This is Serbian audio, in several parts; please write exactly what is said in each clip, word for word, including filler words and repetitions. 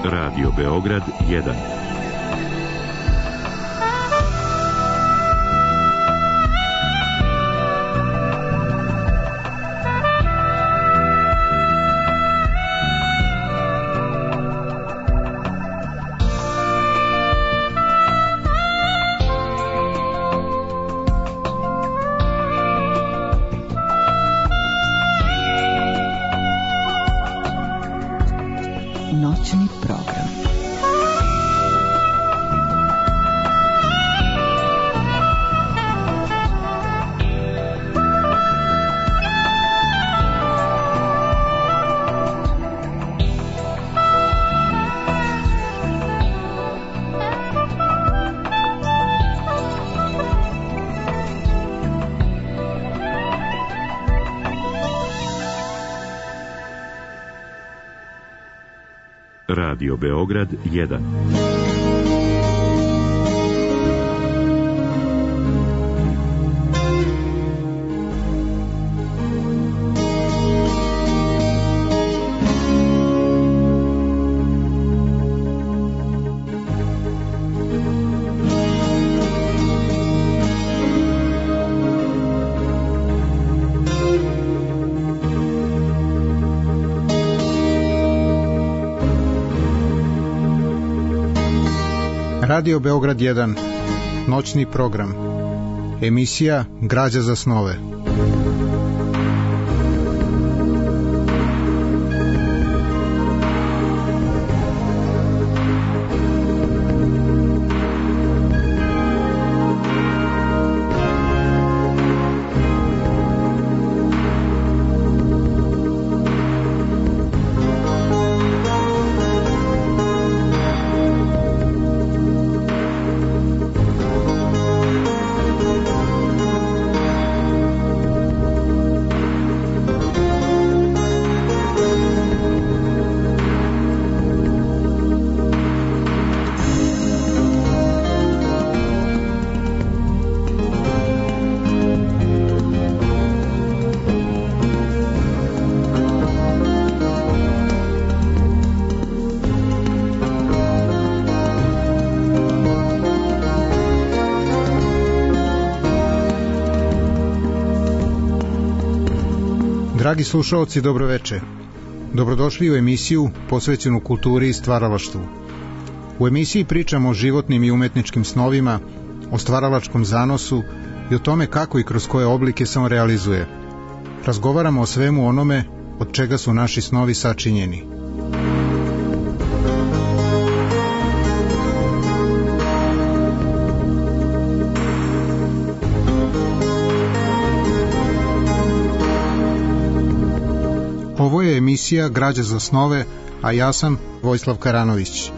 Radio Beograd jedan. Noćni program. Radio Beograd jedan. Radio Beograd jedan, noćni program, emisija Građa za snove. Dragi slušaoci, dobroveče. Dobrodošli u emisiju posvećenu kulturi i stvaralaštvu. U emisiji pričamo o životnim i umetničkim snovima, o stvaralačkom zanosu i o tome kako i kroz koje oblike se on realizuje. Razgovaramo o svemu onome od čega su naši snovi sačinjeni. Ovo je emisija Građa za snove, a ja sam Vojislav Karanović.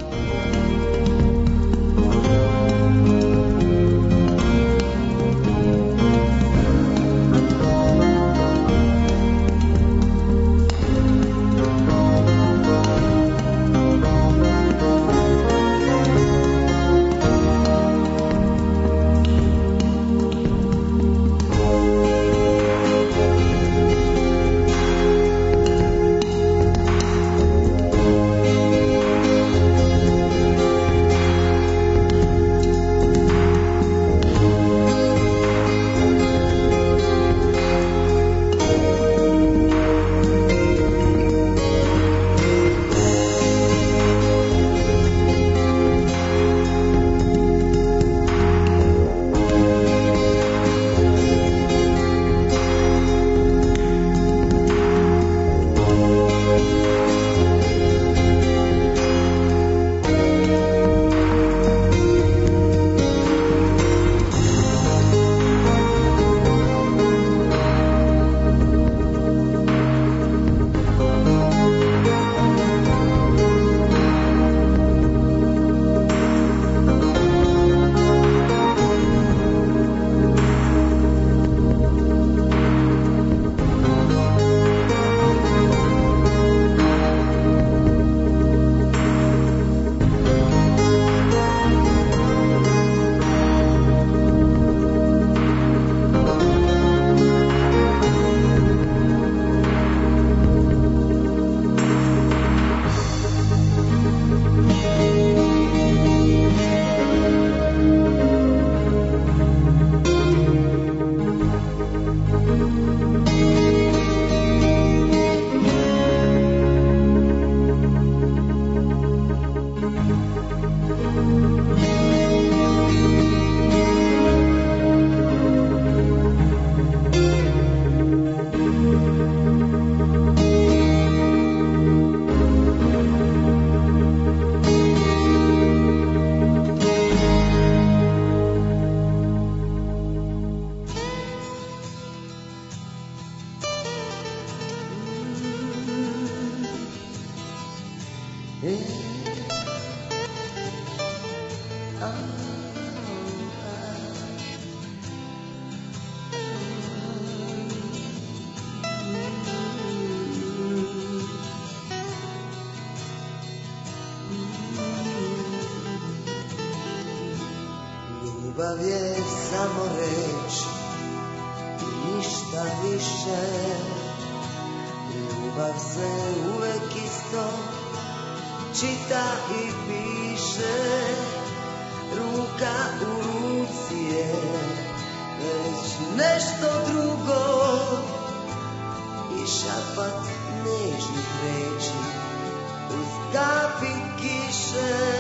Ljubav je samo reč i ništa više. Ljubav se uvek isto čita i piše. Ruka u ruci je već nešto drugo i šapat nežnih reči uz kapi kiše.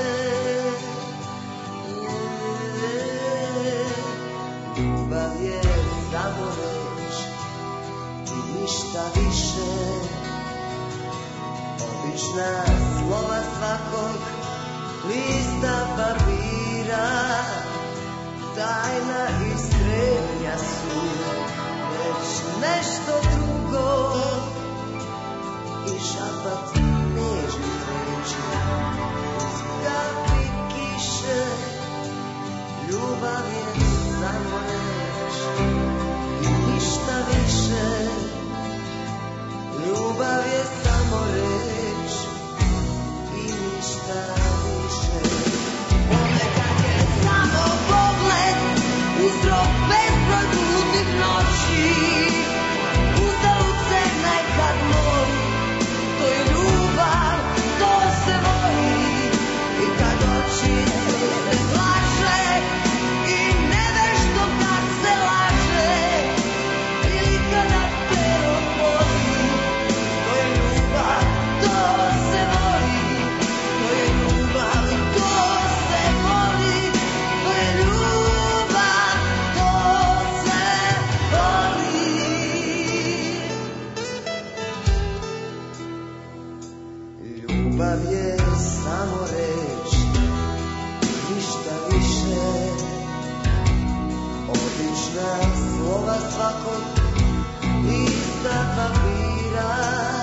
Ljubav je samo reč i ništa više. Obična slova svakog lista papira, tajna i strepnja su već nešto drugo i šapat nežnih reči uz kapi kiše. Ljubav je samo reč i ništa više. Ljubav je samo reč i ništa više. Ponekad je samo pogled uzrok bezbroj bludnih noći. Uzalud se nekad moli, to je ljubav, to se voli. I kad oči se plaše i nevešto kad se laže, ili kada telo boli, to je ljubav, to se voli. To je ljubav, to se voli. To je ljubav, to se voli. Ljubav je samo reč, ništa više. Obična slova svakog lista papira,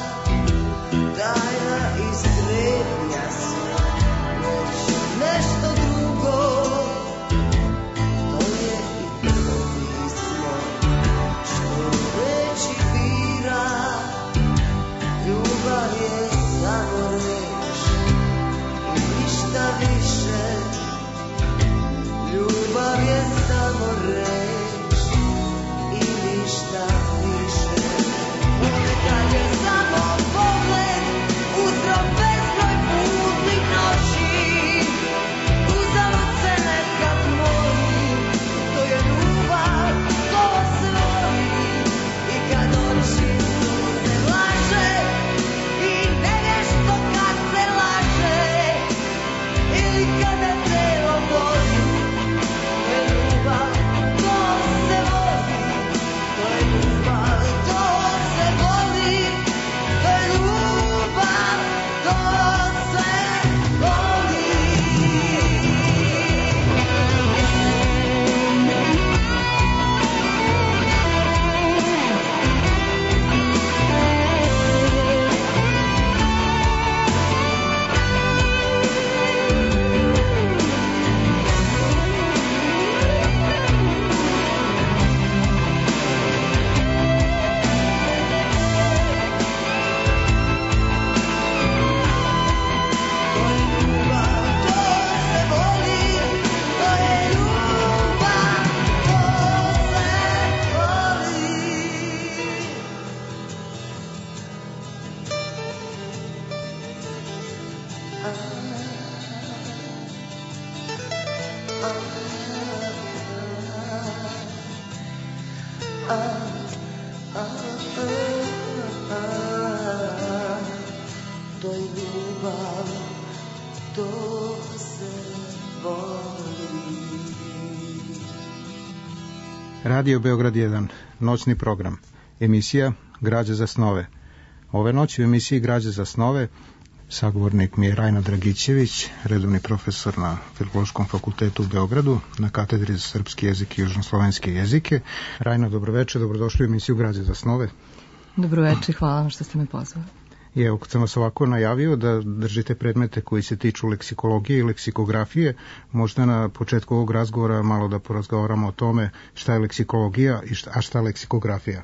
tajna i strepnja su već nešto drugo. To je i prvo pismo što reči bira. Ljubav je samo reč i ništa više. Ljubav je samo reč i ništa više. Ponekad je samo pogled uzrok bezbroj putnih noći. Uzalud se nekad moli, to je ljubav, to se voli. I kad oči se laže i nevešto kad se laže, ili kada telo boli, to je ljubav, to se voli. To je ljubav, to se voli. To je ljubav, to se voli. To je ljubav, to se voli. Radio Beograd jedan, noćni program. Emisija Građa za snove. Ove noći u emisiji Građa za snove sagovornik mi je Rajna Dragićević, redovni profesor na Filološkom fakultetu u Beogradu, na katedri za srpski jezik i južnoslovenske jezike. Rajna, dobroveče, dobrodošli u emisiju Građa za snove. Dobroveče, hvala vam što ste me pozvali. I evo, kad sam vas ovako najavio da držite predmete koji se tiču leksikologije i leksikografije, možda na početku ovog razgovora malo da porazgovaramo o tome šta je leksikologija, i šta, a šta je leksikografija.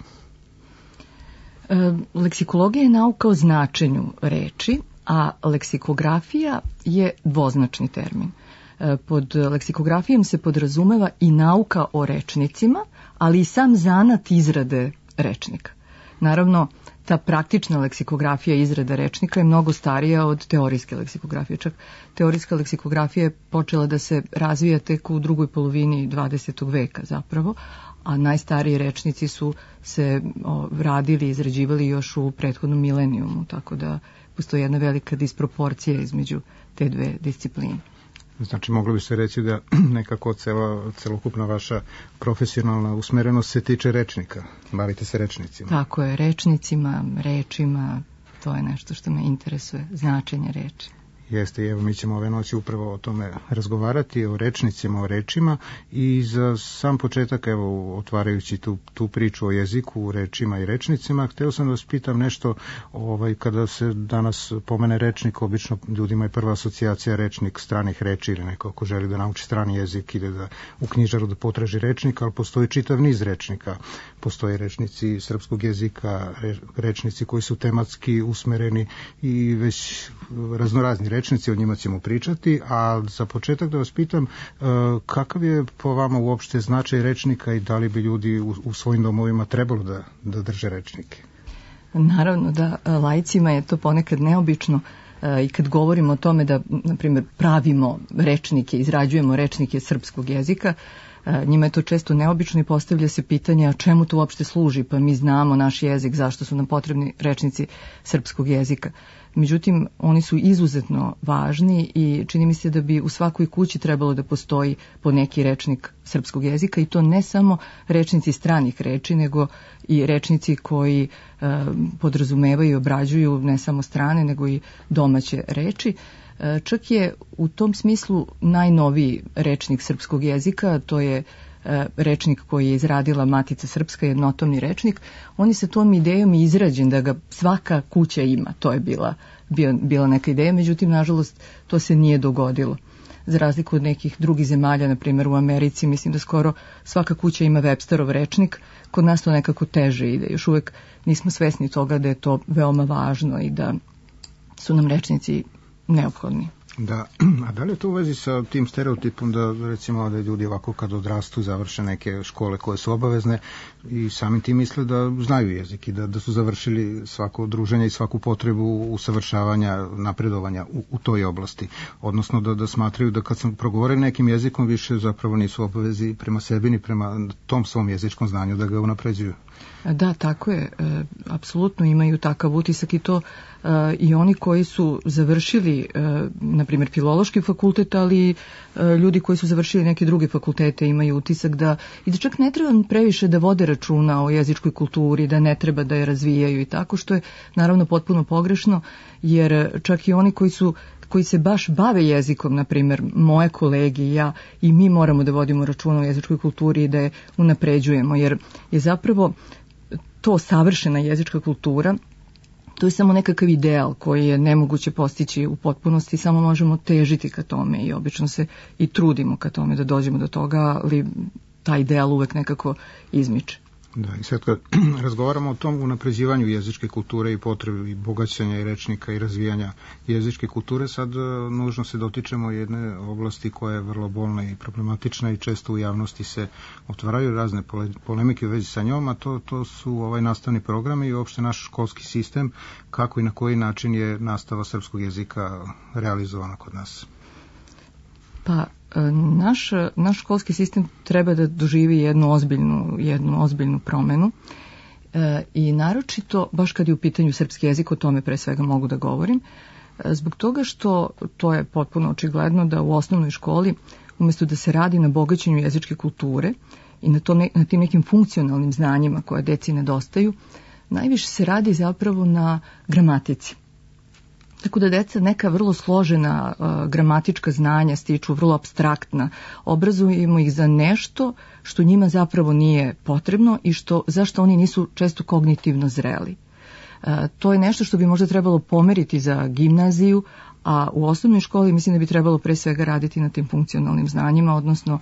E, leksikologija je nauka o značenju reči, a leksikografija je dvoznačni termin. E, pod leksikografijom se podrazumeva i nauka o rečnicima, ali i sam zanat izrade rečnika. Naravno, ta praktična leksikografija izrada rečnika je mnogo starija od teorijske leksikografije. Čak teorijska leksikografija je počela da se razvija tek u drugoj polovini dvadesetog veka zapravo, a najstariji rečnici su se o, radili i izrađivali još u prethodnom milenijumu, tako da postoji jedna velika disproporcija između te dve discipline. Znači, moglo bi se reći da nekako cela, celokupna vaša profesionalna usmerenost se tiče rečnika. Bavite se rečnicima. Tako je, rečnicima, rečima, to je nešto što me interesuje, značenje reči. Jeste, evo mi ćemo ove noći upravo o tome razgovarati, o rečnicima, o rečima, i za sam početak, evo, otvarajući tu, tu priču o jeziku, rečima i rečnicima, hteo sam da vas pitam nešto, ovaj, kada se danas pomene rečnik, obično ljudima je prva asocijacija rečnik stranih reči, ili neko ko želi da nauči strani jezik, ide da u knjižaru da potraži rečnik, ali postoji čitav niz rečnika. Postoje rečnici srpskog jezika, rečnici koji su tematski usmereni i već raznorazni rečnici, o njima ćemo pričati, a za početak da vas pitam, kakav je po vama uopšte značaj rečnika i da li bi ljudi u, u svojim domovima trebalo da, da drže rečnike? Naravno da laicima je to ponekad neobično i kad govorimo o tome da, na primjer, pravimo rečnike, izrađujemo rečnike srpskog jezika, njima je to često neobično i postavlja se pitanje a čemu to uopšte služi, pa mi znamo naš jezik, zašto su nam potrebni rečnici srpskog jezika. Međutim, oni su izuzetno važni i čini mi se da bi u svakoj kući trebalo da postoji po neki rečnik srpskog jezika, i to ne samo rečnici stranih reči, nego i rečnici koji e, podrazumevaju i obrađuju ne samo strane, nego i domaće reči. E, čak je u tom smislu najnoviji rečnik srpskog jezika, to je rečnik koji je izradila Matica Srpska, jednotomni rečnik. On je sa tom idejom i izrađen da ga svaka kuća ima. To je bila, bio, bila neka ideja, međutim, nažalost, to se nije dogodilo. Za razliku od nekih drugih zemalja, na primjer u Americi, mislim da skoro svaka kuća ima Websterov rečnik, kod nas to nekako teže ide. Još uvek nismo svesni toga da je to veoma važno i da su nam rečnici neophodni. Da, a da li je to u vezi sa tim stereotipom da, recimo, da ljudi ovako kad odrastu završe neke škole koje su obavezne i samim tim misle da znaju jezik i da, da su završili svako druženje i svaku potrebu usavršavanja, napredovanja u, u toj oblasti, odnosno da, da smatraju da kad sam progovorio nekim jezikom više zapravo nisu obavezi prema sebi ni prema tom svom jezičkom znanju da ga unapređuju? Da, tako je. E, apsolutno imaju takav utisak i to e, i oni koji su završili, e, na primjer, filološki fakultet, ali e, ljudi koji su završili neke druge fakultete imaju utisak da, i da čak ne treba previše da vode računa o jezičkoj kulturi, da ne treba da je razvijaju i tako, što je naravno potpuno pogrešno, jer čak i oni koji su koji se baš bave jezikom, na primjer, moje kolege i ja, i mi moramo da vodimo računa o jezičkoj kulturi i da je unapređujemo, jer je zapravo to savršena jezička kultura, to je samo nekakav ideal koji je nemoguće postići u potpunosti, samo možemo težiti ka tome i obično se i trudimo ka tome da dođemo do toga, ali taj ideal uvek nekako izmiče. Da, i sad kad razgovaramo o tom unapređivanju jezičke kulture i potrebi i bogaćenja i rečnika i razvijanja jezičke kulture, sad nužno se dotičemo jedne oblasti koja je vrlo bolna i problematična i često u javnosti se otvaraju razne polemike u vezi sa njom, a to, to su ovaj nastavni programi i uopšte naš školski sistem, kako i na koji način je nastava srpskog jezika realizovana kod nas. Pa Naš, naš školski sistem treba da doživi jednu ozbiljnu, jednu ozbiljnu promenu e, i naročito, baš kad je u pitanju srpski jezik, o tome pre svega mogu da govorim, e, zbog toga što to je potpuno očigledno da u osnovnoj školi, umjesto da se radi na bogaćenju jezičke kulture i na, to ne, na tim nekim funkcionalnim znanjima koje deci nedostaju, najviše se radi zapravo na gramatici. Tako da deca neka vrlo složena uh, gramatička znanja stiču, vrlo apstraktna. Obrazujemo ih za nešto što njima zapravo nije potrebno i što, zašto oni nisu često kognitivno zreli. To je nešto što bi možda trebalo pomeriti za gimnaziju, a u osnovnoj školi mislim da bi trebalo pre svega raditi na tim funkcionalnim znanjima, odnosno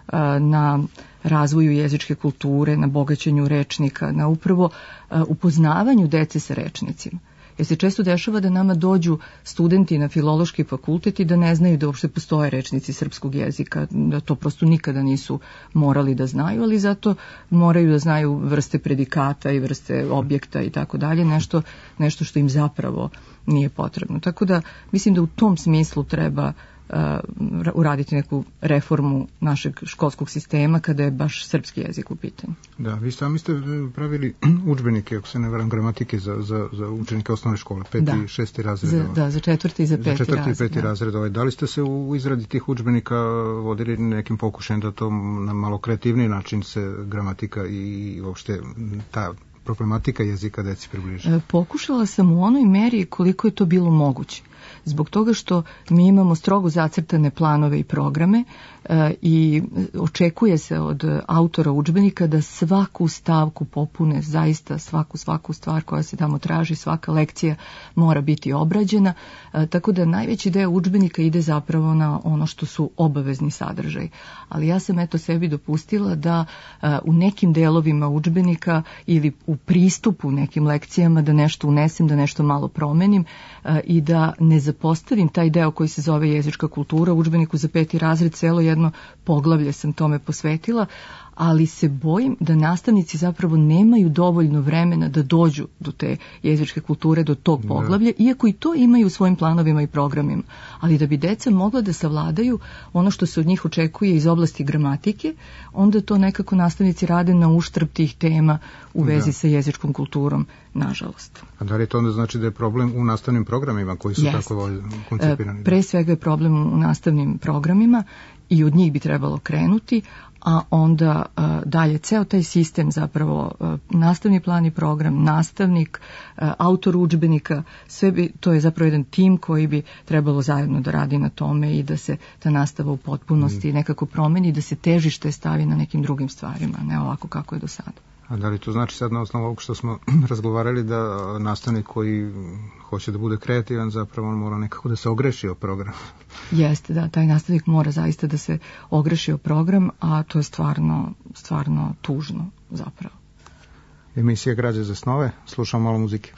na razvoju jezičke kulture, na bogaćenju rečnika, na upravo upoznavanju dece sa rečnicima. Jer se često dešava da nama dođu studenti na filološki fakultet i da ne znaju da uopšte postoje rečnici srpskog jezika, da to prosto nikada nisu morali da znaju, ali zato moraju da znaju vrste predikata i vrste objekta i tako dalje, nešto, nešto što im zapravo nije potrebno. Tako da mislim da u tom smislu treba uh, uraditi neku reformu našeg školskog sistema kada je baš srpski jezik u pitanju. Da, vi sami ste pravili udžbenike, ako se ne varam, gramatike za, za, za učenike osnovne škole, peti da. i šesti razred. Za, da, za četvrti i za peti razred. Za četvrti razred, i peti da. razred. Ovaj. Da li ste se u izradi tih udžbenika vodili nekim pokušajem da to na malo kreativniji način se gramatika i uopšte ta problematika jezika deci približa? Pokušala sam u onoj meri koliko je to bilo moguće. Zbog toga što mi imamo strogo zacrtane planove i programe e, i očekuje se od autora udžbenika da svaku stavku popune, zaista svaku, svaku stvar koja se tamo traži, svaka lekcija mora biti obrađena, e, tako da najveći deo udžbenika ide zapravo na ono što su obavezni sadržaj. Ali ja sam eto sebi dopustila da e, u nekim delovima udžbenika ili u pristupu nekim lekcijama da nešto unesem, da nešto malo promenim e, i da ne zapostavim taj deo koji se zove jezička kultura. U udžbeniku za peti razred celo jedno poglavlje sam tome posvetila, ali se bojim da nastavnici zapravo nemaju dovoljno vremena da dođu do te jezičke kulture, do tog poglavlja, iako i to imaju u svojim planovima i programima. Ali da bi deca mogla da savladaju ono što se od njih očekuje iz oblasti gramatike, onda to nekako nastavnici rade na uštrb tih tema u vezi da. sa jezičkom kulturom, nažalost. A da li to onda znači da je problem u nastavnim programima koji su Jest. tako koncipirani? Pre svega je problem u nastavnim programima i od njih bi trebalo krenuti, a onda uh, dalje ceo taj sistem zapravo uh, nastavni plan i program, nastavnik, uh, autor udžbenika, sve bi, to je zapravo jedan tim koji bi trebalo zajedno da radi na tome i da se ta nastava u potpunosti mm. nekako promeni, da se težište stavi na nekim drugim stvarima, ne ovako kako je do sada. A da li to znači sad na osnovu ovog što smo razgovarali da nastavnik koji hoće da bude kreativan zapravo on mora nekako da se ogreši o program? Jeste, da, taj nastavnik mora zaista da se ogreši o program, a to je stvarno, stvarno tužno zapravo. Emisija Građe za snove, slušamo malo muzike.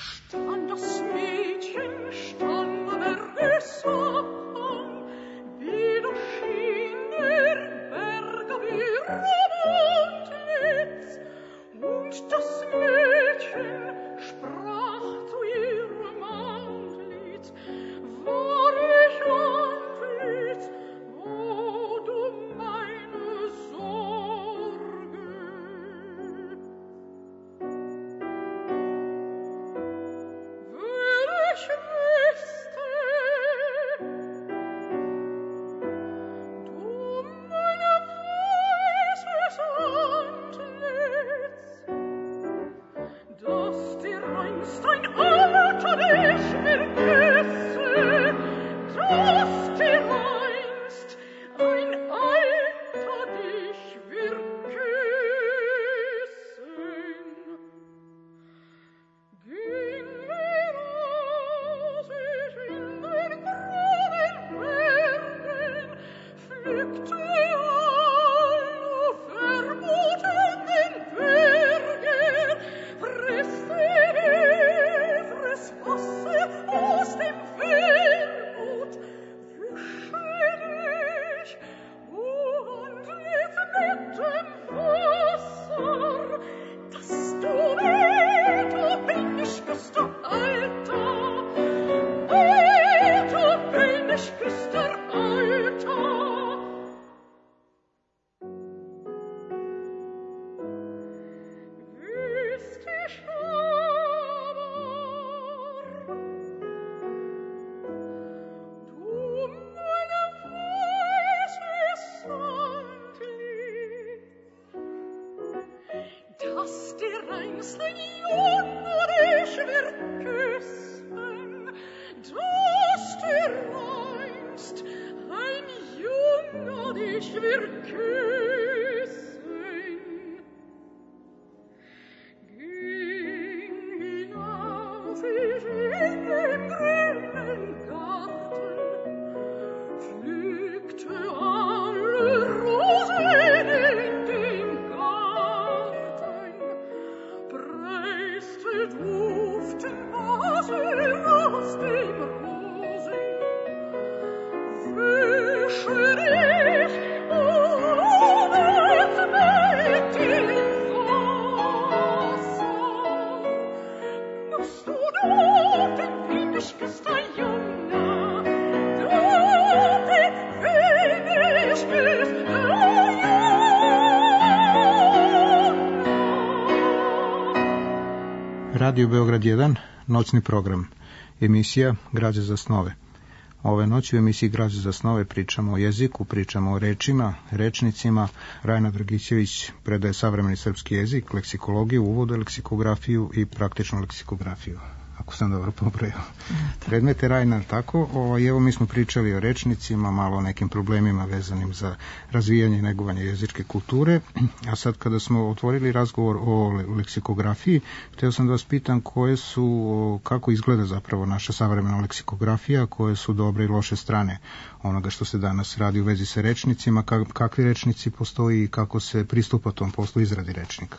Radio Beograd jedan, noćni program, emisija Građe za snove. Ove noći u emisiji Građe za snove pričamo o jeziku, pričamo o rečima, rečnicima. Rajna Dragićević predaje savremeni srpski jezik, leksikologiju, uvodu, leksikografiju i praktičnu leksikografiju. Ako sam dobro pobrojao. Predmete Rajna, tako, o, evo mi smo pričali o rečnicima, malo o nekim problemima vezanim za razvijanje i negovanje jezičke kulture, a sad kada smo otvorili razgovor o leksikografiji, htio sam da vas pitam koje su, kako izgleda zapravo naša savremena leksikografija, koje su dobre i loše strane onoga što se danas radi u vezi sa rečnicima, kakvi rečnici postoji i kako se pristupa tom poslu izradi rečnika.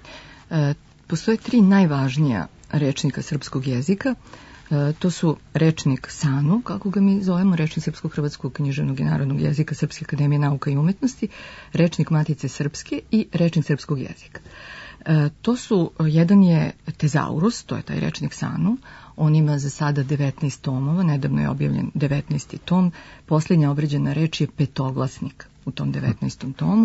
E, postoje tri najvažnija rečnika srpskog jezika. E, to su rečnik Sanu, kako ga mi zovemo, rečnik srpsko-hrvatskog književnog i narodnog jezika Srpske akademije nauka i umetnosti, rečnik Matice Srpske i rečnik srpskog jezika. E, to su, jedan je Tezaurus, to je taj rečnik Sanu, on ima za sada devetnaest tomova, nedavno je objavljen devetnaesti tom, posljednja obrađena reč je petoglasnik u tom devetnaestom tomu.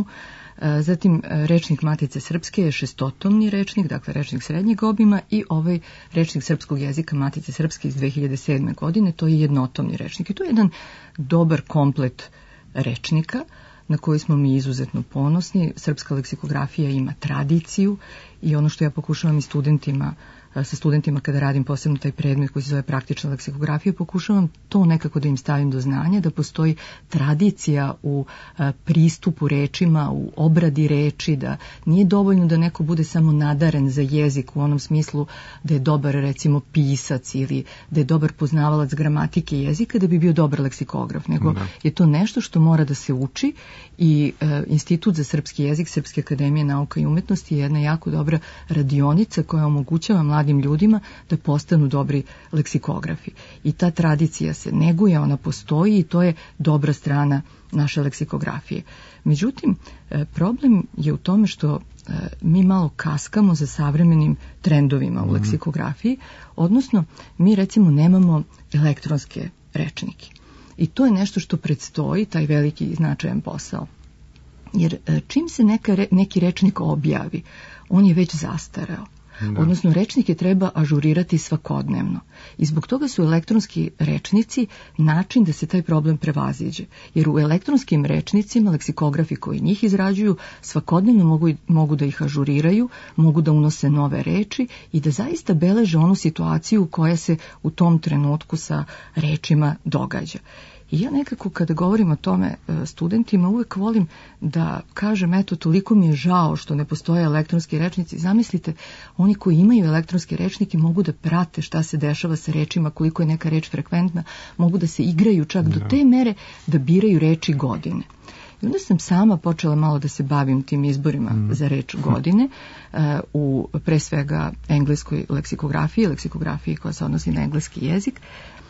Zatim rečnik Matice Srpske je šestotomni rečnik, dakle rečnik srednjeg obima, i ovaj rečnik srpskog jezika Matice Srpske iz dve hiljade sedme. godine, to je jednotomni rečnik. I to je jedan dobar komplet rečnika na koji smo mi izuzetno ponosni. Srpska leksikografija ima tradiciju i ono što ja pokušavam i studentima sa studentima kada radim posebno taj predmet koji se zove praktična leksikografija, pokušavam to nekako da im stavim do znanja, da postoji tradicija u a, pristupu rečima, u obradi reči, da nije dovoljno da neko bude samo nadaren za jezik u onom smislu da je dobar recimo pisac ili da je dobar poznavalac gramatike jezika da bi bio dobar leksikograf, nego da. Je to nešto što mora da se uči i a, Institut za srpski jezik Srpske akademije nauka i umetnosti je jedna jako dobra radionica koja omogućava mladim ljudima da postanu dobri leksikografi. I ta tradicija se neguje, ona postoji i to je dobra strana naše leksikografije. Međutim, problem je u tome što mi malo kaskamo za savremenim trendovima u leksikografiji, odnosno mi recimo nemamo elektronske rečnike. I to je nešto što predstoji, taj veliki i značajan posao. Jer čim se neka, neki rečnik objavi, on je već zastareo. Da. Odnosno rečnike treba ažurirati svakodnevno. I zbog toga su elektronski rečnici način da se taj problem prevaziđe. Jer u elektronskim rečnicima leksikografi koji njih izrađuju svakodnevno mogu, mogu da ih ažuriraju, mogu da unose nove reči i da zaista beleže onu situaciju koja se u tom trenutku sa rečima događa. I ja nekako kada govorim o tome studentima uvek volim da kažem, eto, toliko mi je žao što ne postoje elektronski rečnici. Zamislite, oni koji imaju elektronske rečnike mogu da prate šta se dešava sa rečima, koliko je neka reč frekventna, mogu da se igraju čak da. do te mere da biraju reči godine. I onda sam sama počela malo da se bavim tim izborima mm. za reč godine uh, u pre svega engleskoj leksikografiji, leksikografiji koja se odnosi na engleski jezik.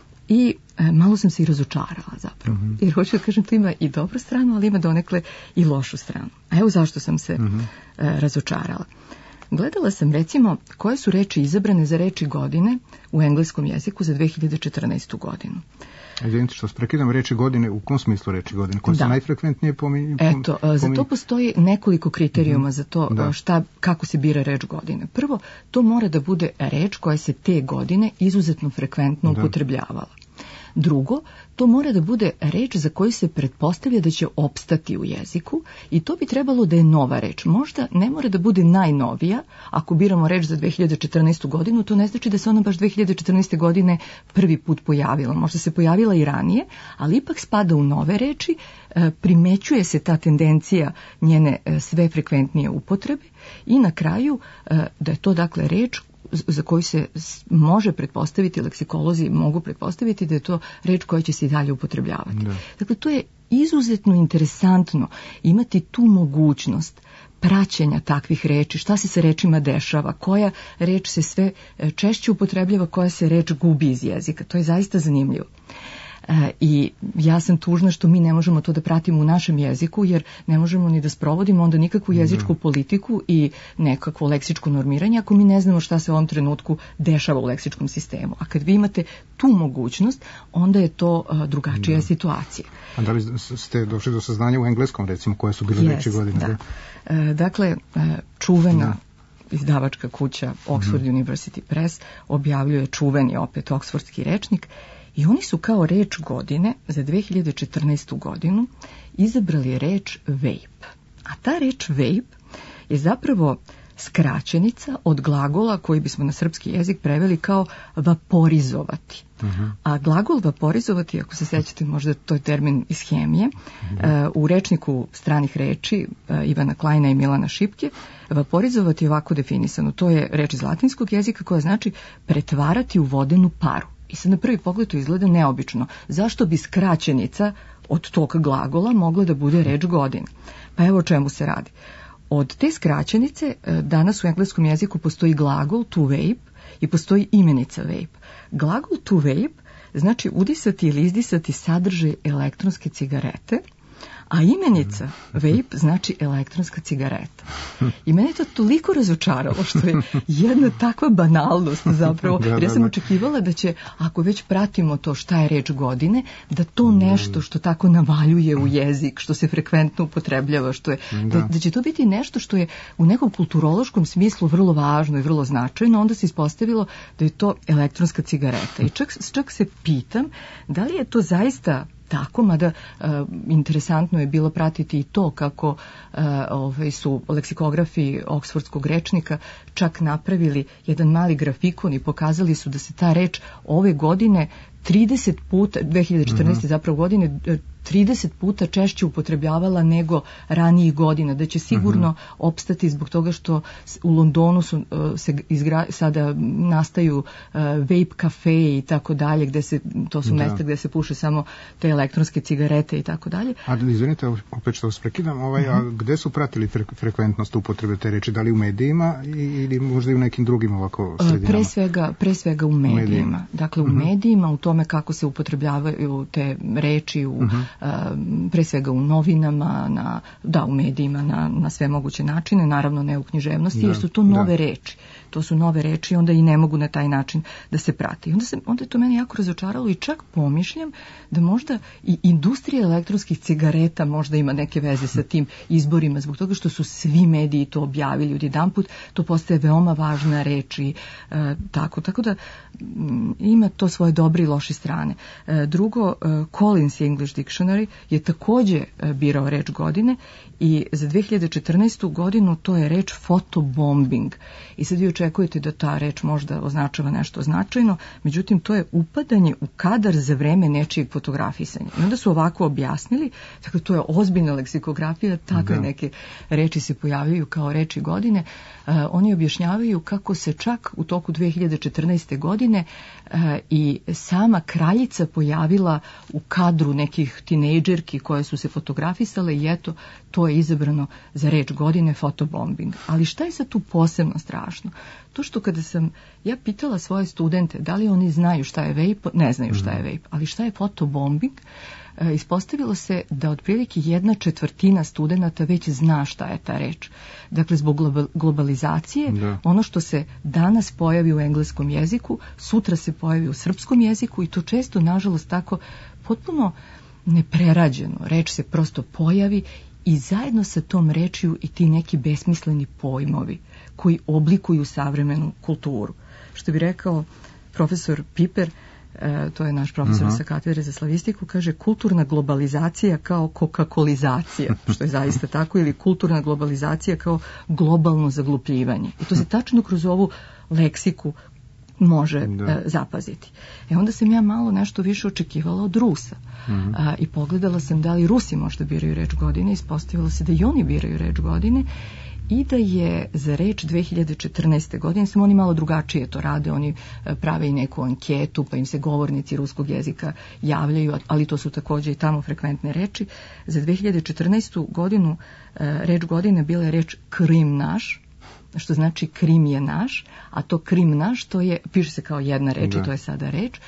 I e, malo sam se i razočarala zapravo. Mm-hmm. Jer hoću da kažem, to ima i dobru stranu, ali ima donekle i lošu stranu. A evo zašto sam se mm-hmm. e, razočarala. Gledala sam recimo koje su reči izabrane za reči godine u engleskom jeziku za dve hiljade četrnaestu. godinu. Izvinite što prekidam, reči godine, u kom smislu reči godine? Koje da. se najfrekventnije pominju? Eto, pominju? Za to postoji nekoliko kriterijuma mm-hmm. za to da. šta, kako se bira reč godine. Prvo, to mora da bude reč koja se te godine izuzetno frekventno da. upotrebljavala. Drugo, to mora da bude reč za koju se pretpostavlja da će opstati u jeziku i to bi trebalo da je nova reč. Možda ne mora da bude najnovija. Ako biramo reč za dve hiljade četrnaestu. godinu, to ne znači da se ona baš dve hiljade četrnaeste. godine prvi put pojavila. Možda se pojavila i ranije, ali ipak spada u nove reči, primećuje se ta tendencija njene sve frekventnije upotrebe i na kraju da je to dakle reč za koju se može pretpostaviti, leksikolozi mogu pretpostaviti da je to reč koja će se i dalje upotrebljavati. Da. Dakle, to je izuzetno interesantno imati tu mogućnost praćenja takvih reči, šta se sa rečima dešava, koja reč se sve češće upotrebljava, koja se reč gubi iz jezika. To je zaista zanimljivo. E, I ja sam tužna što mi ne možemo to da pratimo u našem jeziku, jer ne možemo ni da sprovodimo onda nikakvu jezičku politiku i nekakvo leksičko normiranje ako mi ne znamo šta se u ovom trenutku dešava u leksičkom sistemu. A kad vi imate tu mogućnost, onda je to a, drugačija da. situacija. A da li ste došli do saznanja u engleskom, recimo, koje su bile yes, reči godine? Da. E, dakle, čuvena da. izdavačka kuća Oxford mm. University Press objavljuje čuveni opet oksfordski rečnik i oni su kao reč godine za dve hiljade četrnaestu godinu izabrali reč vape. A ta reč vape je zapravo skraćenica od glagola koji bismo na srpski jezik preveli kao vaporizovati. Uh-huh. A glagol vaporizovati, ako se sećate, možda to je termin iz hemije, uh-huh. uh, u rečniku stranih reči uh, Ivana Kleina i Milana Šipke, vaporizovati je ovako definisano. To je reč iz latinskog jezika koja znači pretvarati u vodenu paru. I sad na prvi pogled to izgleda neobično. Zašto bi skraćenica od tog glagola mogla da bude reč godine? Pa evo o čemu se radi. Od te skraćenice danas u engleskom jeziku postoji glagol to vape i postoji imenica vape. Glagol to vape znači udisati ili izdisati sadržaj elektronske cigarete, a imenica vape znači elektronska cigareta. I mene je to toliko razočaralo što je jedna takva banalnost zapravo, jer ja sam očekivala da će, ako već pratimo to šta je reč godine, da to nešto što tako navaljuje u jezik, što se frekventno upotrebljava, što je, da, da će to biti nešto što je u nekom kulturološkom smislu vrlo važno i vrlo značajno, onda se ispostavilo da je to elektronska cigareta. I čak, čak se pitam da li je to zaista tako, mada uh, interesantno je bilo pratiti i to kako uh, ovaj, su leksikografi Oksfordskog rečnika čak napravili jedan mali grafikon i pokazali su da se ta reč ove godine trideset puta, dve hiljade četrnaeste uh-huh. zapravo godine, trideset puta češće upotrebljavala nego ranijih godina, da će sigurno uh-huh. opstati zbog toga što u Londonu su, uh, se izgra, sada nastaju uh, vape kafe i tako dalje, gde se, to su da. mesta gde se puše samo te elektronske cigarete i tako dalje. A izvinite, opet što vas prekidam, ovaj, uh-huh. a gde su pratili fre, frekventnost upotrebe te reči? Da li u medijima ili možda i u nekim drugim ovako sredinama? Pre svega, pre svega u medijima. U medijima. Dakle, u uh-huh. medijima, u tome kako se upotrebljavaju te reči u uh-huh. pre svega u novinama, na, da, u medijima, na, na sve moguće načine, naravno ne u književnosti, da, jer su to nove da. reči. To su nove reči, onda i ne mogu na taj način da se prati. Onda, se, onda je to mene jako razočaralo i čak pomišljam da možda i industrija elektronskih cigareta možda ima neke veze sa tim izborima, zbog toga što su svi mediji to objavili odjedanput, to postaje veoma važna reč i e, tako. Tako da m, ima to svoje dobre i loše strane. E, drugo, e, Collins English Dictionary je takođe e, birao reč godine i za dve hiljade četrnaestu godinu to je reč fotobombing. I sad vi očekujete da ta reč možda označava nešto značajno, međutim to je upadanje u kadar za vreme nečijeg fotografisanja. I onda su ovako objasnili, dakle to je ozbiljna leksikografija, takve da. neke reči se pojavljaju kao reči godine. Uh, oni objašnjavaju kako se čak u toku dve hiljade četrnaeste godine uh, i sama kraljica pojavila u kadru nekih tinejdžerki koje su se fotografisale i eto, to je izabrano za reč godine, fotobombing. Ali šta je sad tu posebno strašno? To što kada sam ja pitala svoje studente da li oni znaju šta je vape, ne znaju šta je vape, ali šta je fotobombing, e, ispostavilo se da otprilike jedna četvrtina studenata već zna šta je ta reč. Dakle, zbog globalizacije, da. ono što se danas pojavi u engleskom jeziku, sutra se pojavi u srpskom jeziku i to često, nažalost, tako potpuno neprerađeno. Reč se prosto pojavi i zajedno sa tom rečju i ti neki besmisleni pojmovi koji oblikuju savremenu kulturu. Što bi rekao profesor Piper, e, to je naš profesor uh-huh. sa katedre za slavistiku, kaže kulturna globalizacija kao kokakolizacija, što je zaista tako, ili kulturna globalizacija kao globalno zaglupljivanje. I to se tačno kroz ovu leksiku može e, zapaziti. E onda sam ja malo nešto više očekivala od Rusa. Mm-hmm. A, i pogledala sam da li Rusi možda biraju reč godine, ispostavilo se da i oni biraju reč godine i da je za reč dve hiljade četrnaeste. godine, samo oni malo drugačije to rade, oni prave i neku anketu, pa im se govornici ruskog jezika javljaju, ali to su takođe i tamo frekventne reči. Za dve hiljade četrnaestu. godinu reč godine bila je reč Krim naš, što znači Krim je naš, a to Krim naš, to je, piše se kao jedna reč, i to je sada reč,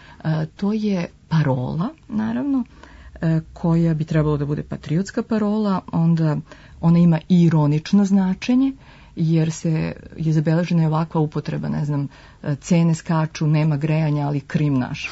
to je parola, naravno, koja bi trebalo da bude patriotska parola, onda ona ima i ironično značenje, jer se je zabeležena je ovakva upotreba, ne znam, cene skaču, nema grejanja, ali Krim naš.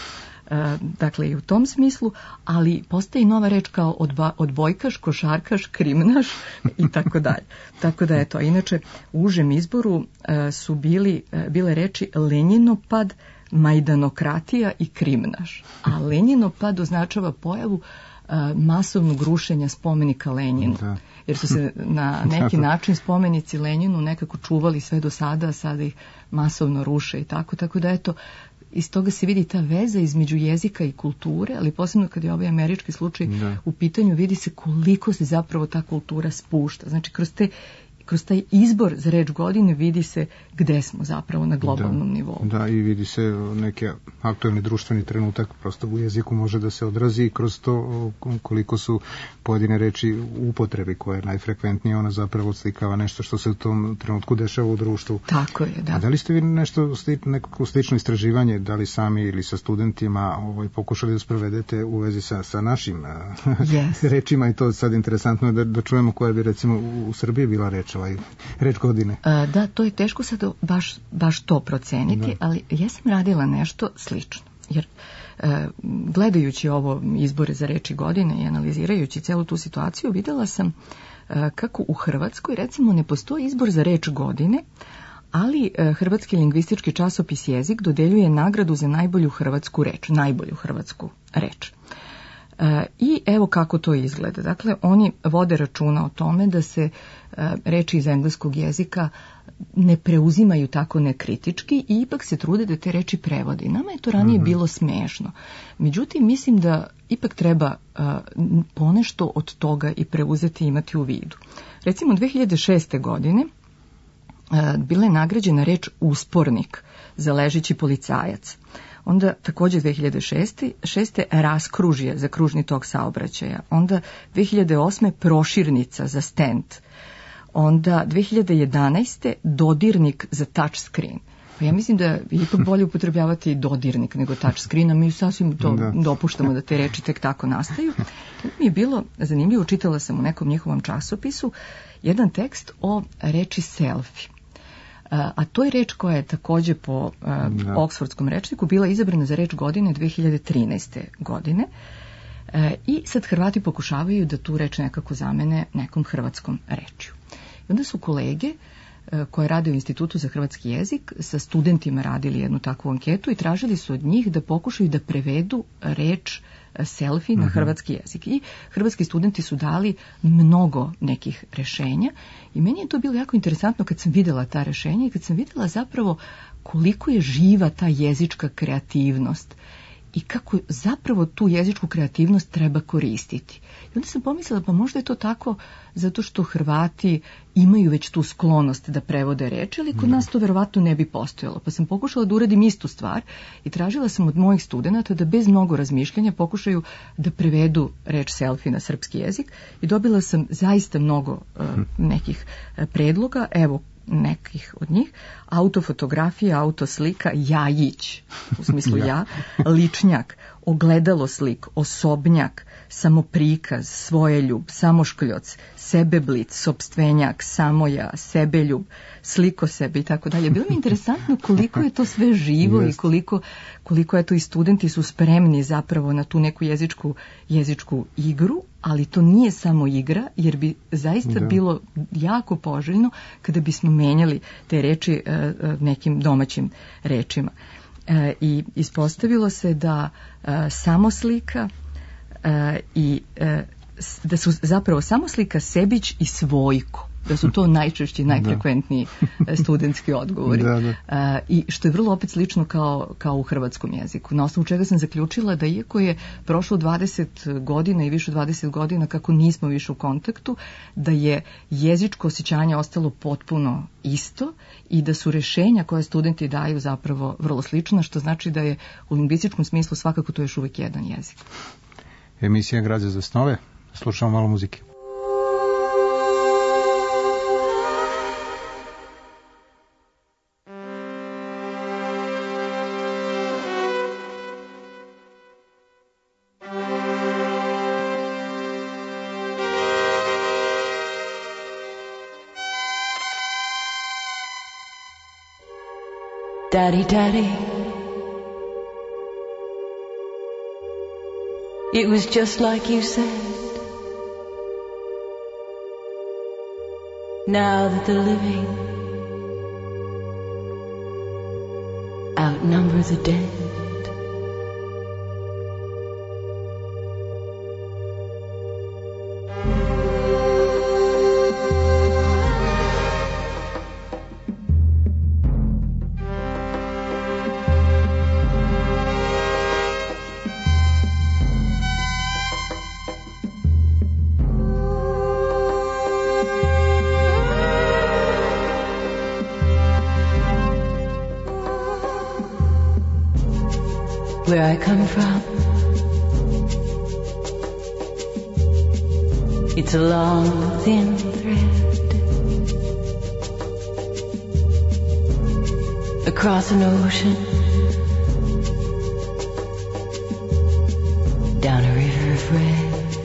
Dakle, i u tom smislu, ali postoji nova reč kao odba, odbojkaš, košarkaš, krimnaš i tako dalje. Tako da je to. Inače, u užem izboru su bili, bile reči Lenjinopad, majdanokratija i krimnaš. A Lenjinopad označava pojavu masovnog rušenja spomenika Lenjinu. Da. Jer su se na neki način spomenici Lenjinu nekako čuvali sve do sada, a sada ih masovno ruše i tako. Tako da eto, iz toga se vidi ta veza između jezika i kulture, ali posebno kad je ovaj američki slučaj da. u pitanju, vidi se koliko se zapravo ta kultura spušta. Znači, kroz te kroz taj izbor za reč godine vidi se gde smo zapravo na globalnom da, nivou. Da, i vidi se neki aktuelni društveni trenutak, prosto u jeziku može da se odrazi kroz to koliko su pojedine reči u upotrebi, koja je najfrekventnije, ona zapravo odslikava nešto što se u tom trenutku dešava u društvu. Tako je, da. A da li ste vi nešto, nekako slično istraživanje, da li sami ili sa studentima ovaj, pokušali da sprovedete u vezi sa, sa našim yes. rečima, i to sad interesantno je da, da čujemo koja bi recimo u, u Srbiji bila reč, ovaj, reč godine. A, da, to je teško sad baš, baš to proceniti, da. ali ja sam radila nešto slično, jer e, gledajući ovo izbore za reči godine i analizirajući celu tu situaciju, videla sam e, kako u Hrvatskoj recimo ne postoji izbor za reč godine, ali e, Hrvatski lingvistički časopis Jezik dodeljuje nagradu za najbolju hrvatsku reč, najbolju hrvatsku reč. E, I evo kako to izgleda. Dakle, oni vode računa o tome da se e, reči iz engleskog jezika ne preuzimaju tako nekritički i ipak se trude da te reči prevode. Nama je to ranije mm-hmm. bilo smešno. Međutim, mislim da ipak treba e, ponešto od toga i preuzeti i imati u vidu. Recimo, dve hiljade šeste. godine e, bila je nagrađena reč uspornik za ležeći policajac. Onda također dve hiljade šeste. raskružje za kružni tok saobraćaja. Onda dve hiljade osme. proširnica za stent. Onda dve hiljade jedanaeste. dodirnik za touch screen. Pa ja mislim da je ipak bolje upotrebljavati dodirnik nego touch screen, a mi sasvim to da. dopuštamo da te reči tek tako nastaju. Mi je bilo zanimljivo, čitala sam u nekom njihovom časopisu jedan tekst o reči selfie. A to je reč koja je također po uh, Oksfordskom rečniku bila izabrana za reč godine dve hiljade trinaeste. godine. Uh, I sad Hrvati pokušavaju da tu reč nekako zamene nekom hrvatskom rečju. I onda su kolege uh, koje rade u Institutu za hrvatski jezik sa studentima radili jednu takvu anketu i tražili su od njih da pokušaju da prevedu reč selfie na hrvatski jezik. I hrvatski studenti su dali mnogo nekih rešenja i meni je to bilo jako interesantno kad sam videla ta rešenja i kad sam videla zapravo koliko je živa ta jezička kreativnost i kako zapravo tu jezičku kreativnost treba koristiti. I onda sam pomislila, pa možda je to tako zato što Hrvati imaju već tu sklonost da prevode reči, ali kod nas to verovatno ne bi postojalo. Pa sam pokušala da uradim istu stvar i tražila sam od mojih studenata da bez mnogo razmišljanja pokušaju da prevedu reč selfie na srpski jezik i dobila sam zaista mnogo uh, nekih uh, predloga. Evo, nekih od njih: autofotografija, autoslika, jajić, u smislu ja, ličnjak, ogledalo slik, osobnjak, samoprikaz, svojeljub, samoškljoc, sebeblic, sopstvenjak, samoja, sebeljub, sliko sebe i tako dalje. Bilo mi interesantno koliko je to sve živo i koliko, koliko je to i studenti su spremni zapravo na tu neku jezičku, jezičku igru, ali to nije samo igra, jer bi zaista da. bilo jako poželjno kada bismo menjali te reči uh, nekim domaćim rečima. Uh, I ispostavilo se da uh, samoslika uh, i uh, da su zapravo samoslika, sebić i svojko. da su to najčešći, najfrekventniji studentski odgovori. Da, da. A, I što je vrlo opet slično kao, kao u hrvatskom jeziku. Na osnovu čega sam zaključila da iako je prošlo dvadeset godina i više od dvadeset godina kako nismo više u kontaktu, da je jezičko osjećanje ostalo potpuno isto i da su rešenja koje studenti daju zapravo vrlo slična, što znači da je u lingvističkom smislu svakako to još uvijek jedan jezik. Emisija Građe za snove, slušamo malo muzike. Daddy, Daddy, it was just like you said. Now that the living outnumber the dead, where I come from, it's a long, thin thread across an ocean, down a river of red.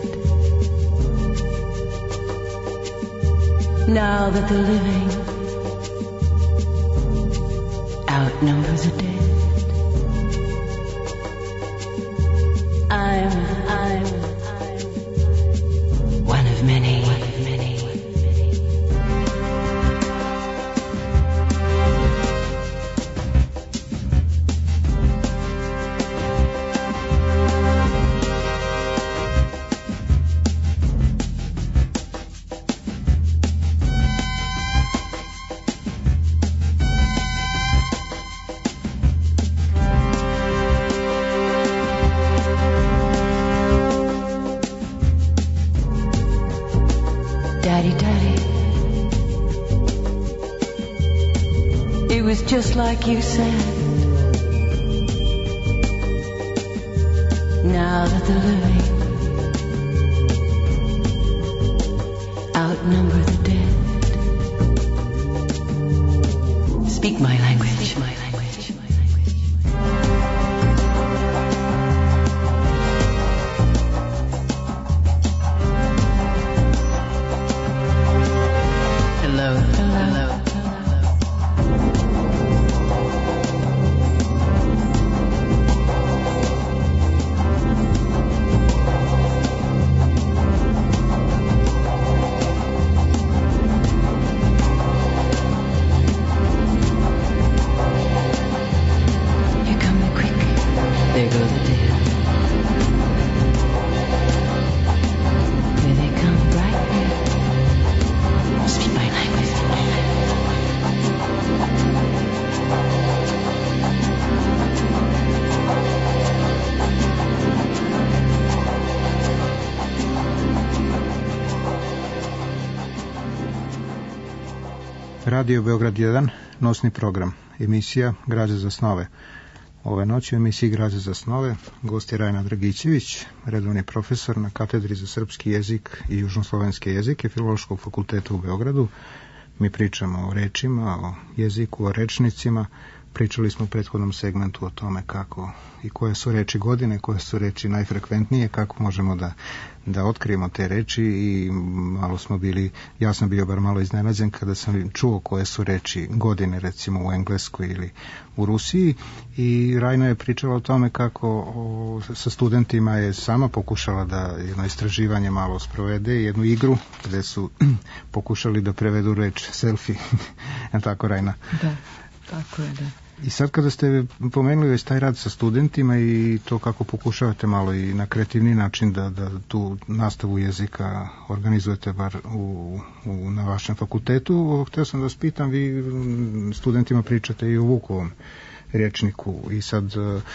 Now that the living outnumber the dead, I'm, I'm, I'm one of many, one of many. Daddy, Daddy, it was just like you said. Now that the living outnumber the dead, speak my language, speak my language. Radio Beograd jedan, nosni program, emisija Građe za snove. Ove noći u emisiji Građe za snove gost je Rajna Dragićević, redovni profesor na katedri za srpski jezik i južnoslovenske jezike Filološkog fakulteta u Beogradu. Mi pričamo o rečima, o jeziku, o rečnicima. Pričali smo u prethodnom segmentu o tome kako i koje su reči godine, koje su reči najfrekventnije, kako možemo da, da otkrijemo te reči i malo smo bili, ja sam bio bar malo iznenađen kada sam čuo koje su reči godine, recimo u Engleskoj ili u Rusiji, i Rajna je pričala o tome kako o, sa studentima je sama pokušala da jedno istraživanje malo sprovede, jednu igru gde su pokušali da prevedu reč selfie. Je tako, Rajna? Da. Tako je, da. I sad kada ste pomenuli već taj rad sa studentima i to kako pokušavate malo i na kreativni način da, da tu nastavu jezika organizujete bar u, u, na vašem fakultetu, htio sam da vas pitam, vi studentima pričate i o Vukovom rečniku i sad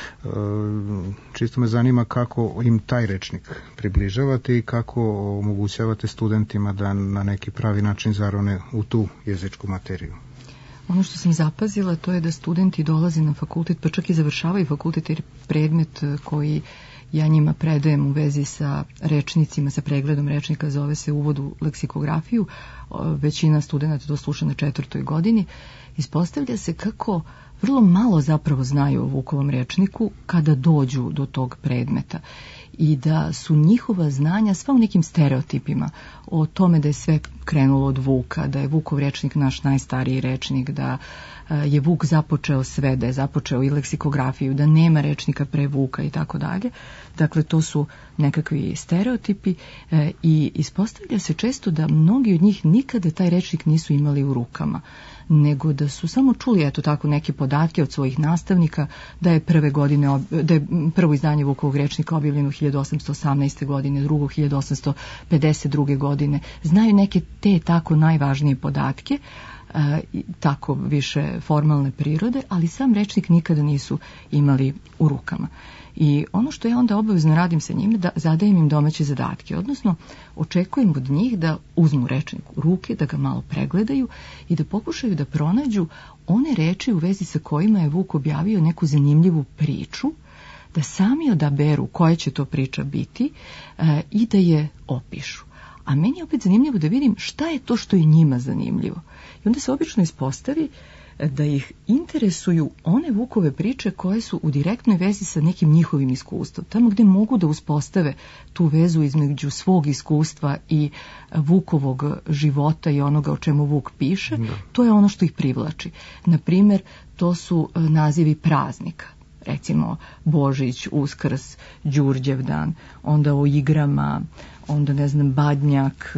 čisto me zanima kako im taj rečnik približavate i kako omogućavate studentima da na neki pravi način zarone u tu jezičku materiju. Ono što sam zapazila to je da studenti dolaze na fakultet, pa čak i završavaju fakultet, jer predmet koji ja njima predajem u vezi sa rečnicima, sa pregledom rečnika, zove se uvod u leksikografiju. Većina studenta to sluša na četvrtoj godini. Ispostavlja se kako vrlo malo zapravo znaju o Vukovom rečniku kada dođu do tog predmeta i da su njihova znanja sva u nekim stereotipima o tome da je sve krenulo od Vuka, da je Vukov rečnik naš najstariji rečnik, da je Vuk započeo sve, da je započeo i leksikografiju, da nema rečnika pre Vuka i tako dalje. Dakle, to su nekakvi stereotipi e, i ispostavlja se često da mnogi od njih nikada taj rečnik nisu imali u rukama, nego da su samo čuli eto tako neke podatke od svojih nastavnika da je prve godine da je prvo izdanje Vukovog rečnika objavljeno hiljadu osamsto osamnaeste. godine, drugo hiljadu osamsto pedeset druge. godine. Znaju neke te tako najvažnije podatke, e, tako više formalne prirode, ali sam rečnik nikada nisu imali u rukama. I ono što ja onda obavezno radim sa njima, da zadajem im domaće zadatke, odnosno očekujem od njih da uzmu rečnik u ruke, da ga malo pregledaju i da pokušaju da pronađu one reči u vezi sa kojima je Vuk objavio neku zanimljivu priču, da sami odaberu koja će to priča biti e, i da je opišu. A meni je opet zanimljivo da vidim šta je to što je njima zanimljivo. I onda se obično ispostavi da ih interesuju one Vukove priče koje su u direktnoj vezi sa nekim njihovim iskustvom. Tamo gde mogu da uspostave tu vezu između svog iskustva i Vukovog života i onoga o čemu Vuk piše, da. To je ono što ih privlači. Na primjer, to su nazivi praznika. Recimo Božić, Uskrs, Đurđevdan, onda o igrama, onda ne znam, Badnjak,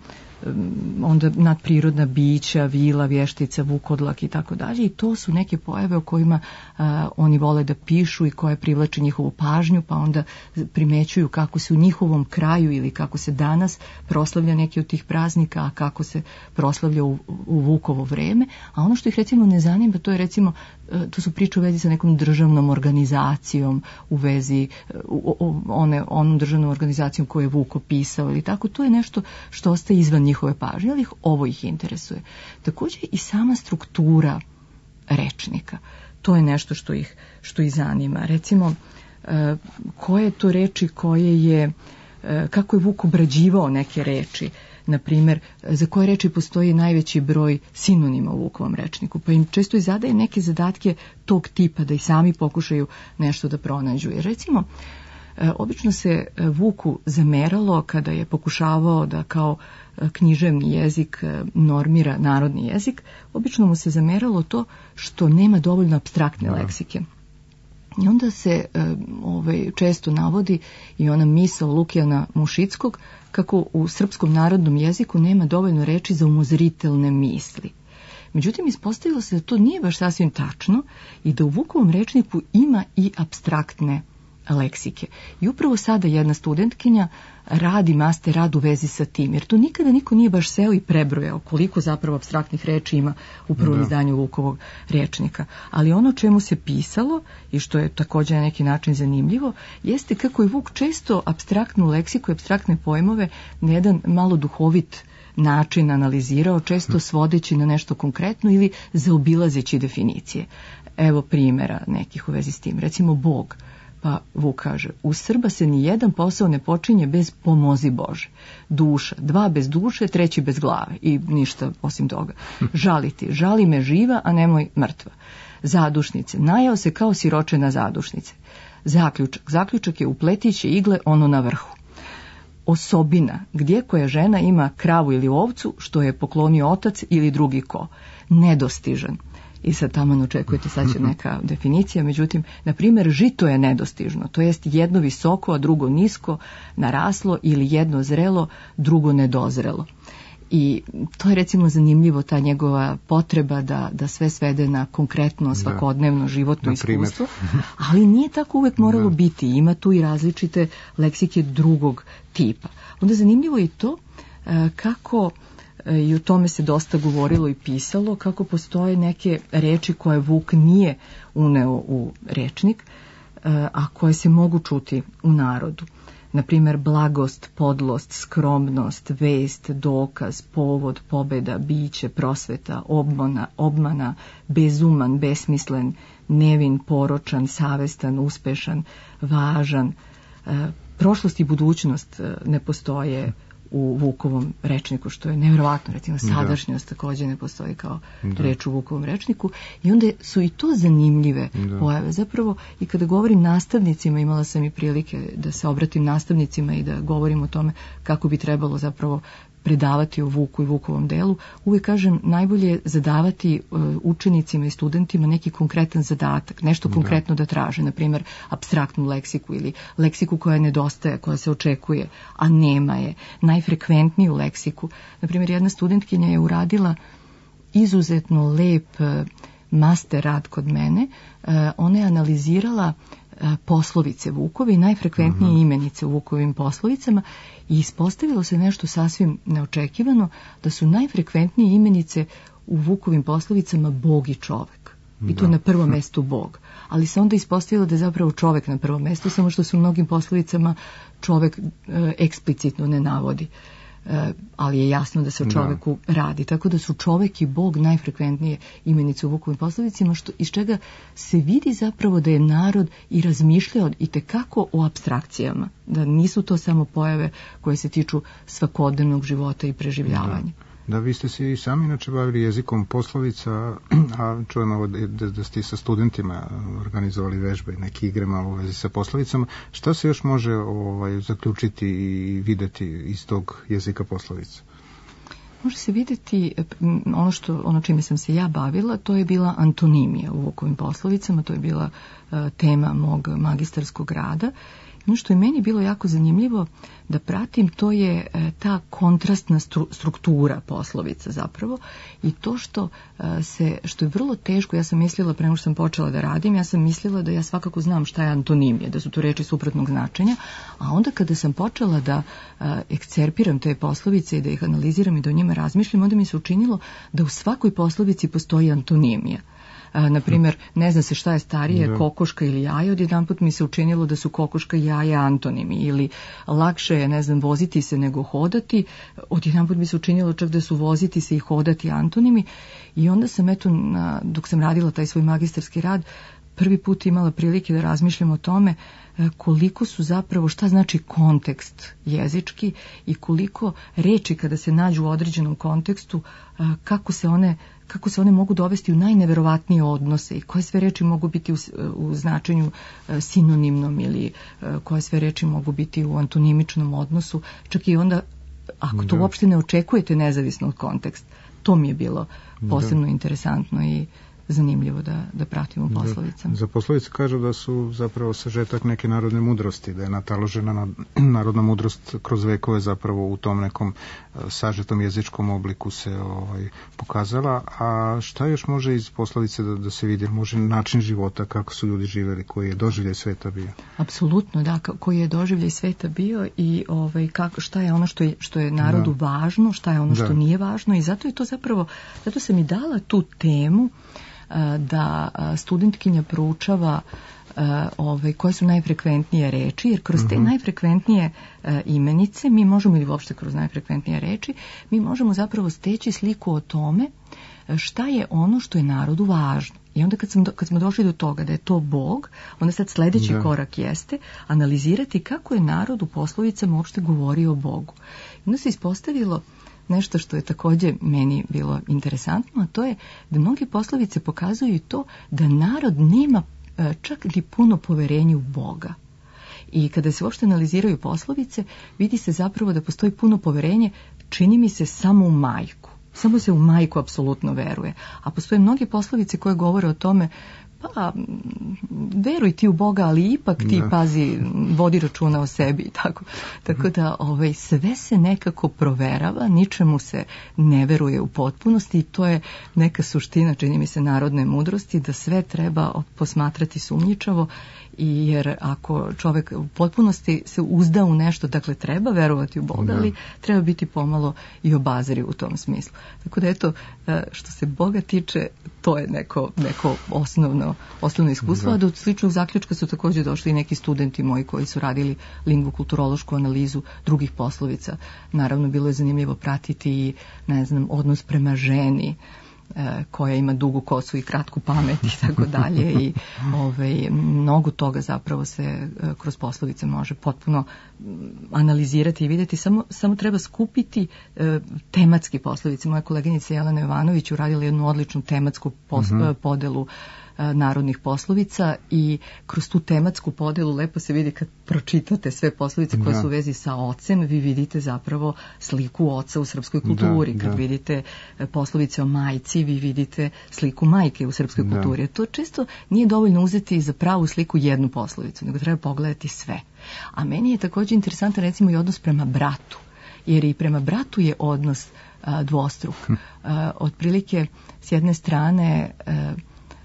onda nadprirodna bića, vila, vještica, vukodlak i tako dalje. I to su neke pojave o kojima a, oni vole da pišu i koje privlače njihovu pažnju, pa onda primećuju kako se u njihovom kraju ili kako se danas proslavlja neki od tih praznika, a kako se proslavlja u, u Vukovo vreme. A ono što ih recimo ne zanima, to je recimo, to su priče u vezi sa nekom državnom organizacijom, u vezi u, u, one, onom državnom organizacijom koju je Vuk opisao ili tako. To je nešto što ostaje izvan njihove pažnje, ali ih, ovo ih interesuje. Također i sama struktura rečnika. To je nešto što ih, što ih zanima. Recimo, e, koje to reči koje je, e, kako je Vuk obrađivao neke reči, na primjer, za koje reči postoji najveći broj sinonima u Vukovom rečniku, pa im često i zadaje neke zadatke tog tipa da i sami pokušaju nešto da pronađu. Jer recimo, e, obično se Vuku zameralo kada je pokušavao da kao književni jezik normira narodni jezik, obično mu se zameralo to što nema dovoljno apstraktne da. leksike. I onda se ovaj, često navodi i ona misao Lukijana Mušickog kako u srpskom narodnom jeziku nema dovoljno reči za umozritelne misli. Međutim, ispostavilo se da to nije baš sasvim tačno i da u Vukovom rečniku ima i apstraktne leksike. I upravo sada jedna studentkinja radi master rad u vezi sa tim, jer to nikada niko nije baš seo i prebrojao koliko zapravo apstraktnih reči ima u prvom da. izdanju Vukovog rečnika. Ali ono čemu se pisalo i što je također na neki način zanimljivo, jeste kako je Vuk često apstraktnu leksiku i apstraktne pojmove na jedan malo duhovit način analizirao, često svodeći na nešto konkretno ili zaobilazeći definicije. Evo primjera nekih u vezi s tim. Recimo Bog. Pa Vuk kaže, u Srba se ni jedan posao ne počinje bez pomozi Bože. Duša, dva bez duše, treći bez glave i ništa osim toga. Žaliti, žali me živa, a nemoj mrtva. Zadušnice, najao se kao siročena zadušnice. Zaključak, zaključak je upletiće igle ono na vrhu. Osobina, gdje koja žena ima kravu ili ovcu, što je poklonio otac ili drugi ko. Nedostižan. I sad tamo očekujete, sad će neka definicija, međutim, na primjer, žito je nedostižno, to jest jedno visoko, a drugo nisko, naraslo ili jedno zrelo, drugo nedozrelo. I to je recimo zanimljivo, ta njegova potreba da, da sve svede na konkretno, svakodnevno, životno iskustvo, ali nije tako uvek moralo da. biti. Ima tu i različite leksike drugog tipa. Onda zanimljivo je i to kako, i o tome se dosta govorilo i pisalo, kako postoje neke reči koje Vuk nije uneo u rečnik, a koje se mogu čuti u narodu. Naprimjer, blagost, podlost, skromnost, vest, dokaz, povod, pobeda, biće, prosveta, obmana, obmana, bezuman, besmislen, nevin, poročan, savestan, uspešan, važan. Prošlost i budućnost ne postoje u Vukovom rečniku, što je nevjerovatno, recimo sadašnjost da. također ne postoji kao da. reč u Vukovom rečniku, i onda su i to zanimljive da. pojave. Zapravo, i kada govorim nastavnicima, imala sam i prilike da se obratim nastavnicima i da govorim o tome kako bi trebalo zapravo predavati o Vuku i Vukovom delu, uvijek kažem, najbolje je zadavati uh, učenicima i studentima neki konkretan zadatak, nešto da. konkretno da traže, na primjer apstraktnu leksiku ili leksiku koja nedostaje, koja se očekuje, a nema je, najfrekventniju leksiku. Na primjer, jedna studentkinja je uradila izuzetno lep uh, master rad kod mene, uh, ona je analizirala poslovice Vukove i najfrekventnije uh-huh. imenice u Vukovim poslovicama i ispostavilo se nešto sasvim neočekivano, da su najfrekventnije imenice u Vukovim poslovicama Bog i čovek. I to da. na prvom mestu Bog. Ali se onda ispostavilo da je zapravo čovek na prvom mestu, samo što se u mnogim poslovicama čovek e, eksplicitno ne navodi. E, ali je jasno da se o čoveku da. radi. Tako da su čovek i Bog najfrekventnije imenice u Vukovim poslovicima, što, iz čega se vidi zapravo da je narod i razmišljao i tekako o apstrakcijama. Da nisu to samo pojave koje se tiču svakodnevnog života i preživljavanja. Da. Da, vi ste se i sami inače bavili jezikom poslovica, a čujem ovo da, da ste sa studentima organizovali vežbe i neke igre malo u vezi sa poslovicama. Šta se još može ovaj, zaključiti i videti iz tog jezika poslovica? Može se vidjeti ono, što, ono čime sam se ja bavila, to je bila antonimija u Vukovim poslovicama, to je bila uh, tema mog magistarskog rada. Ono što je meni bilo jako zanimljivo da pratim, to je e, ta kontrastna stru, struktura poslovica zapravo, i to što e, se, što je vrlo teško. Ja sam mislila, pre nego što sam počela da radim, ja sam mislila da ja svakako znam šta je antonimija, da su to reči suprotnog značenja, a onda kada sam počela da e, ekcerpiram te poslovice i da ih analiziram i da o njima razmišljam, onda mi se učinilo da u svakoj poslovici postoji antonimija. Na primjer, ne zna se šta je starije, da. kokoška ili jaje, odjedanput mi se učinilo da su kokoška i jaje antonimi, ili lakše je, ne znam, voziti se nego hodati, odjedanput mi se učinilo čak da su voziti se i hodati antonimi, i onda sam, eto, na, dok sam radila taj svoj magistarski rad, prvi put imala prilike da razmišljam o tome koliko su zapravo, šta znači kontekst jezički i koliko reči kada se nađu u određenom kontekstu, kako se one kako se one mogu dovesti u najneverovatnije odnose i koje sve reči mogu biti u, u značenju sinonimnom ili koje sve reči mogu biti u antonimičnom odnosu, čak i onda ako to da. uopšte ne očekujete nezavisno od konteksta. To mi je bilo posebno da. interesantno i zanimljivo da, da pratimo poslovicama. Za poslovice kažu da su zapravo sažetak neke narodne mudrosti, da je nataložena na, narodna mudrost kroz vekove zapravo u tom nekom sažetom jezičkom obliku se ovaj, pokazala. A šta još može iz poslovice da, da se vidi? Može način života, kako su ljudi živeli, koji je doživljaj sveta bio? Apsolutno, da, koji je doživljaj sveta bio i ovaj, kako, šta je ono što je, što je narodu da. važno, šta je ono što da. nije važno, i zato je to zapravo, zato sam i dala tu temu da studentkinja proučava ovaj, koje su najfrekventnije reči, jer kroz te uh-huh. najfrekventnije imenice mi možemo, ili uopšte kroz najfrekventnije reči, mi možemo zapravo steći sliku o tome šta je ono što je narodu važno. I onda kad, sam do, kad smo došli do toga da je to Bog, onda sad sljedeći da. korak jeste analizirati kako je narod u poslovicama uopšte govorio o Bogu. I onda se ispostavilo nešto što je također meni bilo interesantno, a to je da mnogi poslovice pokazuju to da narod nema čak ni puno poverenja u Boga. I kada se uopšte analiziraju poslovice, vidi se zapravo da postoji puno poverenje, čini mi se, samo u majku. Samo se u majku apsolutno veruje. A postoje mnoge poslovice koje govore o tome, pa veruj ti u Boga, ali ipak ti da. pazi, vodi računa o sebi i tako. Tako da ovaj, sve se nekako proverava, ničemu se ne veruje u potpunosti i to je neka suština, čini mi se, narodne mudrosti, da sve treba posmatrati sumnjičavo, i jer ako čovek u potpunosti se uzda u nešto, dakle treba verovati u Boga, ali treba biti pomalo i obazriv u tom smislu. Tako da eto, što se Boga tiče, to je neko, neko osnovno, osnovno iskustvo, da. A do sličnog zaključka su također došli i neki studenti moji koji su radili lingvokulturološku analizu drugih poslovica. Naravno, bilo je zanimljivo pratiti i, ne znam, odnos prema ženi, koja ima dugu kosu i kratku pamet i tako dalje, i ovaj, mnogo toga zapravo se kroz poslovice može potpuno analizirati i vidjeti, samo, samo treba skupiti e, tematski poslovice. Moja koleginica Jelena Jovanović uradila jednu odličnu tematsku poslo, mm-hmm. podelu narodnih poslovica, i kroz tu tematsku podelu lepo se vidi kad pročitate sve poslovice koje da. su u vezi sa ocem, vi vidite zapravo sliku oca u srpskoj kulturi. Da, kad da. vidite poslovice o majci, vi vidite sliku majke u srpskoj da. kulturi. To često nije dovoljno uzeti za pravu sliku jednu poslovicu, nego treba pogledati sve. A meni je također interesantan recimo i odnos prema bratu, jer i prema bratu je odnos a, dvostruk. Hm. A, otprilike, s jedne strane, a,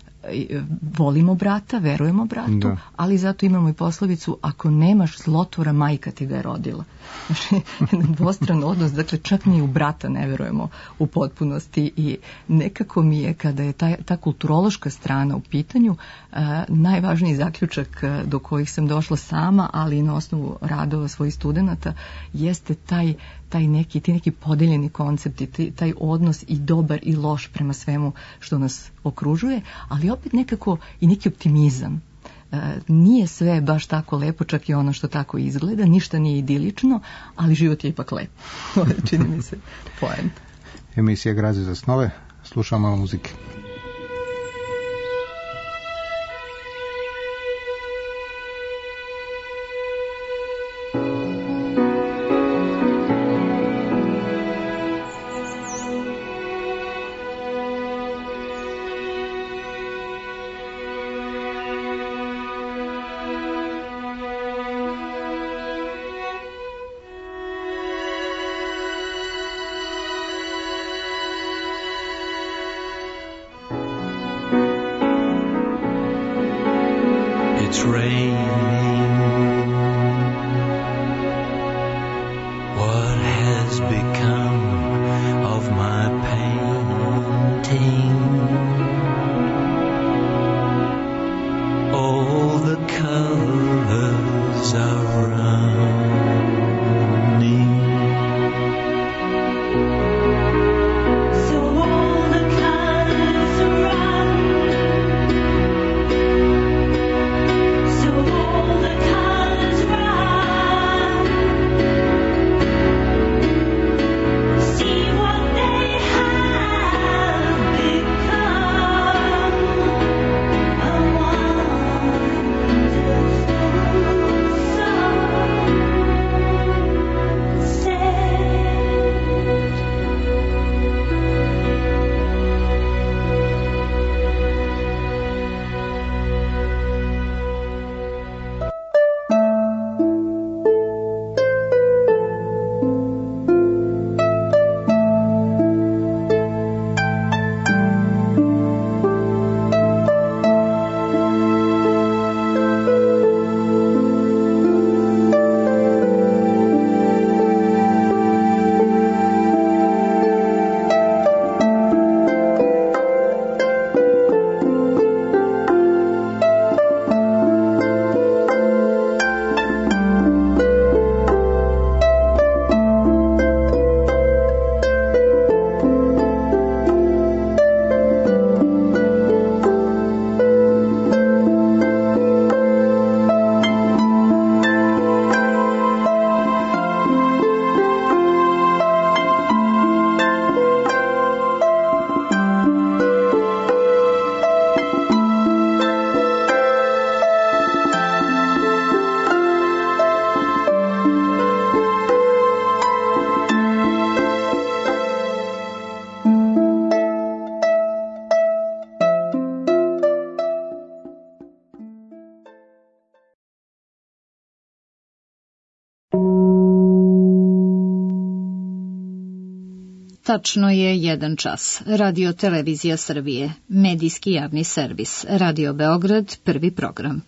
volimo brata, verujemo bratu, da. ali zato imamo i poslovicu: ako nemaš zlotvora, majka ti ga je rodila. Znači, jedan dvostran odnos, dakle čak ni u brata ne verujemo u potpunosti, i nekako mi je, kada je ta, ta kulturološka strana u pitanju, a, najvažniji zaključak a, do kojih sam došla sama, ali i na osnovu radova svojih studenata, jeste taj taj neki, ti neki podeljeni koncepti, taj odnos i dobar i loš prema svemu što nas okružuje, ali opet nekako i neki optimizam. E, nije sve baš tako lepo, čak i ono što tako izgleda, ništa nije idilično, ali život je ipak lep. To je, čini mi se, poenta. Emisija Građe za snove, slušamo malo muzike. Tačno je jedan čas. Radio Televizija Srbije, medijski javni servis. Radio Beograd, prvi program.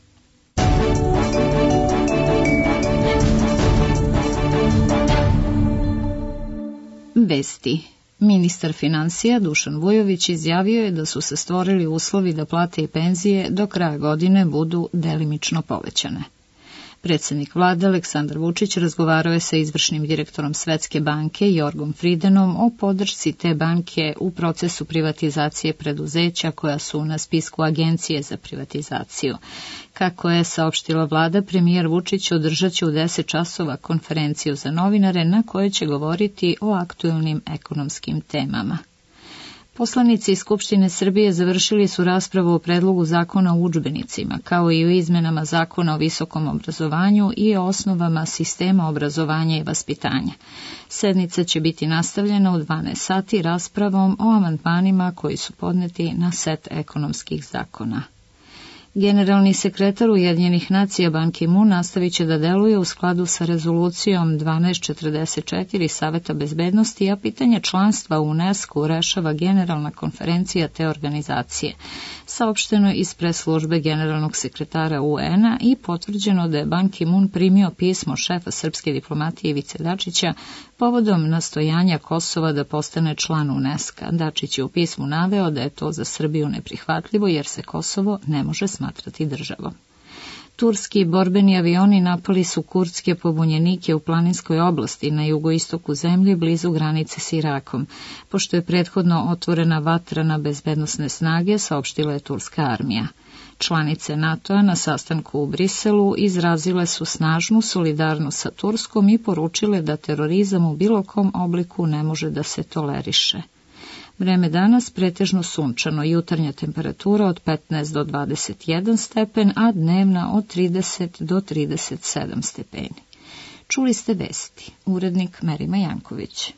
Vesti. Ministar finansija Dušan Vujović izjavio je da su se stvorili uslovi da plate i penzije do kraja godine budu delimično povećane. Predsjednik vlade Aleksandar Vučić razgovarao je sa izvršnim direktorom Svetske banke Jorgom Friedenom o podršci te banke u procesu privatizacije preduzeća koja su na spisku Agencije za privatizaciju. Kako je saopštila vlada, premijer Vučić održat će u deset časova konferenciju za novinare na kojoj će govoriti o aktuelnim ekonomskim temama. Poslanici Skupštine Srbije završili su raspravu o predlogu zakona o udžbenicima, kao i o izmenama zakona o visokom obrazovanju i o osnovama sistema obrazovanja i vaspitanja. Sednica će biti nastavljena u dvanaest sati raspravom o amandmanima koji su podneti na set ekonomskih zakona. Generalni sekretar Ujedinjenih nacija Ban Ki-moon nastavit će da deluje u skladu sa rezolucijom dvanaest četrdeset četiri Saveta bezbednosti, a pitanje članstva u UNESCO rešava Generalna konferencija te organizacije. Saopšteno iz pres službe generalnog sekretara U N-a i potvrđeno da je Ban Ki-moon primio pismo šefa srpske diplomatije Ivice Dačića povodom nastojanja Kosova da postane član UNESCO-a. Dačić je u pismu naveo da je to za Srbiju neprihvatljivo jer se Kosovo ne može smatrati državom. Turski borbeni avioni napali su kurdske pobunjenike u planinskoj oblasti na jugoistoku zemlje blizu granice s Irakom. Pošto je prethodno otvorena vatra na bezbednosne snage, saopštila je turska armija. Članice NATO-a na sastanku u Briselu izrazile su snažnu solidarnost sa Turskom i poručile da terorizam u bilo kom obliku ne može da se toleriše. Vreme danas pretežno sunčano, jutarnja temperatura od petnaest do dvadeset jedan stepen, a dnevna od trideset do trideset sedam stepeni. Čuli ste vesti. Urednik Merima Janković.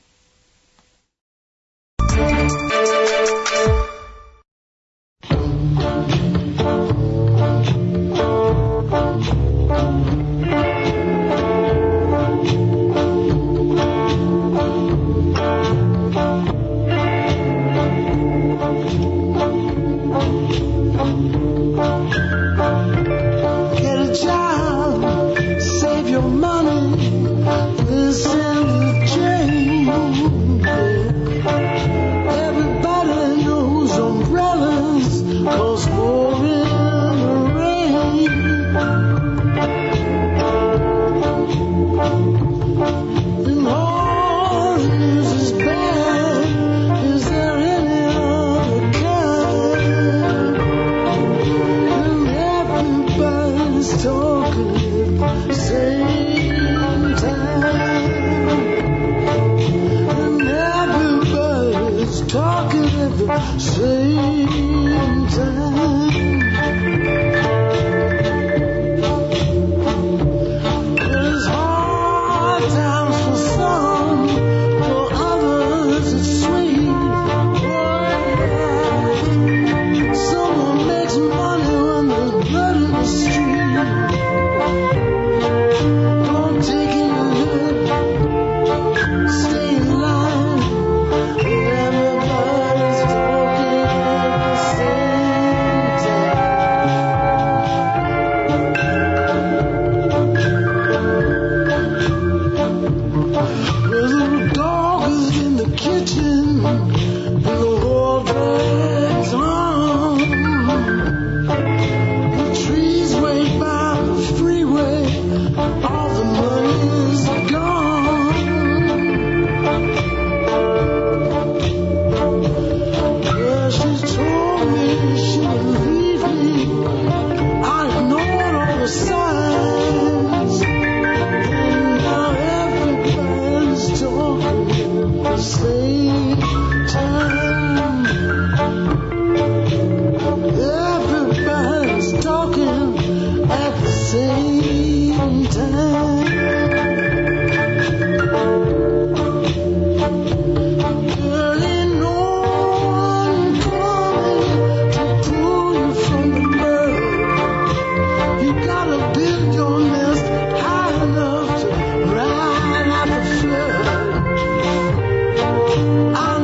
I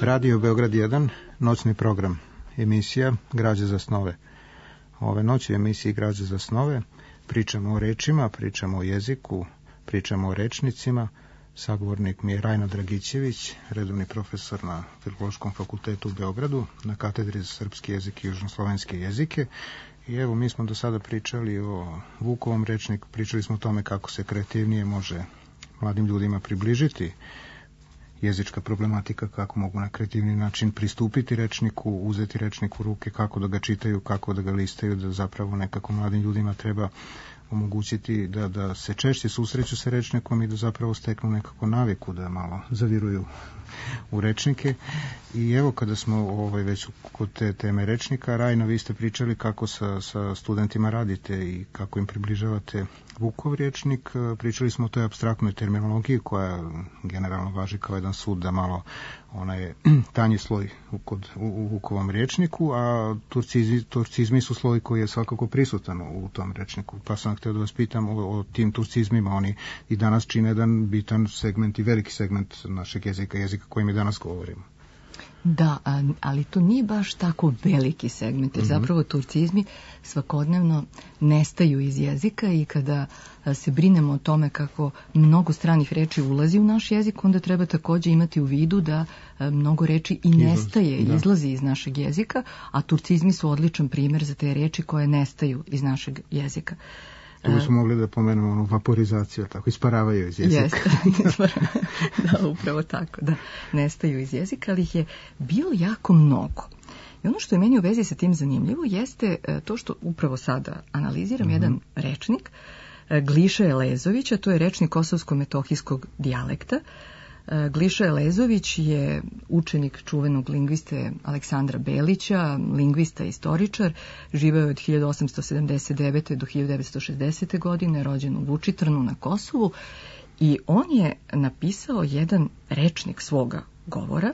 Radio Beograd jedan, noćni program, emisija Građa za snove. Ove noći u emisiji Građa za snove pričamo o rečima, pričamo o jeziku, pričamo o rečnicima. Sagovornik mi je Rajna Dragićević, redovni profesor na Filološkom fakultetu u Beogradu, na katedri za srpski jezik i južnoslovenske jezike. I evo, mi smo do sada pričali o Vukovom rečniku, pričali smo o tome kako se kreativnije može mladim ljudima približiti jezička problematika, kako mogu na kreativni način pristupiti rečniku, uzeti rečnik u ruke, kako da ga čitaju, kako da ga listaju, da zapravo nekako mladim ljudima treba omogućiti da, da se češće susreću sa rečnikom i da zapravo steknu nekako naviku da malo zaviruju u rečnike. I evo, kada smo ovaj, već kod te teme rečnika, Rajno, vi ste pričali kako sa, sa studentima radite i kako im približavate Vukov rečnik. Pričali smo o toj apstraktnoj terminologiji koja generalno važi kao jedan sud da malo ona je tanji sloj u, kod, u, u Vukovom rečniku, a turcizmi, turcizmi su sloj koji je svakako prisutan u tom rečniku. Pa sam htio da vas pitam o, o tim turcizmima. Oni i danas čine jedan bitan segment i veliki segment našeg jezika, jezika kojim mi danas govorimo. Da, ali to nije baš tako veliki segment, jer zapravo turcizmi svakodnevno nestaju iz jezika i kada se brinemo o tome kako mnogo stranih reči ulazi u naš jezik, onda treba također imati u vidu da mnogo reči i nestaje, izlazi, izlazi iz našeg jezika, a turcizmi su odličan primjer za te reči koje nestaju iz našeg jezika. Tu bismo mogli da pomenemo onu vaporizaciju, tako, isparavaju iz jezika. Jeste, da, upravo tako, da, nestaju iz jezika, ali ih je bilo jako mnogo. I ono što je meni u vezi sa tim zanimljivo jeste to što upravo sada analiziram mm-hmm. jedan rečnik Gliše Elezovića, to je rečnik kosovsko-metohijskog dijalekta. Gliša Elezović je učenik čuvenog lingviste Aleksandra Belića, lingvista i istoričar, živeo je od hiljadu osamsto sedamdeset devete. do hiljadu devetsto šezdesete. godine, rođen u Vučitrnu na Kosovu, i on je napisao jedan rečnik svoga govora,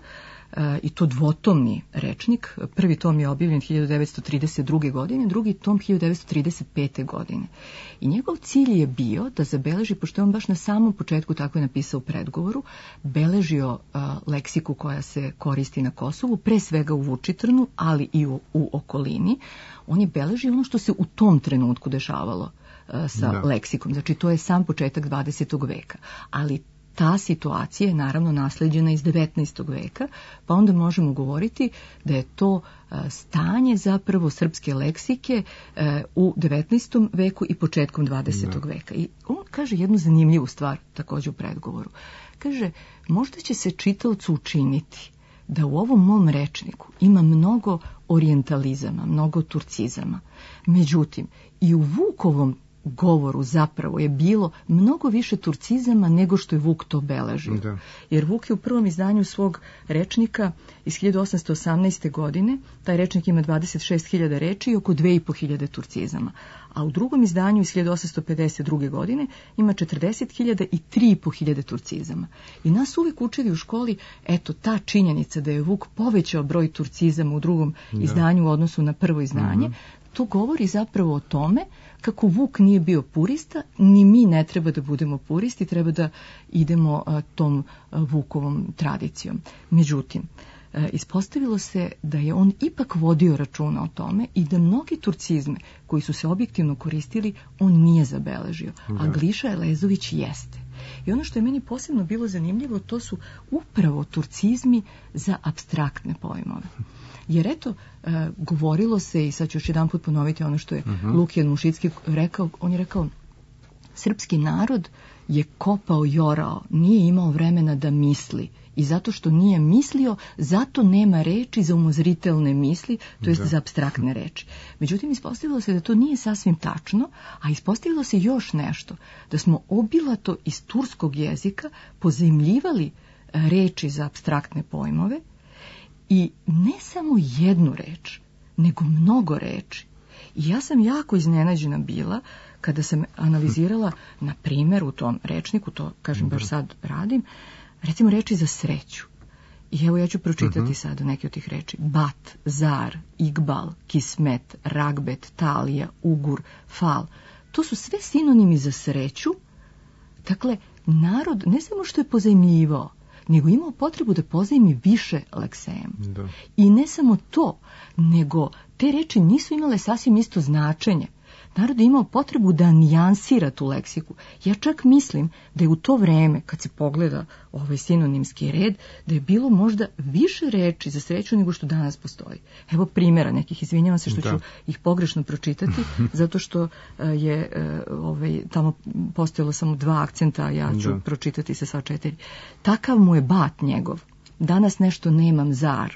i to dvotomni rečnik. Prvi tom je objavljen hiljadu devetsto trideset druge. godine, drugi tom hiljadu devetsto trideset pete. godine. I njegov cilj je bio da zabeleži, pošto je on baš na samom početku, tako je napisao u predgovoru, beležio uh, leksiku koja se koristi na Kosovu, pre svega u Vučitrnu, ali i u, u okolini. On je beležio ono što se u tom trenutku dešavalo uh, sa da. leksikom. Znači, to je sam početak dvadesetog veka. Ali ta situacija je naravno nasleđena iz devetnaestog veka, pa onda možemo govoriti da je to stanje zapravo srpske leksike u devetnaestom veku i početkom dvadesetog veka. I on kaže jednu zanimljivu stvar također u predgovoru. Kaže, možda će se čitaocu učiniti da u ovom mom rečniku ima mnogo orijentalizama, mnogo turcizama. Međutim, i u Vukovom govoru zapravo je bilo mnogo više turcizama nego što je Vuk to beležio. Da. Jer Vuk je u prvom izdanju svog rečnika iz hiljadu osamsto osamnaeste. godine, taj rečnik ima dvadeset šest hiljada reči i oko dve i po hiljade turcizama. A u drugom izdanju iz hiljadu osamsto pedeset druge. godine ima četrdeset hiljada i tri i po hiljade turcizama. I nas uvijek učili u školi, eto, ta činjenica da je Vuk povećao broj turcizama u drugom da. izdanju u odnosu na prvo izdanje, mm-hmm. to govori zapravo o tome kako Vuk nije bio purista, ni mi ne treba da budemo puristi, treba da idemo a, tom a, Vukovom tradicijom. Međutim, a, ispostavilo se da je on ipak vodio računa o tome i da mnogi turcizme koji su se objektivno koristili, on nije zabeležio, a Gliša Elezović jeste. I ono što je meni posebno bilo zanimljivo, to su upravo turcizmi za apstraktne pojmove. Jer eto, e, govorilo se, i sad ću još jedan put ponoviti ono što je uh-huh. Lukijan Mušicki rekao, on je rekao, srpski narod je kopao i orao, nije imao vremena da misli. I zato što nije mislio, zato nema reči za umozritelne misli, to jest za apstraktne reči. Međutim, ispostavilo se da to nije sasvim tačno, a ispostavilo se još nešto, da smo obilato iz turskog jezika pozajmljivali reči za apstraktne pojmove, i ne samo jednu reč, nego mnogo reči. I ja sam jako iznenađena bila kada sam analizirala, na primjer, u tom rečniku, to kažem baš sad radim, recimo reči za sreću. I evo ja ću pročitati uh-huh. sada neke od tih reči. Bat, zar, igbal, kismet, ragbet, talija, ugur, fal. To su sve sinonimi za sreću. Dakle, narod ne samo što je pozajmljivao, nego imao potrebu da pozajmi više leksema. Da. I ne samo to, nego te reči nisu imale sasvim isto značenje. Narod je imao potrebu da nijansira tu leksiku. Ja čak mislim da je u to vreme, kad se pogleda ovaj sinonimski red, da je bilo možda više reči za sreću nego što danas postoji. Evo primjera nekih, izvinjavam se što da. ću ih pogrešno pročitati, zato što je ovaj, tamo postojalo samo dva akcenta, a ja ću da. pročitati sa sva četiri. Takav mu je bat njegov, danas nešto nemam zar,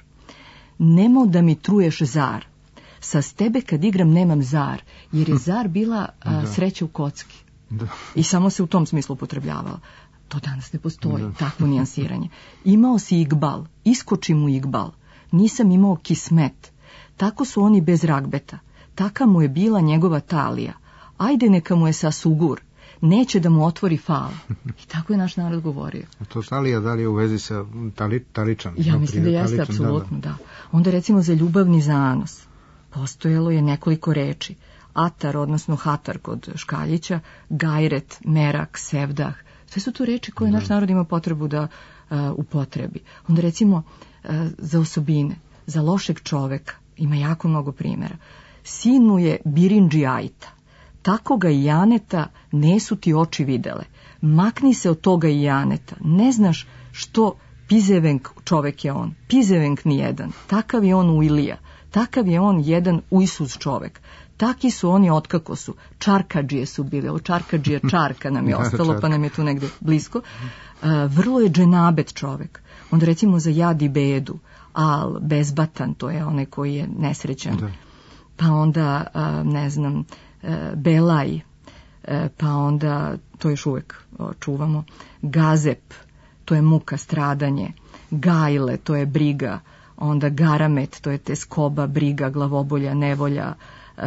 nemao da mi truješ zar, sa s tebe kad igram nemam zar, jer je zar bila a, sreća u kocki. Da. I samo se u tom smislu upotrebljavala. To danas ne postoji, da. takvo nijansiranje. Imao si igbal, iskoči mu igbal, nisam imao kismet. Tako su oni bez ragbeta. Taka mu je bila njegova talija. Ajde neka mu je sasugur, neće da mu otvori fal. I tako je naš narod govorio. A to talija da li je u vezi sa tali, taličan? Ja mislim da jeste, taličan, apsolutno, da, da. da. Onda recimo za ljubavni zanos postojalo je nekoliko reči. Atar, odnosno hatar kod Škaljića, gajret, merak, sevdah. Sve su to reči koje da. naš narod ima potrebu da uh, upotrebi. Onda recimo uh, za osobine, za lošeg čoveka, ima jako mnogo primjera. Sin mu je Birindži Ajta, tako ga i Janeta nesu ti oči videle. Makni se od toga i Janeta, ne znaš što pizevenk čovek je on. Pizevenk nijedan, takav je on u Ilija. Takav je on jedan ujsuz čovek. Taki su oni otkako su. Čarkadžije su bili. Ovo čarkadžija čarka nam je ostalo, pa nam je tu negde blisko. Uh, vrlo je dženabet čovek. Onda recimo za jad i bedu. Al, bezbatan, to je onaj koji je nesrećan. Da. Pa onda, uh, ne znam, uh, belaj. Uh, pa onda, to još uvek uh, čuvamo. Gazep, to je muka, stradanje. Gajle, to je briga. Onda garamet, to je teskoba, briga, glavobolja, nevolja,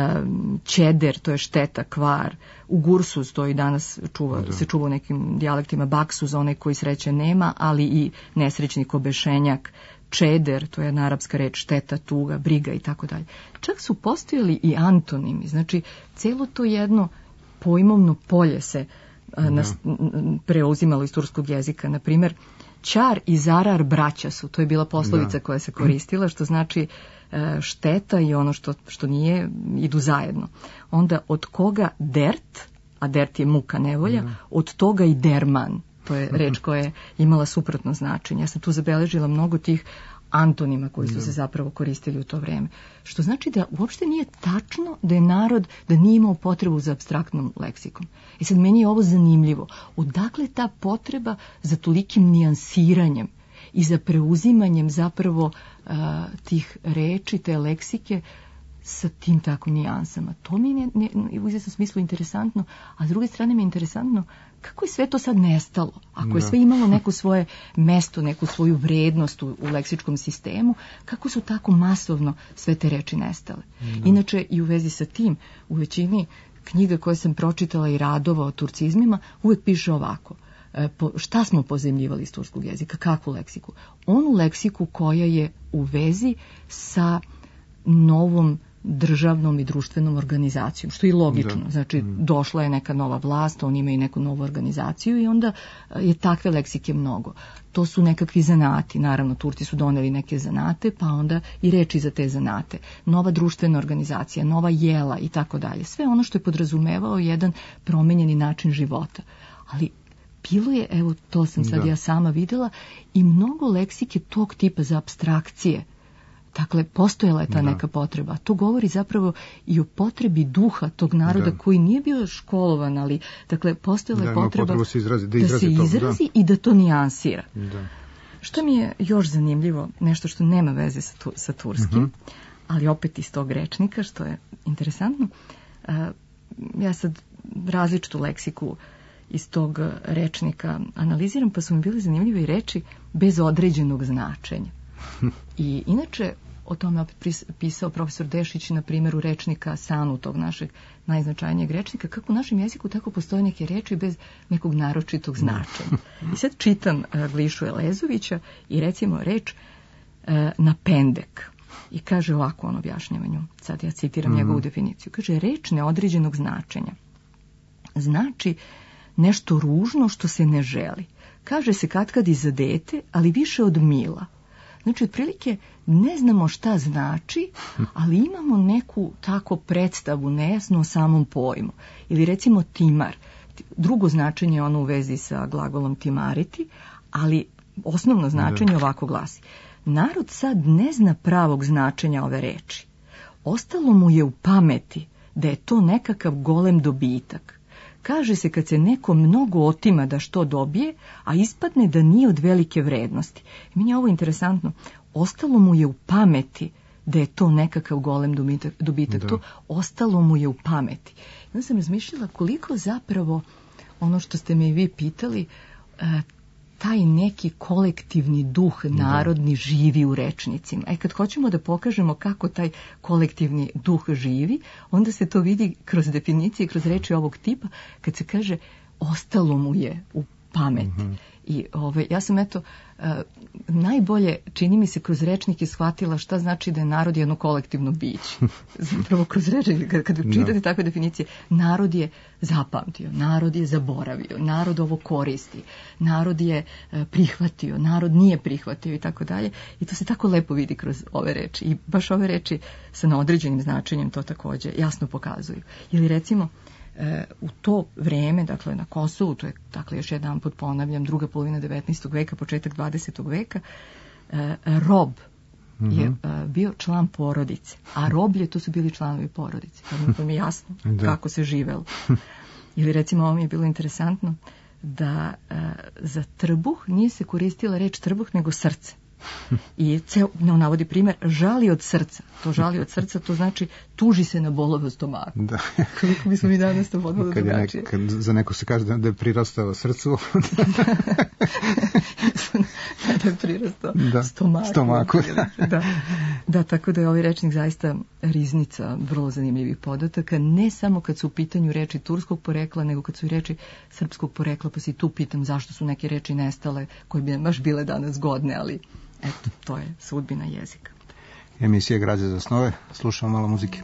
um, čeder, to je šteta, kvar, ugursuz, to i danas čuva, se čuva u nekim dijalektima, baksuz, onaj koji sreće nema, ali i nesrećnik, obešenjak, čeder, to je jedna arapska reč, šteta, tuga, briga i tako dalje. Čak su postojali i antonimi, znači celo to jedno pojmovno polje se uh, nas, preuzimalo iz turskog jezika, na primjer, Ćar i zarar braća su, to je bila poslovica da. koja se koristila, što znači e, šteta i ono što, što nije, idu zajedno. Onda od koga dert, a dert je muka, nevolja, da. od toga i derman, to je reč koja je imala suprotno značenje. Ja sam tu zabeležila mnogo tih antonima koji su da. se zapravo koristili u to vreme. Što znači da uopšte nije tačno da je narod, da nije imao potrebu za apstraktnom leksikom. I sad meni je ovo zanimljivo. Odakle ta potreba za tolikim nijansiranjem i za preuzimanjem zapravo uh, tih reči, te leksike sa tim tako nijansama. To mi je ne, ne, u izvjesnom smislu interesantno, a s druge strane mi je interesantno kako je sve to sad nestalo. Ako je sve imalo neko svoje mesto, neku svoju vrednost u, u leksičkom sistemu, kako su tako masovno sve te reči nestale. No. Inače, i u vezi sa tim, u većini knjiga koje sam pročitala i radova o turcizmima, uvijek piše ovako. E, po, šta smo pozajmljivali iz turskog jezika? Kakvu leksiku? Onu leksiku koja je u vezi sa novom državnom i društvenom organizacijom, što je logično. Da. Znači, došla je neka nova vlast, oni imaju neku novu organizaciju i onda je takve leksike mnogo. To su nekakvi zanati, naravno, Turci su doneli neke zanate, pa onda i reči za te zanate. Nova društvena organizacija, nova jela i tako dalje. Sve ono što je podrazumevao jedan promenjeni način života. Ali bilo je, evo, to sam sad da. ja sama videla, i mnogo leksike tog tipa za apstrakcije. Dakle, postojala je ta da. neka potreba. To govori zapravo i o potrebi duha tog naroda da. koji nije bio školovan, ali dakle, postojala je da, potreba se izrazi, da, da se izrazi da. i da to nijansira. Da. Što mi je još zanimljivo, nešto što nema veze sa, tu, sa turskim, uh-huh. ali opet iz tog rečnika, što je interesantno. Uh, ja sad različitu leksiku iz tog rečnika analiziram, pa su mi bili zanimljive i reči bez određenog značenja. I inače, o tome opet pisao profesor Dešić na primjeru rečnika Sanu, tog našeg najznačajnijeg rečnika, kako u našem jeziku tako postoje neke reči bez nekog naročitog značenja. I sad čitam uh, Glišu Elezovića i recimo reč uh, napendek. I kaže ovako on objašnjavanju, sad ja citiram mm-hmm. njegovu definiciju, kaže reč neodređenog značenja. Znači nešto ružno što se ne želi. kaže se katkad i za dete, ali više od mila. Znači, otprilike ne znamo šta znači, ali imamo neku tako predstavu nejasnu o samom pojmu. Ili recimo timar. Drugo značenje je ono u vezi sa glagolom timariti, ali osnovno značenje ovako glasi. Narod sad ne zna pravog značenja ove reči. Ostalo mu je u pameti da je to nekakav golem dobitak. Kaže se kad se neko mnogo otima da što dobije, a ispadne da nije od velike vrednosti. Meni je ovo interesantno. Ostalo mu je u pameti da je to nekakav golem dobitak. dobitak. To ostalo mu je u pameti. Ja sam razmišljala koliko zapravo, ono što ste me i vi pitali, taj neki kolektivni duh narodni živi u rečnicima. E kad hoćemo da pokažemo kako taj kolektivni duh živi, onda se to vidi kroz definicije, kroz reči ovog tipa, kad se kaže ostalo mu je u pameti. Mm-hmm. I ove, ja sam eto uh, najbolje, čini mi se, kroz rečnike shvatila šta znači da je narod jedno kolektivno biće. Zapravo kroz rečnike, kad, kad čitate no. takve definicije, narod je zapamtio, narod je zaboravio, narod ovo koristi, narod je uh, prihvatio, narod nije prihvatio i tako dalje. I to se tako lepo vidi kroz ove reči. I baš ove reči sa neodređenim značenjem to takođe jasno pokazuju. Ili recimo, u to vreme, dakle na Kosovu, to je, dakle još jedan put ponavljam, druga polovina devetnaestog veka, početak dvadesetog veka, rob je mm-hmm. bio član porodice, a roblje to su bili članovi porodice. To mi je jasno kako se živelo. Ili recimo ovo mi je bilo interesantno da za trbuh nije se koristila reč trbuh, nego srce. I ceo, no, navodi primjer, žali od srca. To žali od srca, to znači tuži se na bolove u stomaku. Da. Koliko bismo mi danas to podvalo drugačije. Kad za neko se kaže da je prirastao srcu. Da je prirastao da, stomaku. stomaku. Da. Da, tako da je ovaj rečnik zaista riznica vrlo zanimljivih podataka, ne samo kad su u pitanju reči turskog porekla, nego kad su i reči srpskog porekla, pa se i tu pitam zašto su neke reči nestale, koje bi baš bile danas godne, ali eto, to je sudbina jezika. Emisija Građe za snove, slušamo malo muzike.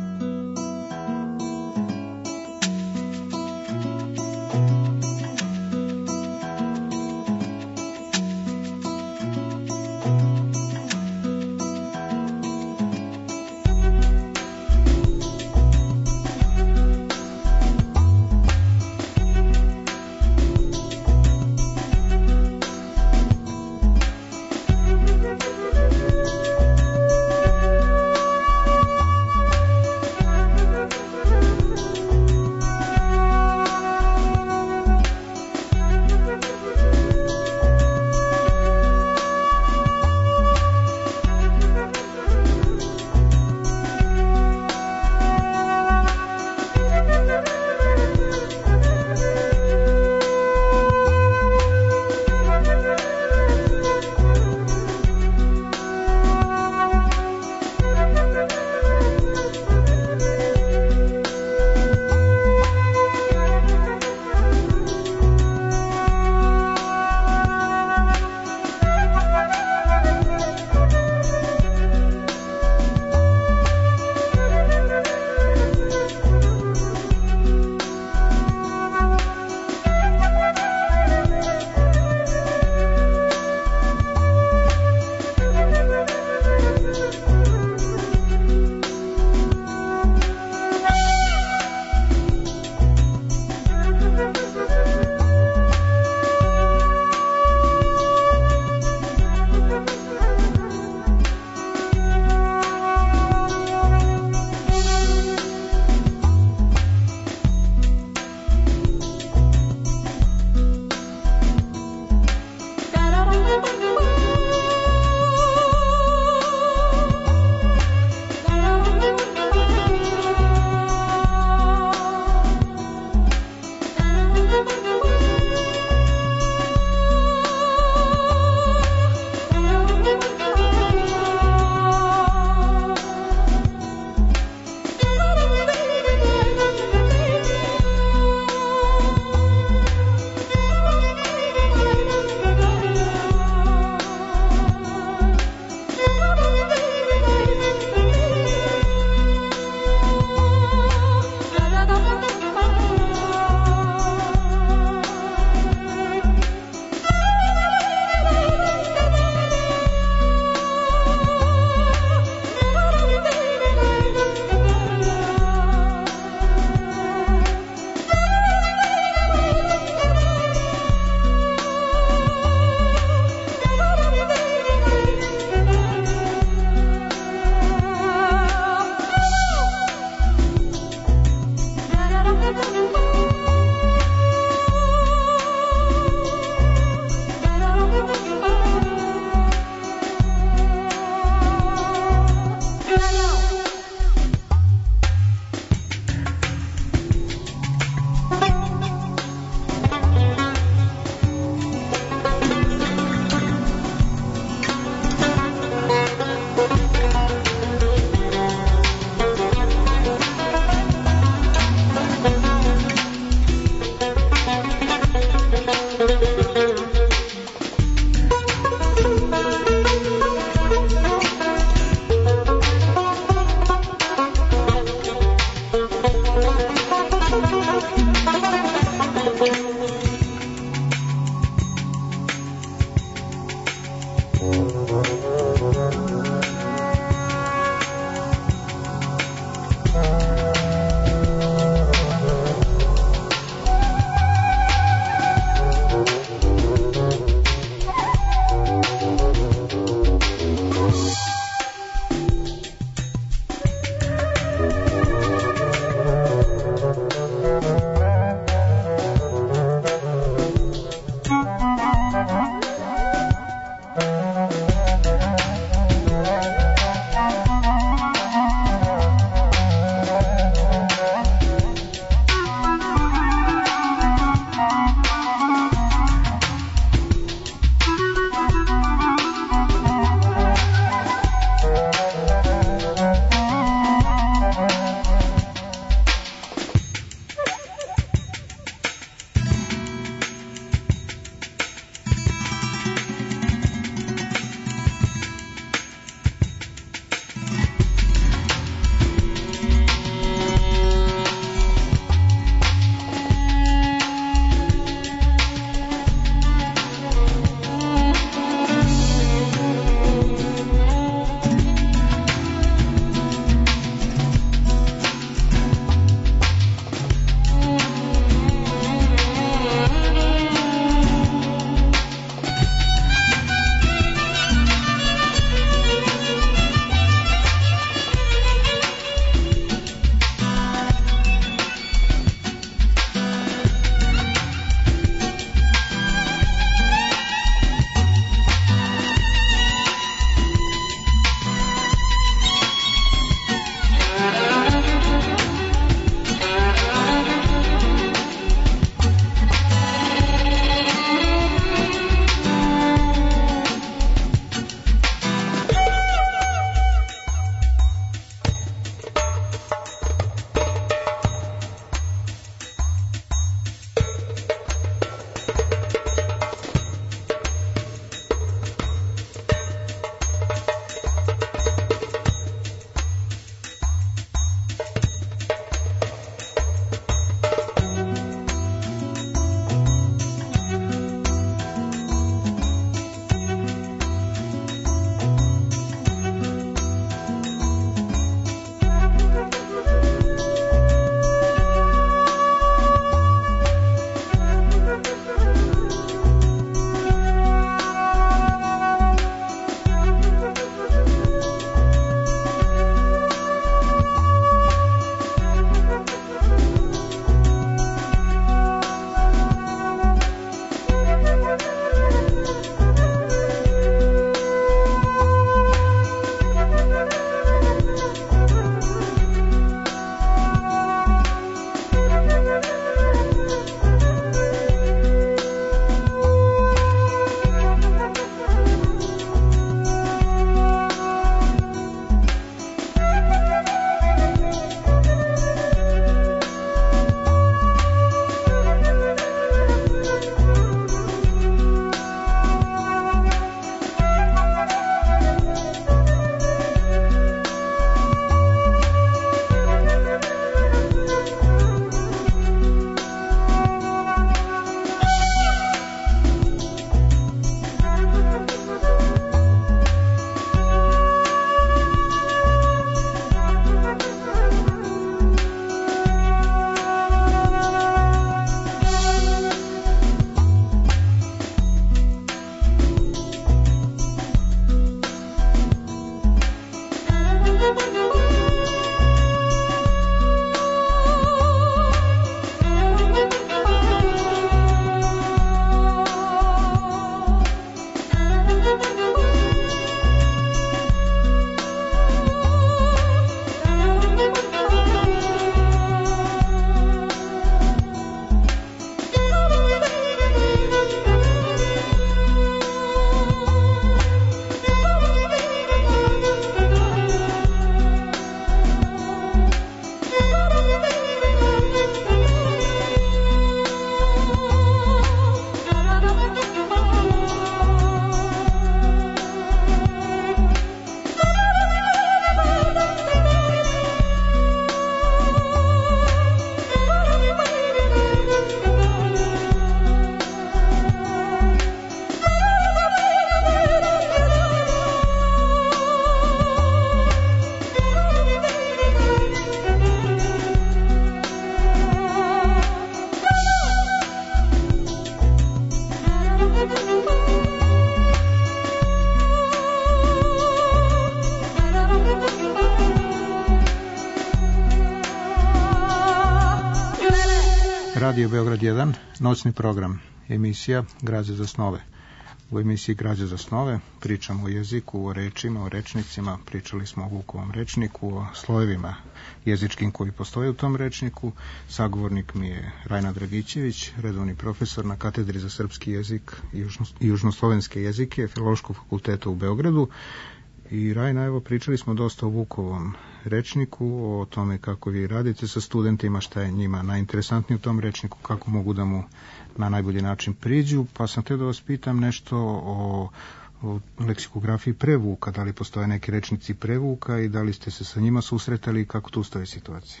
Radio Beograd jedan, noćni program, emisija Građa za snove. U emisiji Građa za snove pričamo o jeziku, o rečima, o rečnicima, pričali smo o Vukovom rečniku, o slojevima jezičkim koji postoje u tom rečniku. Sagovornik mi je Rajna Dragićević, redovni profesor na katedri za srpski jezik i južno, južnoslovenske jezike Filološkog fakulteta u Beogradu. I Rajna, evo, pričali smo dosta o Vukovom rečniku, o tome kako vi radite sa studentima, šta je njima najinteresantnije u tom rečniku, kako mogu da mu na najbolji način priđu, pa sam te da vas pitam nešto o, o leksikografiji prevuka, da li postoje neki rečnici prevuka i da li ste se sa njima susretali i kako tu stoji situacija?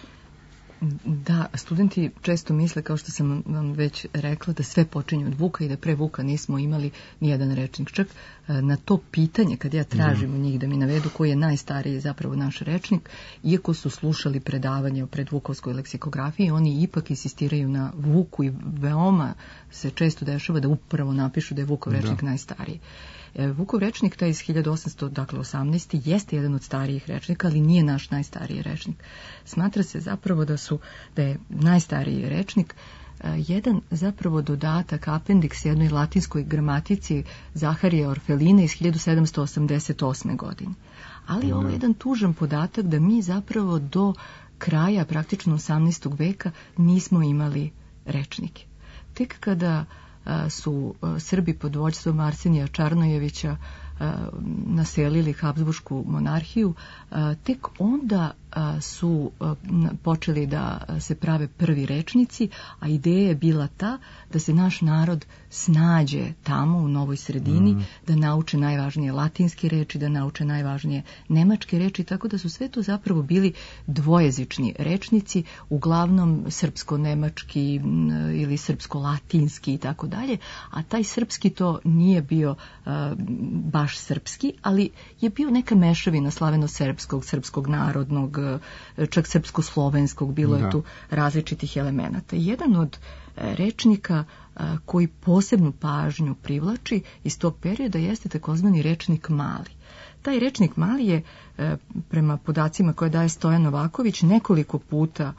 Da, studenti često misle, kao što sam vam već rekla, da sve počinje od Vuka i da pre Vuka nismo imali nijedan rečnik. Čak na to pitanje, kad ja tražim u njih da mi navedu koji je najstariji zapravo naš rečnik, iako su slušali predavanje o predvukovskoj leksikografiji, oni ipak insistiraju na Vuku i veoma se često dešava da upravo napišu da je Vukov rečnik da. najstariji. Vukov rečnik, taj iz hiljadu osamsto osamnaeste. jeste jedan od starijih rečnika, ali nije naš najstariji rečnik. Smatra se zapravo da su da je najstariji rečnik jedan zapravo dodatak, apendiks jednoj latinskoj gramatici Zaharija Orfelina iz hiljadu sedamsto osamdeset osme. godine. Ali mm. ovo je jedan tužan podatak da mi zapravo do kraja praktično osamnaestog veka nismo imali rečnike. Tek kada su Srbi pod vođstvom Arsenija Čarnojevića naselili Habsburšku monarhiju, tek onda su počeli da se prave prvi rečnici, a ideja je bila ta da se naš narod snađe tamo u novoj sredini, mm. da nauče najvažnije latinske reči, da nauče najvažnije nemačke reči, tako da su sve to zapravo bili dvojezični rečnici, uglavnom srpsko-nemački ili srpsko-latinski i tako dalje, a taj srpski to nije bio uh, baš srpski, ali je bio neka mešavina slaveno-srpskog, srpskog narodnog, čak srpsko-slovenskog, bilo da. je tu različitih elemenata. Jedan od rečnika koji posebnu pažnju privlači iz tog perioda jeste takozvani rečnik mali. Taj rečnik mali je, prema podacima koje daje Stojan Novaković, nekoliko puta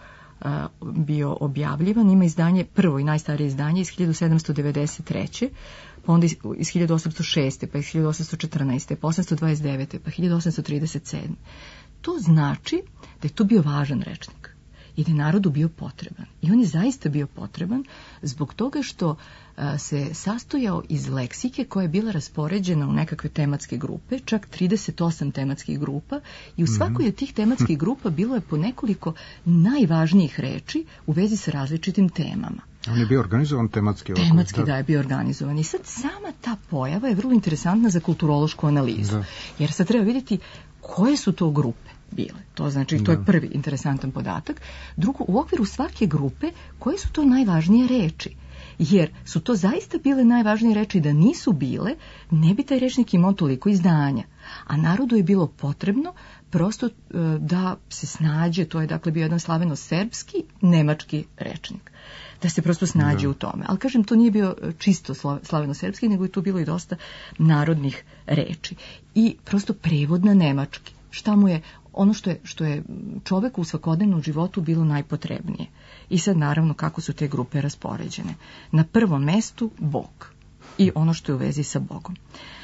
bio objavljivan. Ima izdanje, prvo i najstarije izdanje iz hiljadu sedamsto devedeset treće. pa onda iz hiljadu osamsto šeste. pa iz hiljadu osamsto četrnaeste. pa osamsto dvadeset devete. pa hiljadu osamsto trideset sedme. To znači da je to bio važan rečnik i da je narodu bio potreban. I on je zaista bio potreban zbog toga što a, se sastojao iz leksike koja je bila raspoređena u nekakve tematske grupe, čak trideset osam tematskih grupa, i u svakoj od tih tematskih grupa bilo je po nekoliko najvažnijih reči u vezi sa različitim temama. On je bio organizovan tematski? Ovako, tematski, da. da, je bio organizovan. I sad sama ta pojava je vrlo interesantna za kulturološku analizu. Da. Jer sad treba vidjeti koje su to grupe bile. To znači, to da. je prvi interesantan podatak. Drugo, u okviru svake grupe, koje su to najvažnije reči? Jer su to zaista bile najvažnije reči, da nisu bile, ne bi taj rečnik imao toliko izdanja. A narodu je bilo potrebno prosto da se snađe, to je dakle bio jedan slaveno-serbski, nemački rečnik. Da se prosto snađe da. u tome. Ali kažem, to nije bio čisto slaveno-serbski, nego je tu bilo i dosta narodnih reči. I prosto prevod na nemački. Šta mu je ono što je, što je čoveku u svakodnevnom životu bilo najpotrebnije. I sad naravno kako su te grupe raspoređene. Na prvom mestu Bog i ono što je u vezi sa Bogom.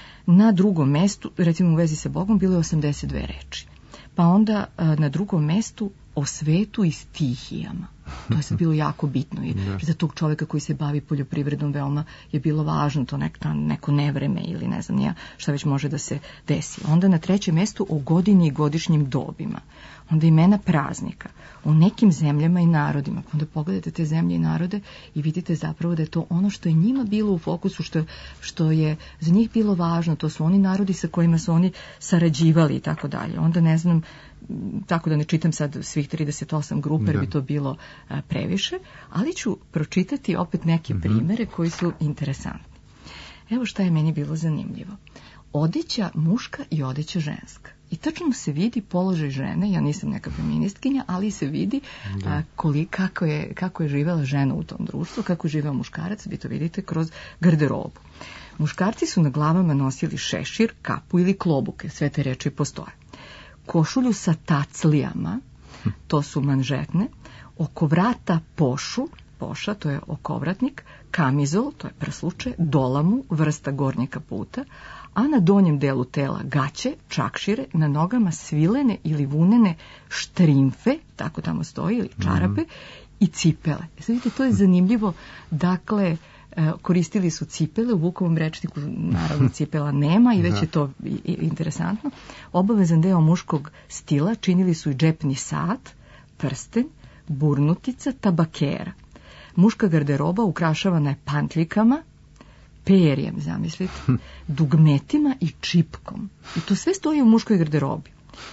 Na drugom mestu, recimo u vezi sa Bogom, bilo je osamdeset dve reči. Pa onda na drugom mestu o svetu i stihijama. To je sad bilo jako bitno i da. za tog čovjeka koji se bavi poljoprivredom veoma je bilo važno to nek, neko nevreme ili ne znam ja šta već može da se desi. Onda na trećem mjestu o godini i godišnjim dobima. Onda imena praznika u nekim zemljama i narodima. Onda pogledate te zemlje i narode i vidite zapravo da je to ono što je njima bilo u fokusu, što, što je za njih bilo važno. To su oni narodi sa kojima su oni sarađivali i tako dalje. Onda ne znam, tako da ne čitam sad svih trideset osam grupa, jer bi to bilo a, previše, ali ću pročitati opet neke mm-hmm. primere koji su interesantni. Evo šta je meni bilo zanimljivo. Odeća muška i odeća ženska. I tačno se vidi položaj žene, ja nisam neka feministkinja, ali se vidi a, koli, kako, je, kako je živela žena u tom društvu, kako je živeo muškarac, vi to vidite kroz garderobu. Muškarci su na glavama nosili šešir, kapu ili klobuke, sve te reči postoje. Košulju sa taclijama, to su manžetne, oko vrata pošu, poša, to je okovratnik, kamizol, to je prsluče, dolamu, vrsta gornjeg kaputa, a na donjem delu tela gaće, čakšire, na nogama svilene ili vunene štrimfe, tako tamo stoji, ili čarape, mm-hmm. i cipele. Sad vidite, to je zanimljivo, dakle, koristili su cipele, u Vukovom rečniku naravno cipela nema i već da. je to interesantno. Obavezan deo muškog stila činili su i džepni sat, prsten, burnutica, tabakera. Muška garderoba ukrašavana je pantljikama, perjem, zamislite, dugmetima i čipkom. I to sve stoji u muškoj garderobi.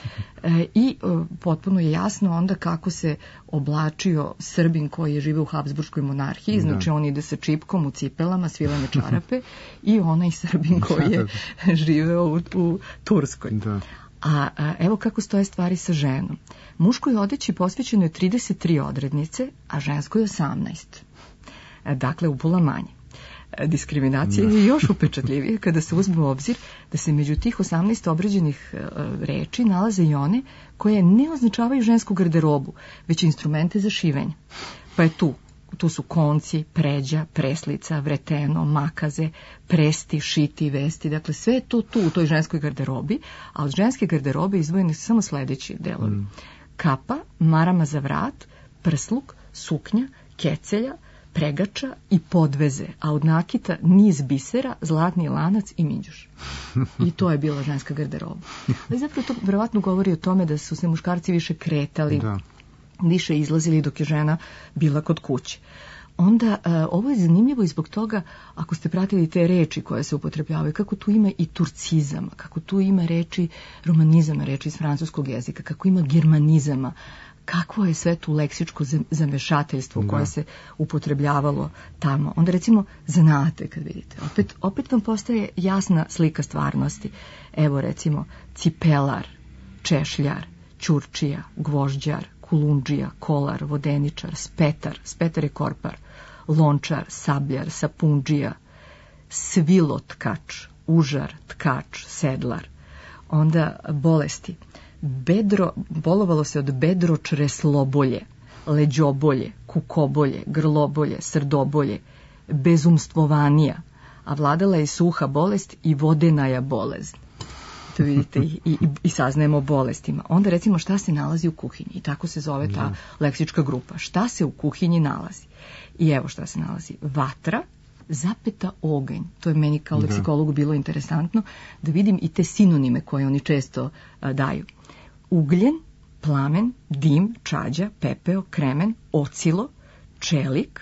E, I e, potpuno je jasno onda kako se oblačio Srbin koji je živeo u Habsburškoj monarhiji, znači da. on ide sa čipkom u cipelama, svilene čarape, i onaj Srbin koji je živeo u, u Turskoj. Da. A, a evo kako stoje stvari sa ženom. Muškoj odeći posvećeno je trideset tri odrednice, a ženskoj osamnaest. E, dakle, upola manje. Diskriminacija je još upečatljivija kada se uzme u obzir da se među tih osamnaest obrađenih reči nalaze i one koje ne označavaju žensku garderobu, već instrumente za šivenje. Pa je tu, tu su konci, pređa, preslica, vreteno, makaze, presti, šiti, vesti, dakle sve je to tu u toj ženskoj garderobi, a od ženske garderobe izdvojene su samo sledeći delovi. Mm. Kapa, marama za vrat, prsluk, suknja, kecelja, pregača i podveze, a od nakita niz bisera, zlatni lanac i minđuš. I to je bila ženska garderoba. Ali zapravo to verovatno govori o tome da su se muškarci više kretali, da. više izlazili dok je žena bila kod kuće. Onda, uh, ovo je zanimljivo i zbog toga, ako ste pratili te reči koje se upotrebljavaju, kako tu ima i turcizama, kako tu ima reči romanizama, reči iz francuskog jezika, kako ima germanizama, kakvo je sve tu leksičko zamešateljstvo da. koje se upotrebljavalo tamo. Onda recimo zanate, kad vidite. Opet, opet vam postaje jasna slika stvarnosti. Evo recimo cipelar, češljar, ćurčija, gvožđar, kulundžija, kolar, vodeničar, spetar, spetar je korpar, lončar, sabljar, sapundžija, svilotkač, užar, tkač, sedlar. Onda bolesti. Bedro, bolovalo se od bedročreslobolje, leđobolje, kukobolje, grlobolje, srdobolje, bezumstvovanija, a vladala je suha bolest i vodenaja bolest. To vidite i, i, i saznajemo bolestima. Onda recimo šta se nalazi u kuhinji, i tako se zove ta leksička grupa. Šta se u kuhinji nalazi? I evo šta se nalazi. Vatra, zapeta oganj. To je meni kao leksikologu bilo interesantno da vidim i te sinonime koje oni često a, daju. Ugljen, plamen, dim, čađa, pepeo, kremen, ocilo, čelik,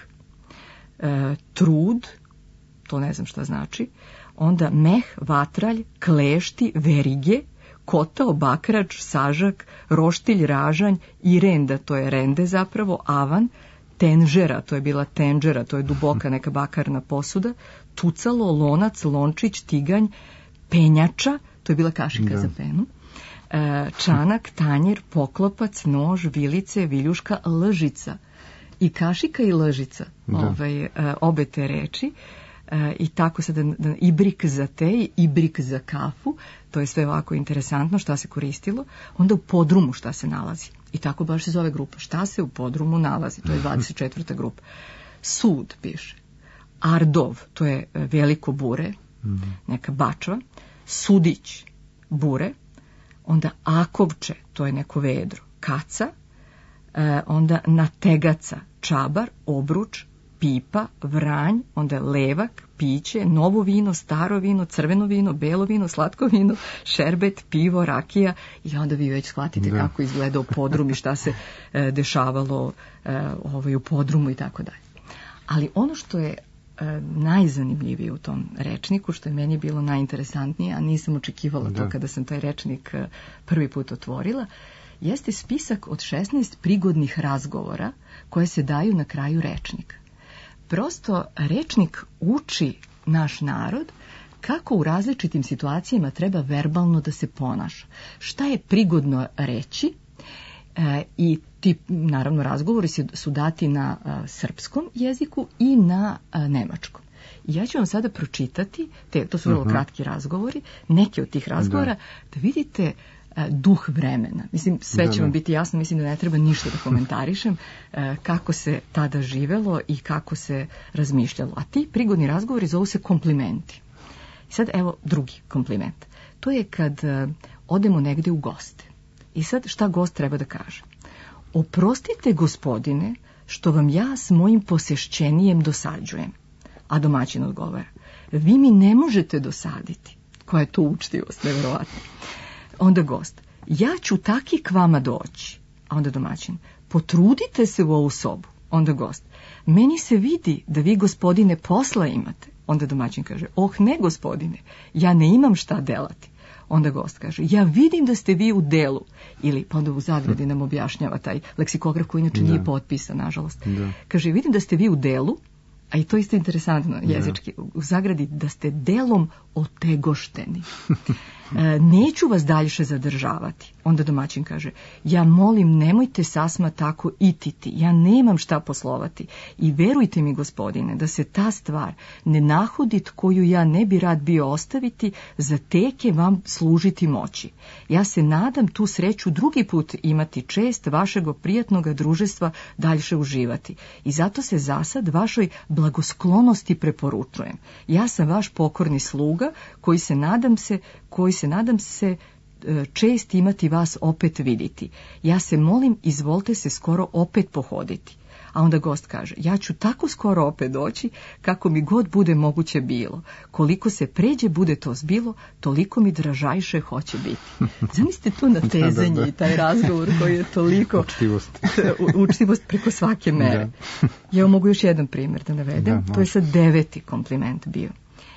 e, trud, to ne znam šta znači, onda meh, vatralj, klešti, verige, kotao, bakrač, sažak, roštilj, ražanj i renda, to je rende zapravo, avan, tenžera, to je bila tenžera, to je duboka neka bakarna posuda, tucalo, lonac, lončić, tiganj, penjača, to je bila kašika da. za penu, čanak, tanjir, poklopac, nož, vilice, viljuška, lžica. I kašika i lžica, ovaj, obe te reči. I tako sada ibrik za te, ibrik za kafu, to je sve ovako interesantno šta se koristilo. Onda u podrumu šta se nalazi. I tako baš se zove grupa. Šta se u podrumu nalazi? To je dvadeset četvrta grupa. Sud piše. Ardov, to je veliko bure, neka bačva. Sudić, bure. Onda akovče, to je neko vedro, kaca, e, onda nategaca, čabar, obruč, pipa, vranj, onda levak, piće, novo vino, staro vino, crveno vino, belo vino, slatko vino, šerbet, pivo, rakija, i onda vi već shvatite da. kako izgleda u podrum i šta se e, dešavalo e, ovaj, u podrumu i tako dalje. Ali ono što je e, najzanimljivije u tom rečniku, što je meni bilo najinteresantnije, a nisam očekivala da. to kada sam taj rečnik e, prvi put otvorila, jeste spisak od šesnaest prigodnih razgovora koje se daju na kraju rečnika. Prosto rečnik uči naš narod kako u različitim situacijama treba verbalno da se ponaša. Šta je prigodno reći? E, I ti, naravno, razgovori su dati na a, srpskom jeziku i na a, nemačkom. I ja ću vam sada pročitati, te, to su vrlo uh-huh. kratki razgovori, neke od tih razgovora, da, da vidite duh vremena. Mislim, sve će Da, vam da. biti jasno, mislim da ne treba ništa da komentarišem e, kako se tada živelo i kako se razmišljalo. A ti prigodni razgovori zovu se komplimenti. I sad evo drugi kompliment. To je kad e, odemo negde u goste. I sad šta gost treba da kaže? Oprostite, gospodine, što vam ja s mojim posešćenijem dosađujem. A domaćin odgovara, vi mi ne možete dosaditi. Koja je to učtivost, nevjerovatno. Onda gost, ja ću taki k vama doći. A onda domaćin, potrudite se u ovu sobu. Onda gost, meni se vidi da vi, gospodine, posla imate. Onda domaćin kaže, oh ne, gospodine, ja ne imam šta delati. Onda gost kaže, ja vidim da ste vi u delu. Ili, pa onda u zagradi nam objašnjava taj leksikograf koji inače Da. nije potpisan, nažalost. Da. Kaže, vidim da ste vi u delu, a i to isto interesantno jezički, u zagradi, da ste delom otegošteni. E, neću vas daljše zadržavati. Onda domaćin kaže, ja molim, nemojte sasma tako ititi, ja nemam šta poslovati. I verujte mi, gospodine, da se ta stvar ne nahodit koju ja ne bi rad bio ostaviti, za teke vam služiti moći. Ja se nadam tu sreću drugi put imati čest vašeg prijatnoga druženstva daljše uživati. I zato se zasad vašoj blagosklonosti preporučujem. Ja sam vaš pokorni sluga koji se nadam se, koji se nadam se e, čest imati vas opet viditi. Ja se molim, izvolite se skoro opet pohoditi. A onda gost kaže, ja ću tako skoro opet doći, kako mi god bude moguće bilo. Koliko se pređe bude to zbilo, toliko mi dražajše hoće biti. Zamislite to natezanje Da, da, da. i taj razgovor koji je toliko Učtivost. u- učtivost preko svake mere. Ja vam mogu još jedan primjer da navedem. Da, to je može. sad deveti kompliment bio.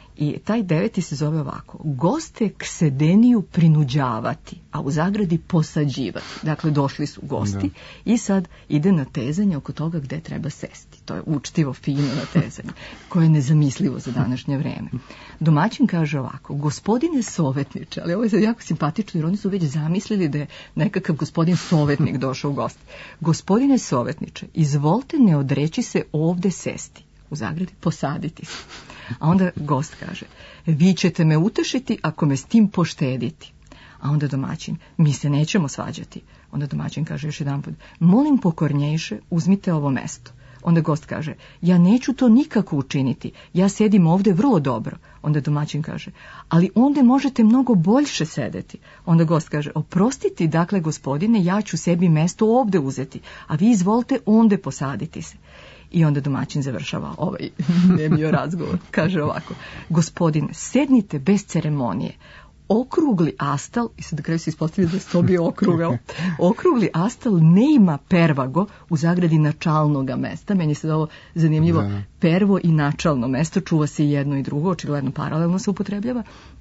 I taj deveti se zove ovako. Goste k sedeniju prinuđavati, a u zagradi posađivati. Dakle, došli su gosti i sad ide natezanje oko toga gde treba sesti. To je učtivo, fino natezanje, koje je nezamislivo za današnje vreme. Domaćin kaže ovako, gospodine sovetniče, ali ovo je sad jako simpatično jer oni su već zamislili da je nekakav gospodin sovetnik došao u goste. Gospodine sovetniče, izvolite ne odreći se ovde sesti. U zagradi posaditi se. A onda gost kaže, vi ćete me utešiti ako me s tim poštediti. A onda domaćin, mi se nećemo svađati. Onda domaćin kaže još jedan put, molim pokornjejše, uzmite ovo mesto. Onda gost kaže, ja neću to nikako učiniti, ja sedim ovde vrlo dobro. Onda domaćin kaže, ali onda možete mnogo boljše sedeti. Onda gost kaže, oprostiti, dakle, gospodine, ja ću sebi mesto ovde uzeti, a vi izvolite onde posaditi se. I onda domaćin završava ovaj nemio razgovor. Kaže ovako, gospodine, sednite bez ceremonije. Okrugli astal, i sad na kraju se ispostavlja da je to bio okrugao, okrugli astal ne ima pervago u zagradi načalnoga mesta. Meni se ovo zanimljivo, Da, da. pervo i načalno mesto, čuva se i jedno i drugo, očigledno paralelno se upotrebljava.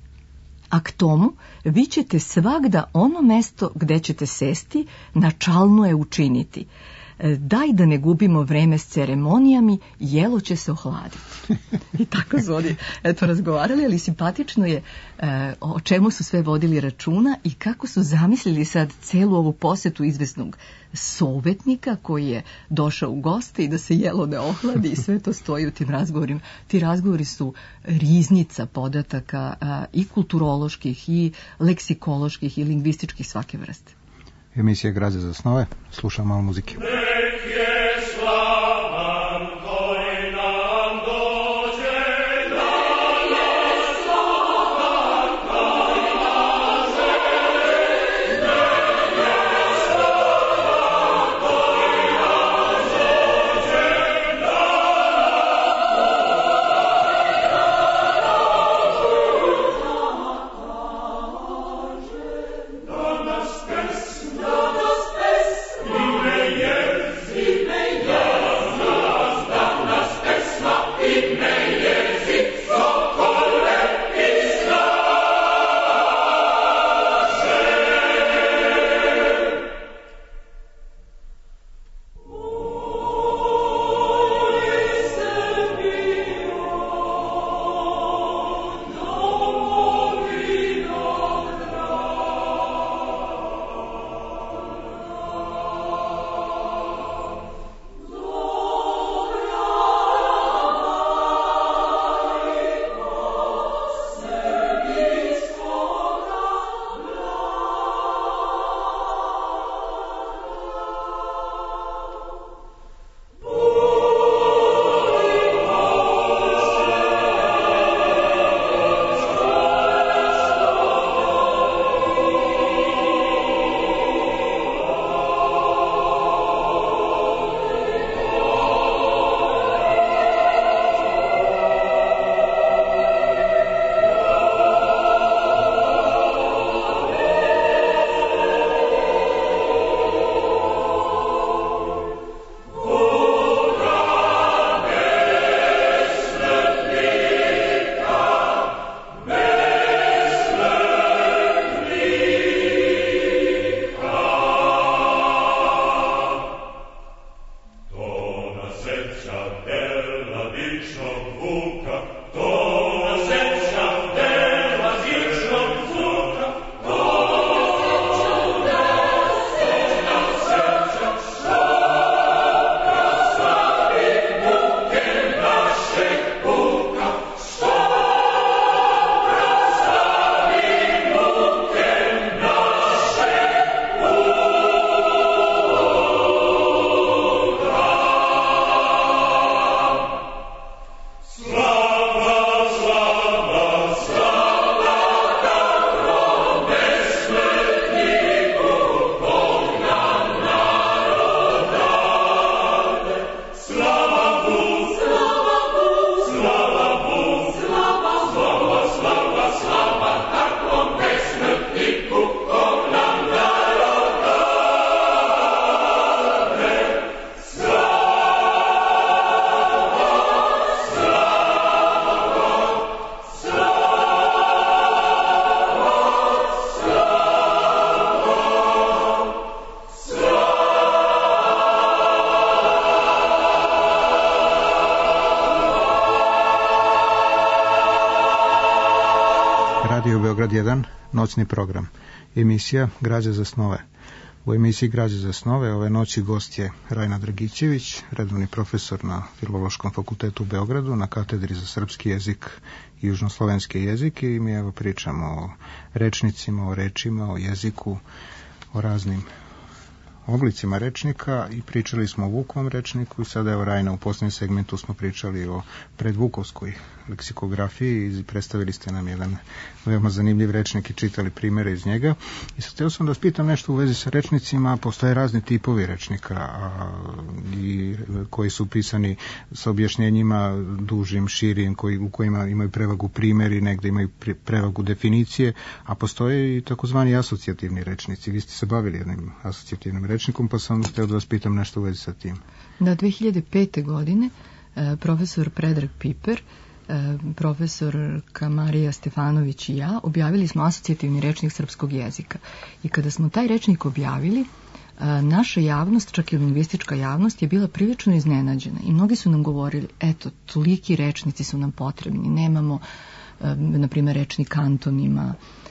A k tomu vi ćete svagda ono mesto gde ćete sesti, načalno je učiniti. E, Daj da ne gubimo vreme s ceremonijami, jelo će se ohladiti. I tako su oni eto razgovarali, ali simpatično je e, o čemu su sve vodili računa i kako su zamislili sad celu ovu posetu izvesnog sovetnika koji je došao u goste i da se jelo ne ohladi i sve to stoji u tim razgovorima. Ti razgovori su riznica podataka a, i kulturoloških i leksikoloških i lingvističkih svake vrste. Emisija Građe za snove, slušamo malo muzike. Ime Beograd jedan, noćni program. Emisija Građa za snove. U emisiji Građa za snove ove noći gost je Rajna Dragićević, redovni profesor na Filološkom fakultetu u Beogradu, na katedri za srpski jezik i južnoslovenski jezik, i mi evo pričamo o rečnicima, o rečima, o jeziku, o raznim oblicima rečnika, i pričali smo o Vukovom rečniku, i sada evo Rajna, u posljednjem segmentu smo pričali o predvukovskoj leksikografiji i predstavili ste nam jedan veoma zanimljiv rečnik i čitali primere iz njega. I sad htio sam da vas pitam nešto u vezi sa rečnicima. Postoje razni tipovi rečnika a, i, koji su pisani sa objašnjenjima dužim, širim, koji, u kojima imaju prevagu primeri, negde imaju prevagu definicije, a postoje i takozvani asocijativni rečnici. Vi ste se bavili jednim asocijativnim rečnikom, pa sam htio da vas pitam nešto u vezi sa tim. Da, dve hiljade pete. godine profesor Predrag Piper, profesor Marija Stefanović i ja objavili smo asocijativni rečnik srpskog jezika. I kada smo taj rečnik objavili, naša javnost, čak i lingvistička javnost, je bila prilično iznenađena. I mnogi su nam govorili, eto, toliki rečnici su nam potrebni, nemamo, na primjer, rečnik antonima,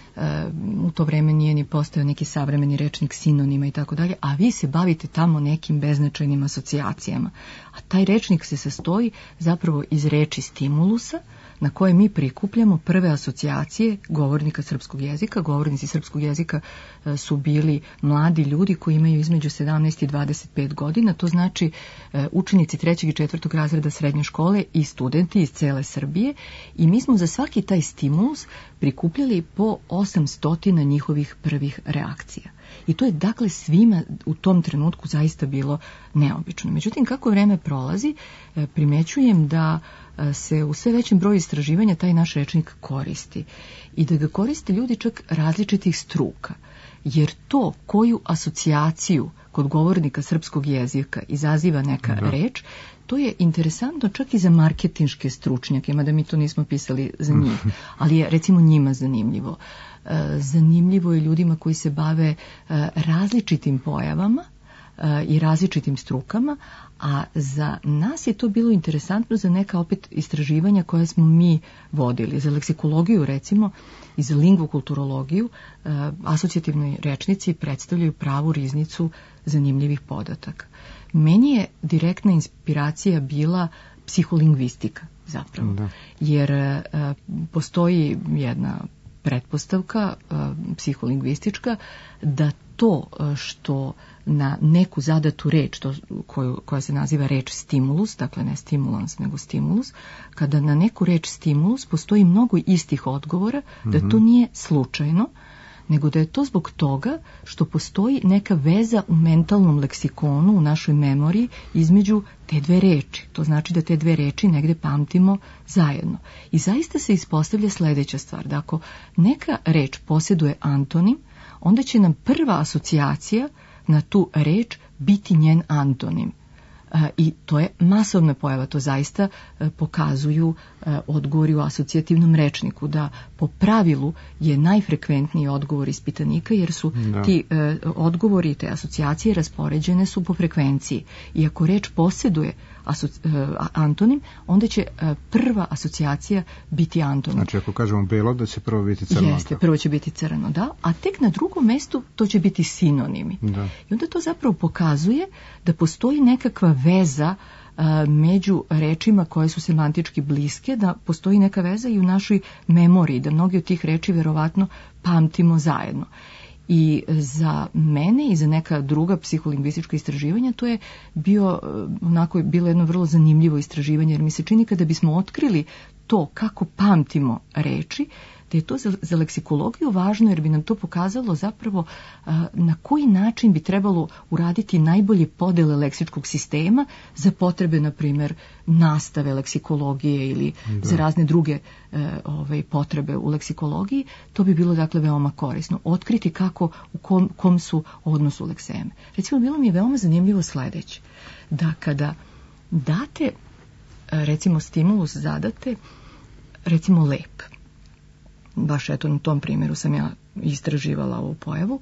u to vreme nije ni postojao neki savremeni rečnik sinonima i tako dalje, a vi se bavite tamo nekim beznačajnim asocijacijama. A taj rečnik se sastoji zapravo iz reči stimulusa, na koje mi prikupljamo prve asocijacije govornika srpskog jezika. Govornici srpskog jezika su bili mladi ljudi koji imaju između sedamnaest i dvadeset pet godina, to znači učenici trećeg i četvrtog razreda srednje škole i studenti iz cele Srbije, i mi smo za svaki taj stimulus prikupljali po osamsto njihovih prvih reakcija. I to je dakle svima u tom trenutku zaista bilo neobično. Međutim, kako vreme prolazi, primećujem da se u sve većem broju istraživanja taj naš rečnik koristi. I da ga koriste ljudi čak različitih struka. Jer to koju asocijaciju kod govornika srpskog jezika izaziva neka da. reč, to je interesantno čak i za marketinške stručnjake, mada mi to nismo pisali za njih, ali je recimo njima zanimljivo. Zanimljivo je ljudima koji se bave različitim pojavama i različitim strukama, a za nas je to bilo interesantno za neka opet istraživanja koje smo mi vodili. Za leksikologiju recimo i za lingvokulturologiju asocijativni rečnici predstavljaju pravu riznicu zanimljivih podataka. Meni je direktna inspiracija bila psiholingvistika zapravo, da. jer postoji jedna pretpostavka psiholingvistička da to što na neku zadatu reč, to, koju, koja se naziva reč stimulus, dakle ne stimulans nego stimulus, kada na neku reč stimulus postoji mnogo istih odgovora, da mm-hmm. to nije slučajno, nego da je to zbog toga što postoji neka veza u mentalnom leksikonu, u našoj memoriji između te dve reči. To znači da te dve reči negde pamtimo zajedno. I zaista se ispostavlja sledeća stvar, da ako neka reč posjeduje antonim, onda će nam prva asocijacija na tu reč biti njen antonim. I to je masovna pojava, to zaista pokazuju odgovori u asocijativnom rečniku, da po pravilu je najfrekventniji odgovor ispitanika, jer su da. ti odgovori i te asocijacije raspoređene su po frekvenciji. I ako reč posjeduje asoci- antonim, onda će prva asocijacija biti antonim. Znači ako kažemo belo, da će prvo biti crno. Jeste, prvo će biti crno, da, a tek na drugom mestu to će biti sinonimi. Da. I onda to zapravo pokazuje da postoji nekakva veza a, među rečima koje su semantički bliske, da postoji neka veza i u našoj memoriji, da mnogi od tih reči verovatno pamtimo zajedno. I za mene i za neka druga psiholingvistička istraživanja to je bio, onako, bilo jedno vrlo zanimljivo istraživanje, jer mi se čini kada bismo otkrili to kako pamtimo reči, da je to za, za leksikologiju važno, jer bi nam to pokazalo zapravo a, na koji način bi trebalo uraditi najbolje podele leksičkog sistema za potrebe, na primjer, nastave leksikologije ili da. za razne druge e, ove, potrebe u leksikologiji. To bi bilo dakle veoma korisno. Otkriti kako, u kom, kom su odnosu lekseme. Recimo, bilo mi je veoma zanimljivo sledeće, da kada date, recimo stimulus zadate, recimo lep, baš eto na tom primjeru sam ja istraživala ovu pojavu,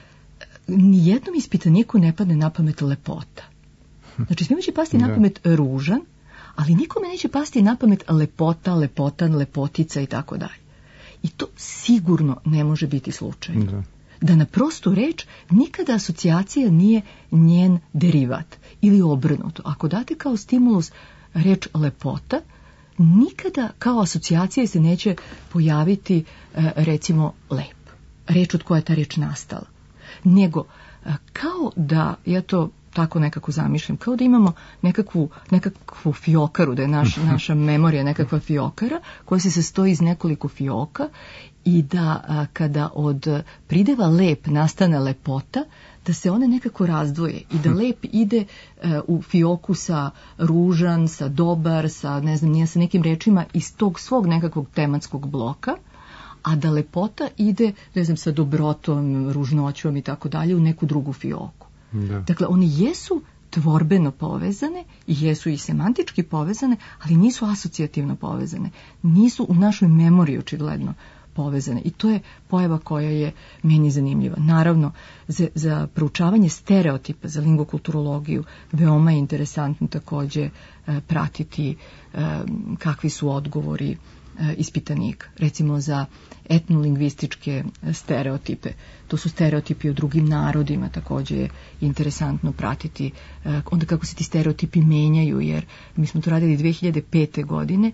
nijednom ispitaniku ne padne na pamet lepota. Znači svima će pasti na pamet ružan, ali nikome neće pasti na pamet lepota, lepotan, lepotica i tako dalje. I to sigurno ne može biti slučaj. Da. Da na prostu reč nikada asocijacija nije njen derivat ili obrnuto. Ako date kao stimulus reč lepota, nikada kao asocijacija se neće pojaviti recimo lep, reč od koja je ta reč nastala. Nego kao da, ja to tako nekako zamišljam, kao da imamo nekakvu, nekakvu fiokaru, da je naš, naša memorija nekakva fiokara koja se sastoji iz nekoliko fioka i da a, kada od prideva lep nastane lepota, da se one nekako razdvoje i da lep ide e, u fioku sa ružan, sa dobar, sa ne znam, nije sa nekim rečima iz tog svog nekakvog tematskog bloka, a da lepota ide, ne znam, sa dobrotom, ružnoćom i tako dalje u neku drugu fioku. Da. Dakle, one jesu tvorbeno povezane i jesu i semantički povezane, ali nisu asocijativno povezane. Nisu u našoj memoriji očigledno povezane. I to je pojava koja je meni zanimljiva. Naravno, za, za proučavanje stereotipa, za lingvokulturologiju, veoma je interesantno takođe e, pratiti e, kakvi su odgovori ispitanika. Recimo za etnolingvističke stereotipe. To su stereotipi o drugim narodima, također je interesantno pratiti onda kako se ti stereotipi menjaju, jer mi smo to radili dve hiljade pete. godine.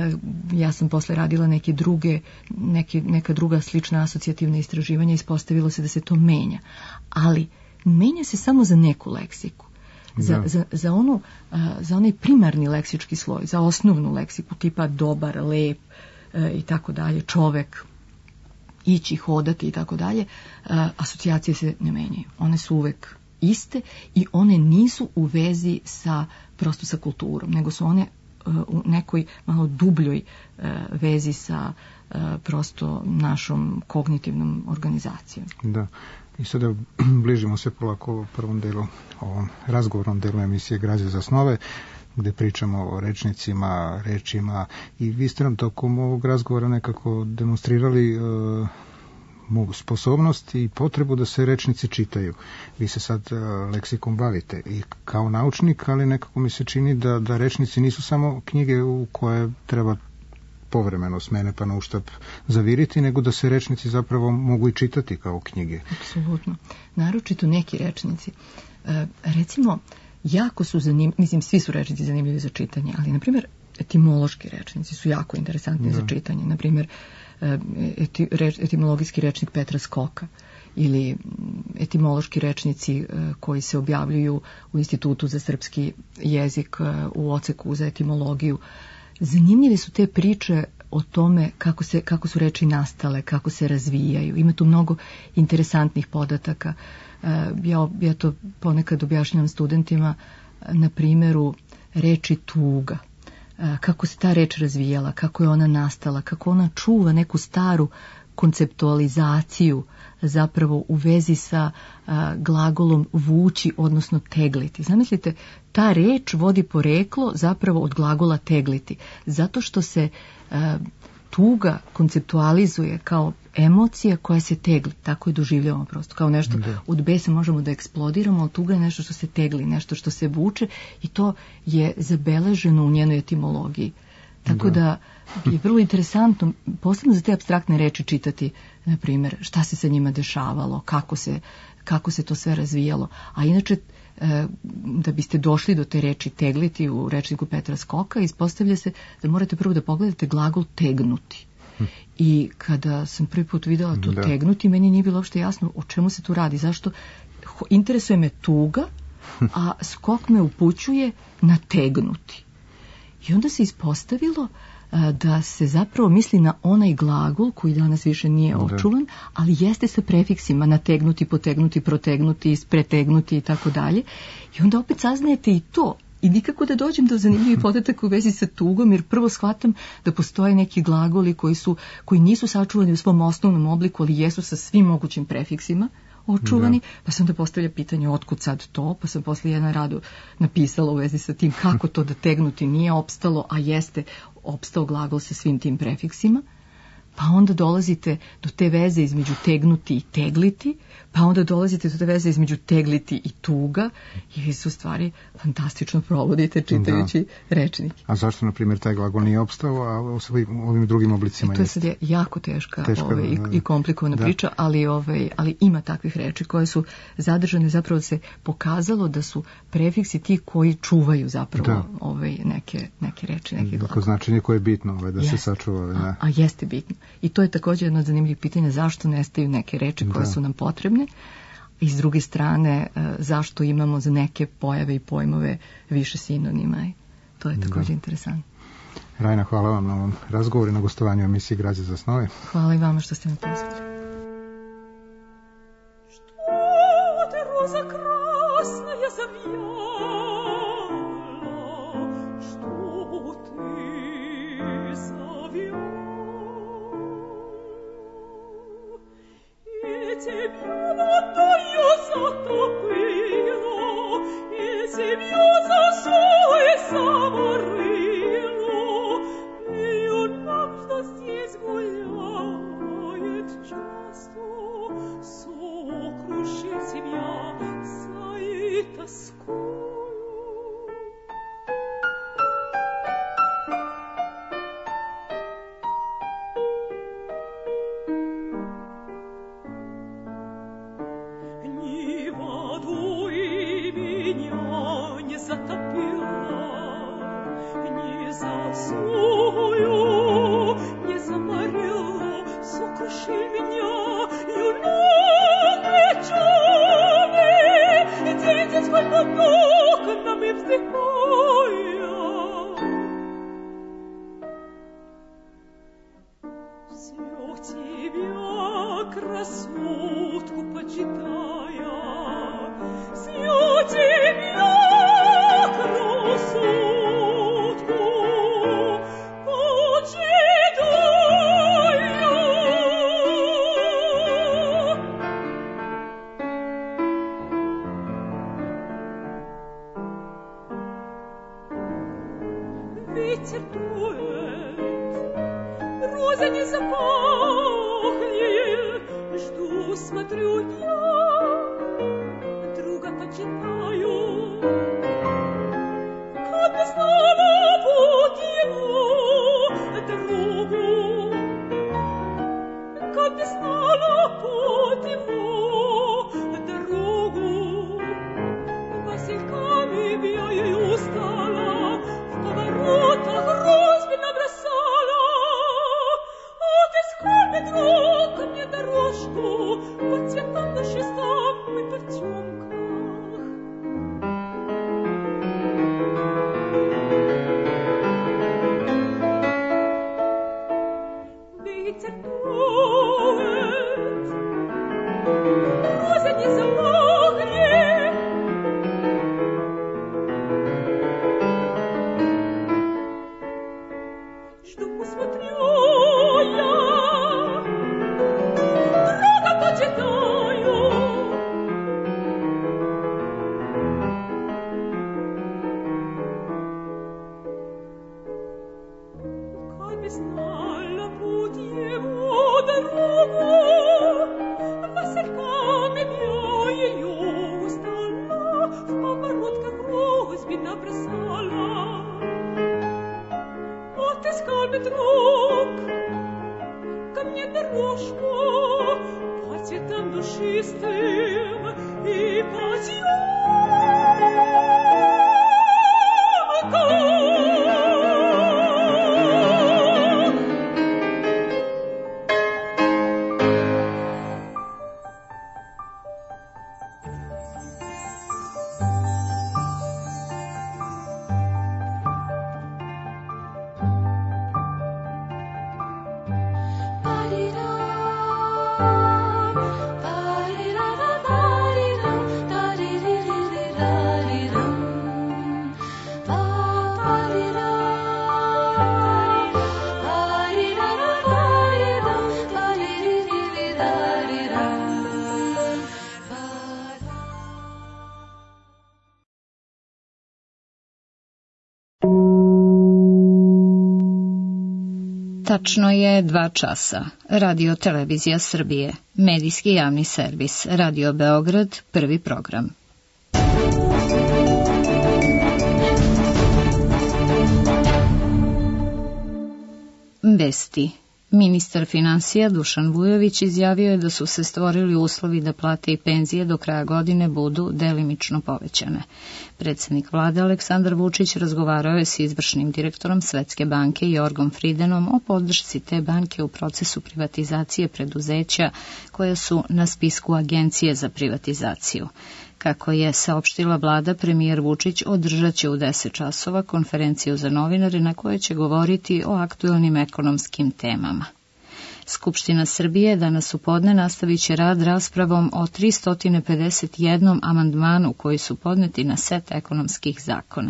Ja sam posle radila neke druge, neke, neka druga slična asocijativna istraživanja i ispostavilo se da se to menja. Ali menja se samo za neku leksiku. Za, za, za, onu, za onaj primarni leksički sloj, za osnovnu leksiku tipa dobar, lep e, i tako dalje, čovek, ići, hodati i tako dalje, asocijacije se ne menjaju. One su uvek iste i one nisu u vezi sa, prosto sa kulturom, nego su one u nekoj malo dubljoj vezi sa prosto našom kognitivnom organizacijom. Da. I sada bližimo se polako prvom delu, ovom razgovornom delu emisije Građe za snove, gde pričamo o rečnicima, rečima i vi ste nam tokom ovog razgovora nekako demonstrirali uh, mogu sposobnost i potrebu da se rečnici čitaju. Vi se sad uh, leksikom bavite i kao naučnik, ali nekako mi se čini da, da rečnici nisu samo knjige u koje treba povremeno s mene pa na uštap zaviriti, nego da se rečnici zapravo mogu i čitati kao knjige. Apsolutno. Naročito neki rečnici. E, recimo, jako su zanimljivi, mislim, svi su rečnici zanimljivi za čitanje, ali, na primjer, etimološki rečnici su jako interesantni da. za čitanje. Na primjer, eti, reč, etimologijski rečnik Petra Skoka ili etimološki rečnici koji se objavljuju u Institutu za srpski jezik u oceku za etimologiju. Zanimljive su te priče o tome kako, se, kako su reči nastale, kako se razvijaju. Ima tu mnogo interesantnih podataka. Ja, ja to ponekad objašnjavam studentima na primjeru reči tuga. Kako se ta reč razvijala, kako je ona nastala, kako ona čuva neku staru konceptualizaciju zapravo u vezi sa a, glagolom vući, odnosno tegliti. Zamislite, ta reč vodi poreklo zapravo od glagola tegliti, zato što se a, tuga konceptualizuje kao emocija koja se tegli, tako je doživljavamo prosto, kao nešto da. Od besa možemo da eksplodiramo, ali tuga je nešto što se tegli, nešto što se vuče i to je zabeleženo u njenoj etimologiji. Tako da, da je vrlo interesantno, posebno za te apstraktne reči čitati, na primjer, šta se sa njima dešavalo, kako se, kako se to sve razvijalo. A inače, da biste došli do te reči tegliti u rečniku Petra Skoka, ispostavlja se da morate prvo da pogledate glagol tegnuti. I kada sam prvi put videla to da. tegnuti, meni nije bilo uopšte jasno o čemu se tu radi. Zašto? Interesuje me tuga, a Skok me upućuje na tegnuti. I onda se ispostavilo a, da se zapravo misli na onaj glagol koji danas više nije očuvan, ali jeste sa prefiksima nategnuti, potegnuti, protegnuti, ispretegnuti i tako dalje. I onda opet saznajete i to. I nikako da dođem do zanimljivih podataka u vezi sa tugom, jer prvo shvatam da postoje neki glagoli koji, su, koji nisu sačuvani u svom osnovnom obliku, ali jesu sa svim mogućim prefiksima očuvani, da. Pa sam onda postavlja pitanje otkud sad to, pa sam posle jedan radu napisala u vezi sa tim kako to da tegnuti nije opstalo, a jeste opstao glagol sa svim tim prefiksima. pa onda dolazite do te veze između tegnuti i tegliti, pa onda dolazite do te veze između tegliti i tuga i vi se u stvari fantastično provodite čitajući da. Rečnike. A zašto, na primjer, taj glagol nije opstao, a u ovim drugim oblicima je? To je sad jako teška, teška ovaj, i, i komplikovana da. priča, ali, ovaj, ali ima takvih reči koje su zadržane, zapravo se pokazalo da su prefiksi ti koji čuvaju zapravo ovaj, neke, neke reči, neke glagole. Značenje koje je bitno ovaj, da yes. se sačuva. Ovaj, a, a jeste bitno. I to je također jedno od zanimljivih pitanja, zašto nestaju neke reči koje da. Su nam potrebne, i s druge strane zašto imamo za neke pojave i pojmove više sinonima. I to je također da. Interesantno. Rajna, hvala vam na ovom razgovoru i na gostovanju u emisiji Građe za snove. Hvala i vama što ste me pozvali. Što te roza krasna je zavijala, što ti zavijala, i tebi io zatopilo, il semioso sole savorilo, io navždo si zguljajet často, sokrušim себя za i taskuju. Ba-di-da, ba-di-da-da, ba-di-da, da-di-di-da. Tačno je dva časa. Radio Televizija Srbije, medijski javni servis, Radio Beograd, prvi program. Vesti. Ministar finansija Dušan Vujović izjavio je da su se stvorili uslovi da plate i penzije do kraja godine budu delimično povećane. Predsjednik vlade Aleksandar Vučić razgovarao je s izvršnim direktorom Svetske banke Jorgom Friedenom o podršci te banke u procesu privatizacije preduzeća koja su na spisku Agencije za privatizaciju. Kako je saopštila vlada, premijer Vučić održat će u deset časova konferenciju za novinare na kojoj će govoriti o aktuelnim ekonomskim temama. Skupština Srbije danas u podne nastavit će rad raspravom o tristo pedeset jedan amandmanu koji su podneti na set ekonomskih zakona.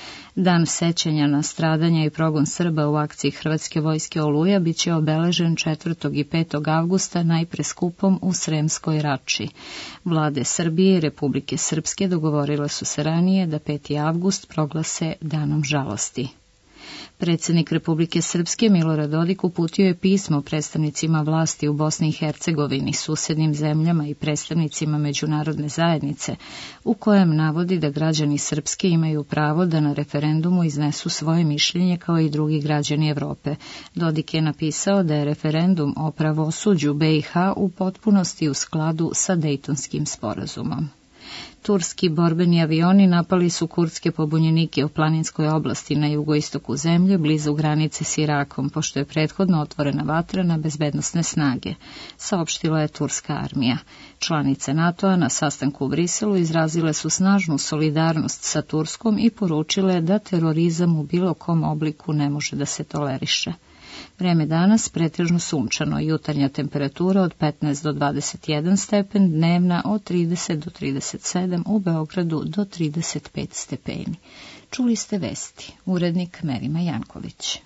Dan sećanja na stradanja i progon Srba u akciji Hrvatske vojske Oluja biće obeležen četvrtog i petog avgusta najpre skupom u Sremskoj Rači. Vlade Srbije i Republike Srpske dogovorile su se ranije da peti avgust proglase danom žalosti. Predsjednik Republike Srpske Milorad Dodik uputio je pismo predstavnicima vlasti u Bosni i Hercegovini, susednim zemljama i predstavnicima međunarodne zajednice, u kojem navodi da građani Srpske imaju pravo da na referendumu iznesu svoje mišljenje kao i drugi građani Evrope. Dodik je napisao da je referendum o pravosuđu be i ha u potpunosti u skladu sa Dejtonskim sporazumom. Turski borbeni avioni napali su kurdske pobunjenike u planinskoj oblasti na jugoistoku zemlje, blizu granice s Irakom, pošto je prethodno otvorena vatra na bezbednosne snage, saopštila je turska armija. Članice NATO-a na sastanku u Briselu izrazile su snažnu solidarnost sa Turskom i poručile da terorizam u bilo kom obliku ne može da se toleriše. Vreme danas pretežno sunčano, jutarnja temperatura od petnaest do dvadeset jedan stepen, dnevna od trideset do trideset sedam, u Beogradu do trideset pet stepeni. Čuli ste vesti, urednik Merima Janković.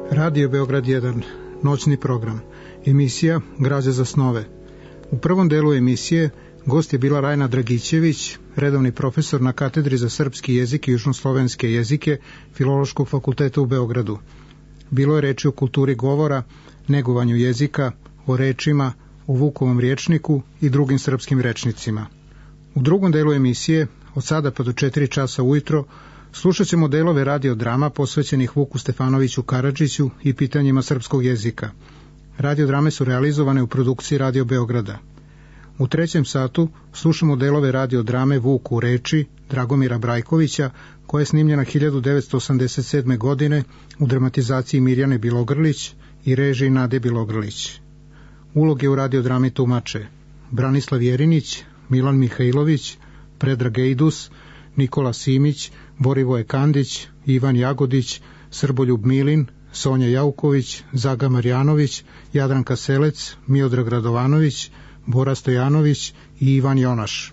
Radio Beograd jedan, noćni program, emisija Građa za snove. U prvom delu emisije gost je bila Rajna Dragićević, redovni profesor na katedri za srpski jezik i južnoslovenske jezike Filološkog fakulteta u Beogradu. Bilo je reči o kulturi govora, negovanju jezika, o rečima, o Vukovom rječniku i drugim srpskim rečnicima. U drugom delu emisije, od sada pa do četiri časa ujutro, slušat ćemo delove radiodrama posvećenih Vuku Stefanoviću Karadžiću i pitanjima srpskog jezika. Radiodrame su realizovane u produkciji Radio Beograda. U trećem satu slušamo delove radiodrame Vuk u reči Dragomira Brajkovića, koja je snimljena hiljadu devetsto osamdeset sedme. godine u dramatizaciji Mirjane Bilogrlić i režiji Nade Bilogrlić. Uloge u radiodrami tumače Branislav Jerinić, Milan Mihajlović, Predrag Ejdus, Nikola Simić, Borivoje Kandić, Ivan Jagodić, Srboljub Milin, Sonja Jauković, Zaga Marjanović, Jadranka Selec, Miodrag Radovanović, Bora Stojanović i Ivan Jonaš.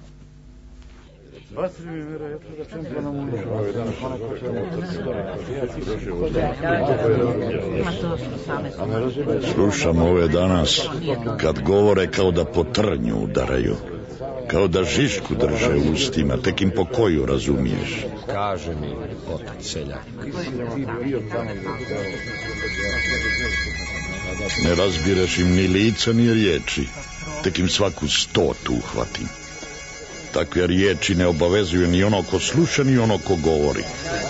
Slušam ove danas kad govore kao da po trnju udaraju, kao da žišku drže u ustima, tek im po koju razumiješ. Kaže mi, otac seljak. Ne razbireš im ni lica ni riječi, tek im svaku stotu uhvatim. Takve riječi ne obavezuju ni ono ko sluša, ni ono ko govori.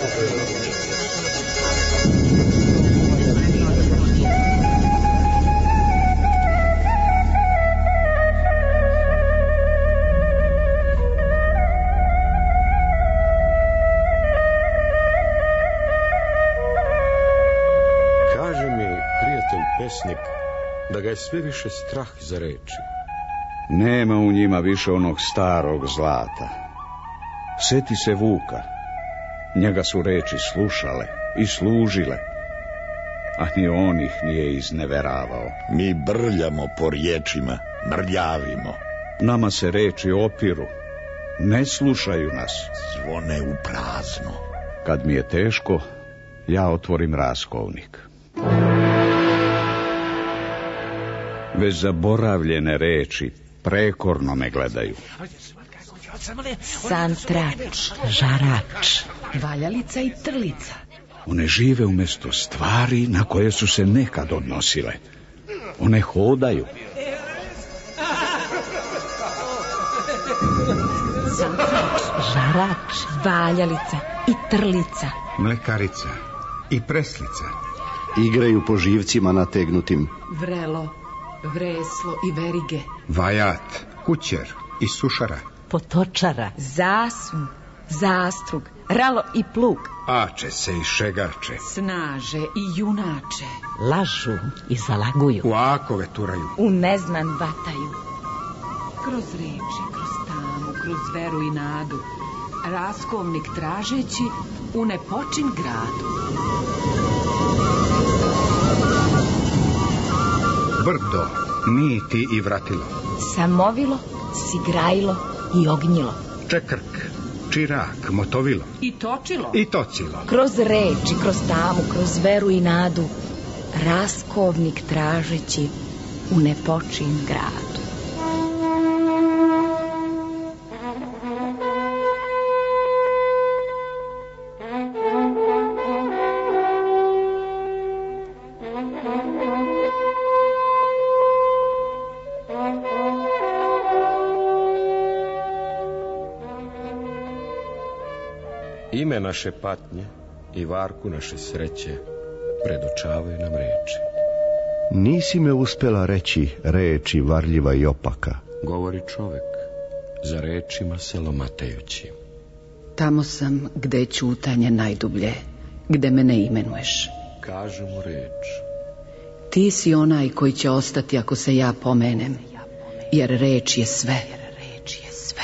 Pesnik, da ga je sve više strah za reči. Nema u njima više onog starog zlata. Seti se Vuka. Njega su reči slušale i služile, a ni on ih nije izneveravao. Mi brljamo po riječima, mrljavimo. Nama se reči opiru, ne slušaju nas. Zvone u prazno. Kad mi je teško, ja otvorim raskovnik. Već zaboravljene reči prekorno me gledaju. Santrač, žarač, valjalica i trlica. One žive umjesto stvari na koje su se nekad odnosile. One hodaju. Santrač, žarač, valjalica i trlica. Mlekarica i preslica. Igraju po živcima nategnutim. Vrelo, vreslo i verige. Vajat, kućer i sušara. Potočara, zasun, zastrug, ralo i plug. Ače se i šegarče. Snaže i junače. Lažu i zalaguju. U akove turaju. U neznan vataju. Kroz reči, kroz tamu, kroz veru i nadu, raskovnik tražeći u nepočin gradu. Brdo, niti i vratilo. Samovilo, sigrajilo i ognjilo. Čekrk, čirak, motovilo. I točilo. I tocilo. Kroz reči, kroz tamu, kroz veru i nadu, raskovnik tražeći u nepočin gradu. Ime naše patnje i varku naše sreće predočavaju nam reči. Nisi me uspela reći reči varljiva i opaka. Govori čovek, za rečima se lomatajući. Tamo sam gde je ćutanje najdublje, gde me ne imenuješ. Kažu mu reč. Ti si onaj koji će ostati ako se ja pomenem, jer reč je sve. Reč je sve.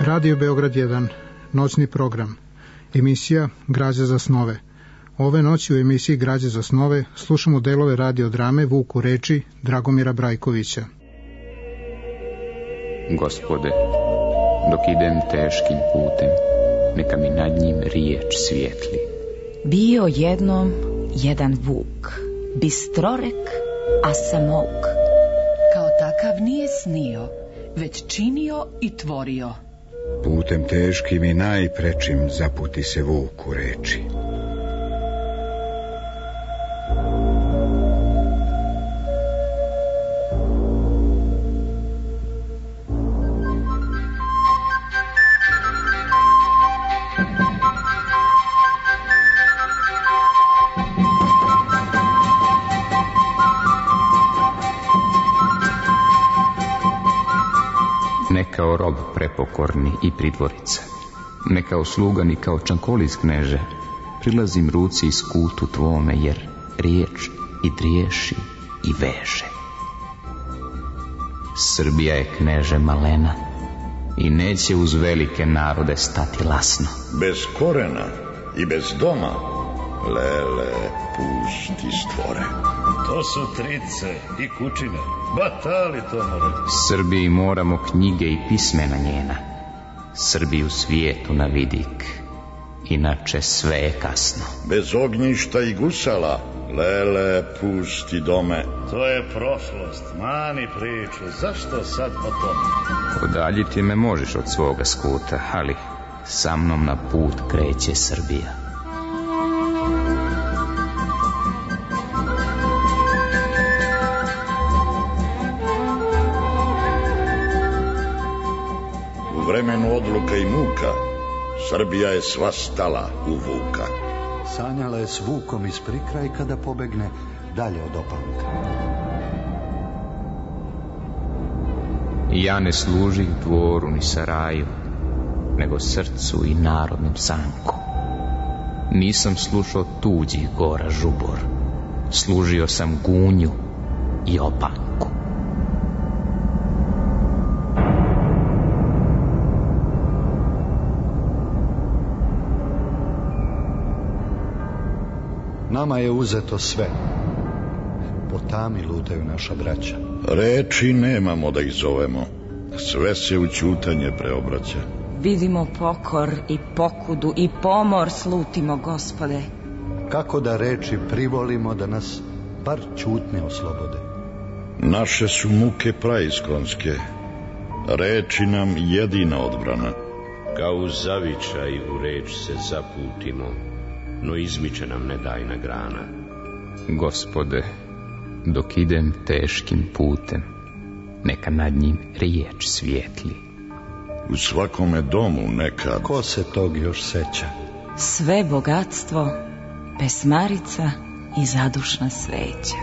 Radio Beograd jedan, noćni program, emisija Građa za snove. Ove noći u emisiji Građa za snove slušamo delove radiodrame Vuk u reči Dragomira Brajkovića. Gospode, dok idem teškim putem, neka mi nad njim riječ svijetli. Bio jednom jedan vuk, bistrorek, a samouk. Kao takav nije snio, već činio i tvorio. Putem teškim i najprečim zaputi se vuk u reči. Ne kao rob prepokorni i pridvorica, ne kao sluga ni kao čankolis kneže, prilazim ruci iz kutu tvome, jer riječ i driješi i veže. Srbija je, kneže, malena i neće uz velike narode stati lasno. Bez korena i bez doma, lele, pusti stvore. To su trice i kučine, batali to more. Srbiji moramo knjige i pismena njena, Srbiju svijetu na vidik, inače sve je kasno. Bez ognjišta i gusala, lele, pusti dome. To je prošlost, mani priču, zašto sad o tome? Udaljiti me možeš od svoga skuta, ali sa mnom na put kreće Srbija. U vremenu odluka i muka, Srbija je sva stala u vuka. Sanjala je s vukom iz prikrajka da pobegne dalje od opanka. Ja ne služih dvoru ni saraju, nego srcu i narodnom sanku. Nisam slušao tuđih gora žubor, služio sam gunju i opanku. Nama je uzeto sve. Po tami lutaju naša braća. Reči nemamo da ih zovemo. Sve se u ćutanje preobraća. Vidimo pokor i pokudu i pomor slutimo, Gospode. Kako da reči privolimo da nas bar ćutne oslobode? Naše su muke praiskonske, reči nam jedina odbrana. Kao u zavičaj u reč se zaputimo, no izmiče nam nedajna grana. Gospode, dok idem teškim putem, neka nad njim riječ svijetli. U svakome domu nekad. Ko se tog još seća? Sve bogatstvo, pesmarica i zadušna sveća.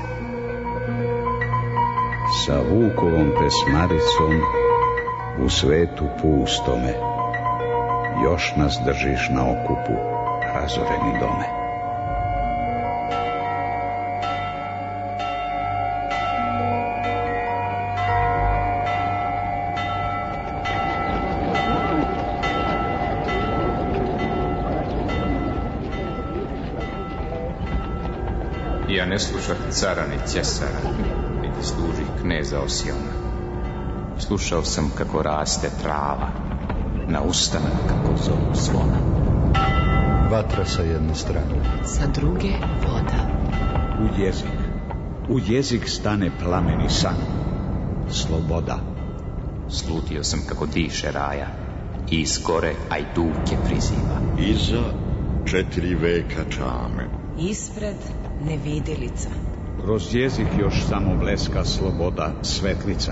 Sa Vukovom pesmaricom u svetu pustome još nas držiš na okupu, razoreni dome. Ja ne slušah cara ni cesara, niti služih kneza Osiona. Slušao sam kako raste trava, na ustanak kako zovu zvona. Vatra sa jedne strane, sa druge voda. U jezik, u jezik stane plameni san, sloboda. Slutio sam kako diše raja i iz gore ajduke priziva. Iza četiri veka čame, ispred nevidelica. Kroz jezik još samo bleska sloboda, svetlica.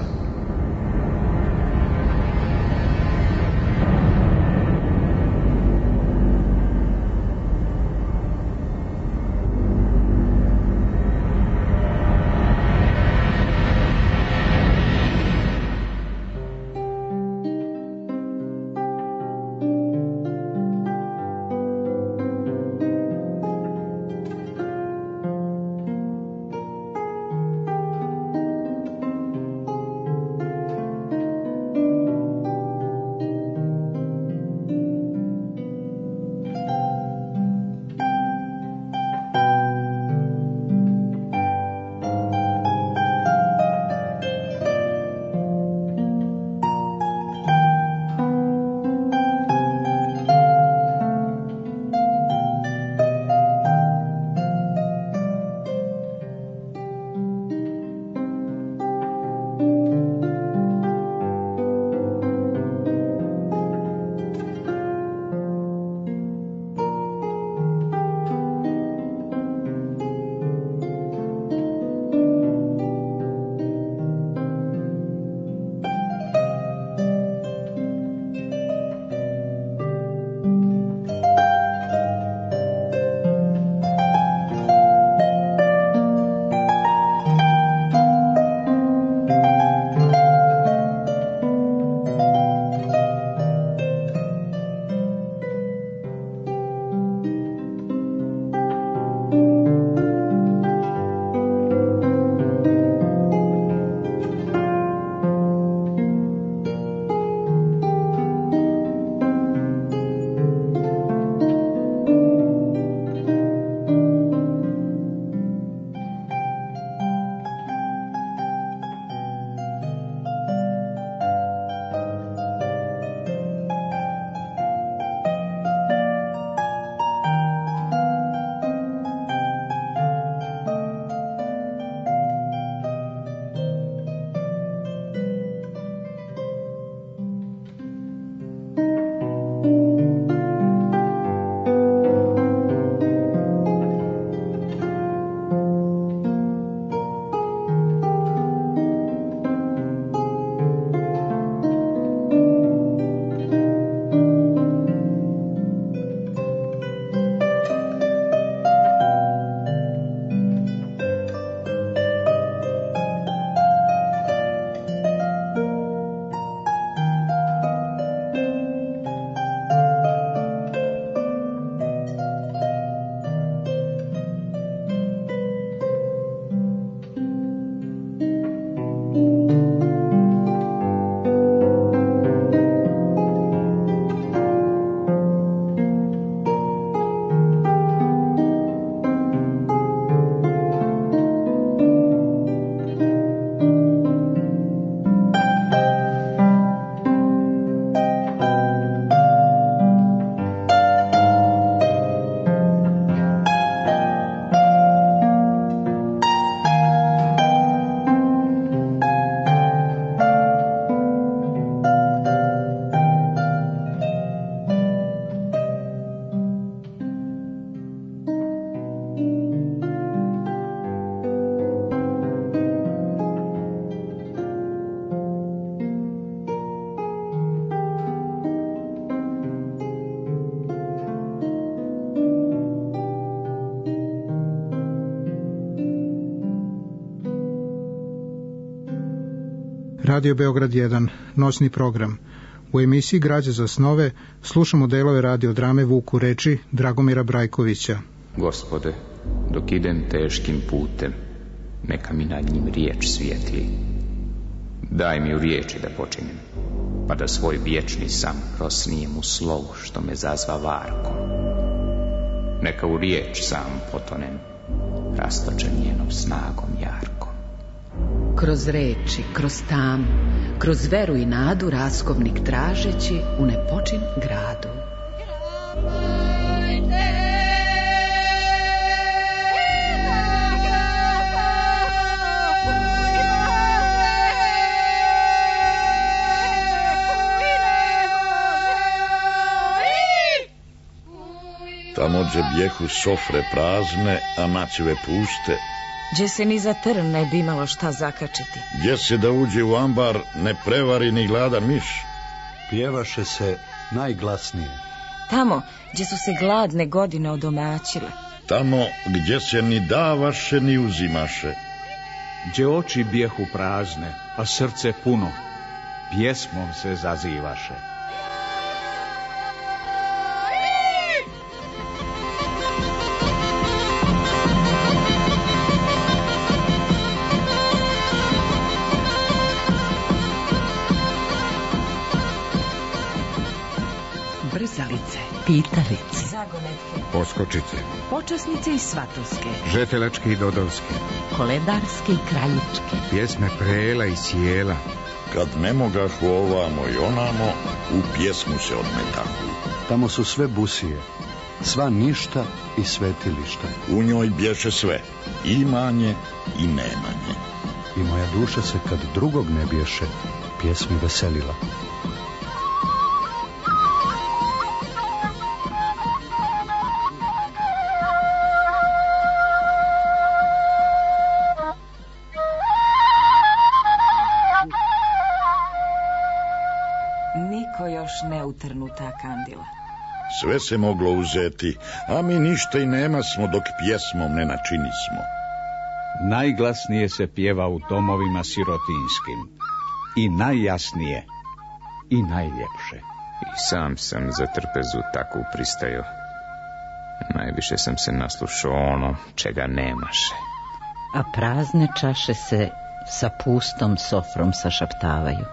Radio Beograd jedan, noćni program. U emisiji Građa za snove slušamo delove radiodrame Vuk u reči Dragomira Brajkovića. Gospode, dok idem teškim putem, neka mi nad njim riječ svijetli. Daj mi u riječi da počinem, pa da svoj vječni sam prosnijem u slovu što me zazva varkom. Neka u riječ sam potonem, rastočen njenom snagom jarkom. Kroz reči, kroz tamu, kroz veru i nadu raskovnik tražeći u nepočin gradu. Tamo gdje bjehu sofre prazne, a macive puste, gdje se ni za trn ne bi imalo šta zakačiti, gdje se da uđe u ambar ne prevari ni gladan miš, pjevaše se najglasnije. Tamo gdje su se gladne godine odomaćile, tamo gdje se ni davaše ni uzimaše, gdje oči bjehu prazne, a srce puno, pjesmom se zazivaše. Brzalice, pitalice, zagonetke, poskočice, počasnice i svatovske, žetelačke i dodovske, koledarske i kraljičke, pjesme prela i sjela. Kad ne mogahu ovamo i onamo, u pjesmu se odmetahu. Tamo su sve busije, sva ništa i svetilišta. U njoj bješe sve, imanje i nemanje. I moja duša se kad drugog ne bješe, pjesmi veselila. još neutrnuta kandila. Sve se moglo uzeti, a mi ništa i nema smo dok pjesmom ne načinismo. Najglasnije se pjeva u domovima sirotinskim, i najjasnije, i najljepše. I sam sam za trpezu tako pristajao. Najviše sam se naslušao ono čega nemaše. A prazne čaše se sa pustom sofrom sašaptavaju.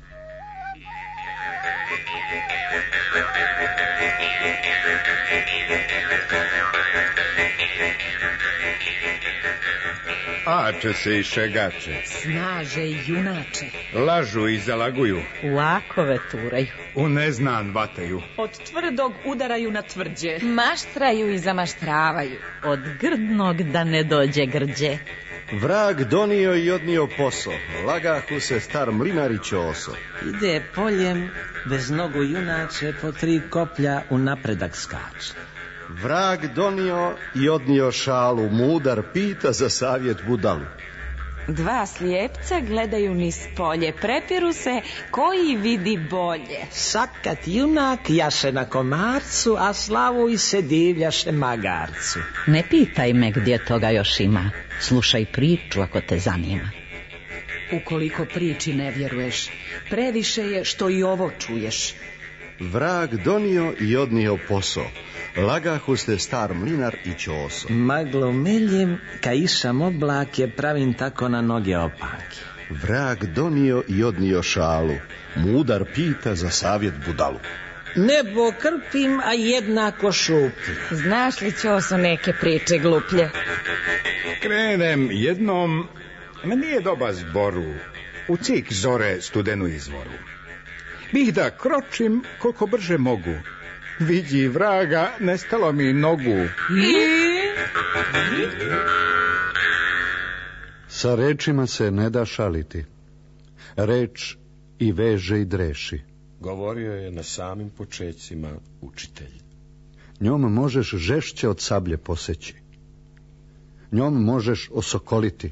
Ače se i šegače, snaže i junače, lažu i zalaguju, u akove turaju, u neznan vataju, od tvrdog udaraju na tvrđe, maštraju i zamaštravaju, od grdnog da ne dođe grđe. Vrag donio i odnio poso, lagahu se star mlinar i ćoso. Ide poljem, bez nogu junače, po tri koplja u napredak skače. Vrag donio i odnio šalu, mudar pita za savjet budalu. Dva slijepca gledaju niz polje, prepiru se koji vidi bolje. Sakat junak jaše na komarcu, a Slavuj se divljaše magarcu. Ne pitaj me gdje toga još ima, slušaj priču ako te zanima. Ukoliko priči ne vjeruješ, previše je što i ovo čuješ. Vrag donio i odnio poso, lagahu ste star mlinar i ćoso. Maglo meljem, ka išam oblake, pravim tako na noge opanke. Vrag donio i odnio šalu, mudar pita za savjet budalu. Nebo krpim, a jednako šupim. Znaš li, ćoso, neke priče gluplje? Krenem jednom, ma nije doba zboru, u cik zore studenu izvoru. Bih da kročim koliko brže mogu. Vidi vraga, nestalo mi nogu. Sa rečima se ne da šaliti. Reč i veže i dreši. Govorio je na samim počecima učitelj. Njom možeš žešće od sablje poseći. Njom možeš osokoliti.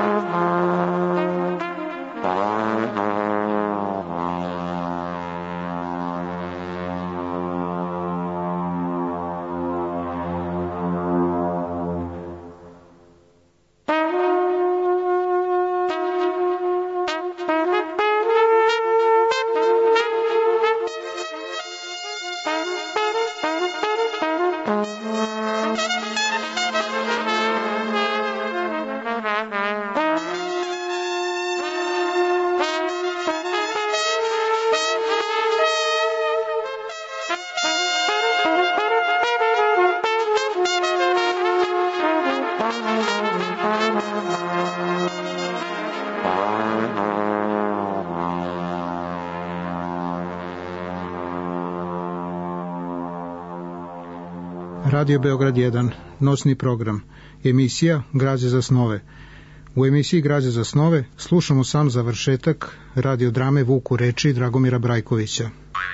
Radio Beograd jedan, nosni program, emisija Građe za snove. U emisiji Građe za snove slušamo sam završetak radiodrame Vuk u reči Dragomira Brajkovića.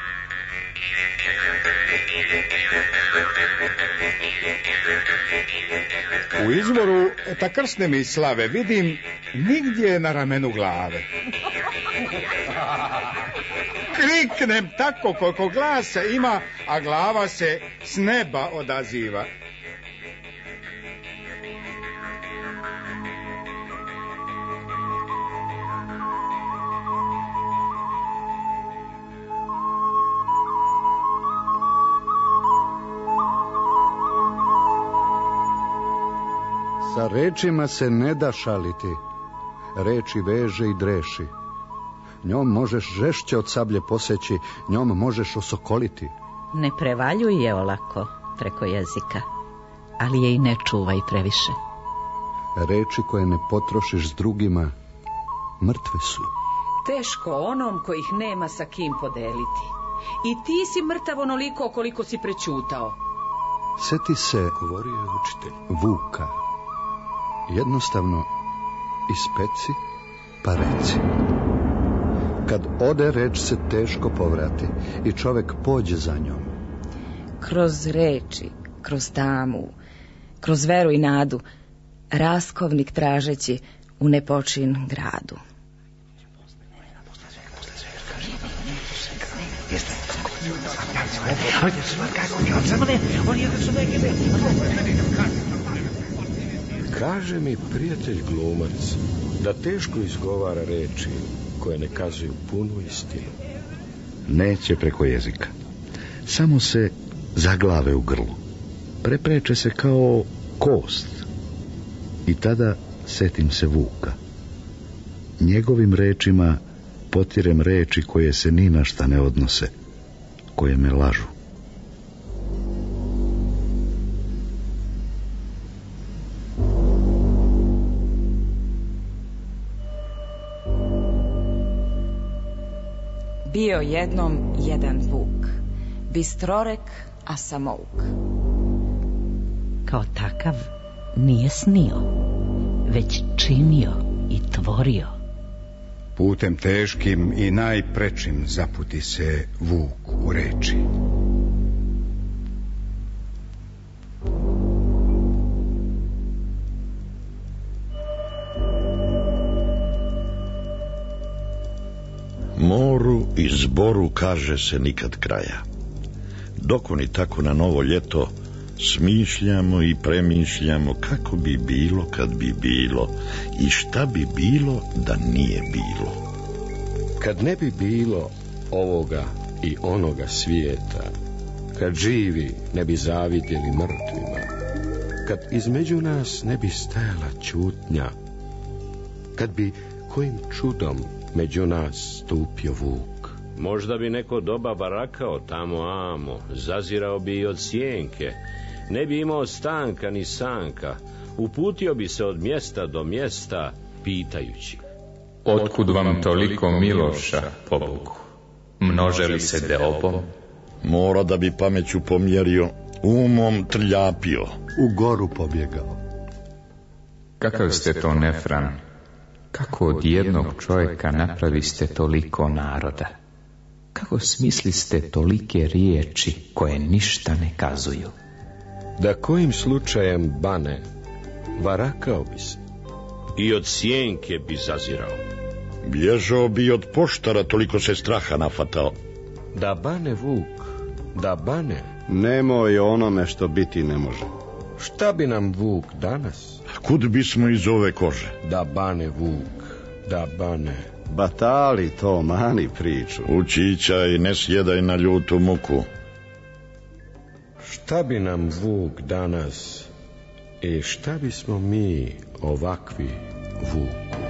U izvoru ta krsne mi slave vidim nigdje na ramenu glave. Kriknem tako koliko glasa ima, a glava se s neba odaziva. Sa rečima se ne da šaliti, reči veže i dreši. Njom možeš žešće od sablje poseći, njom možeš osokoliti. Ne prevaljuj je olako preko jezika, ali je i ne čuvaj previše. Reči koje ne potrošiš s drugima, mrtve su. Teško onom kojih nema sa kim podeliti. I ti si mrtav onoliko koliko si prećutao. Seti se, govorio je učitelj, Vuka. Jednostavno, ispeci pa reci. Kad ode, reč se teško povrati i čovek pođe za njom. Kroz reči, kroz tamu, kroz veru i nadu, raskovnik tražeći u nepočin gradu. Kaže mi prijatelj glumac da teško izgovara reči koje ne kazuju punu istinu. Neće preko jezika. Samo se zaglave u grlu. Prepreče se kao kost. I tada setim se Vuka. Njegovim rečima potirem reči koje se ni na šta ne odnose, koje me lažu. Bio jednom jedan Vuk, bistrorek, a samouk. Kao takav nije snio, već činio i tvorio. Putem teškim i najprečim zaputi se Vuk u reči. Moru i zboru kaže se nikad kraja. Dok oni tako na novo ljeto smišljamo i premišljamo kako bi bilo kad bi bilo i šta bi bilo da nije bilo. Kad ne bi bilo ovoga i onoga svijeta, kad živi ne bi zavidjeli mrtvima, kad između nas ne bi stajala ćutnja, kad bi kojim čudom među nas stupio Vuk. Možda bi neko doba barakao tamo amo, zazirao bi i od sjenke, ne bi imao stanka ni sanka, uputio bi se od mjesta do mjesta, pitajući: Otkud vam toliko miloša, pobogu? Množe li se deobom? Mora da bi pameću pomjerio, umom trljapio. U goru pobjegao. Kakav ste to nefran? Kako od jednog čovjeka napraviste toliko naroda? Kako smisliste tolike riječi koje ništa ne kazuju? Da kojim slučajem bane, varakao bi se, I od sjenke bi zazirao. Bježao bi od poštara, toliko se straha nafatao. Da bane, Vuk, da bane. Nemoj o onome što biti ne može. Šta bi nam, Vuk, danas? Kud bismo iz ove kože? Da bane, Vuk, da bane. Batali to, mani priču. Učića i ne sjedaj na ljutu muku. Šta bi nam, Vuk, danas? I šta bismo mi ovakvi, Vuku?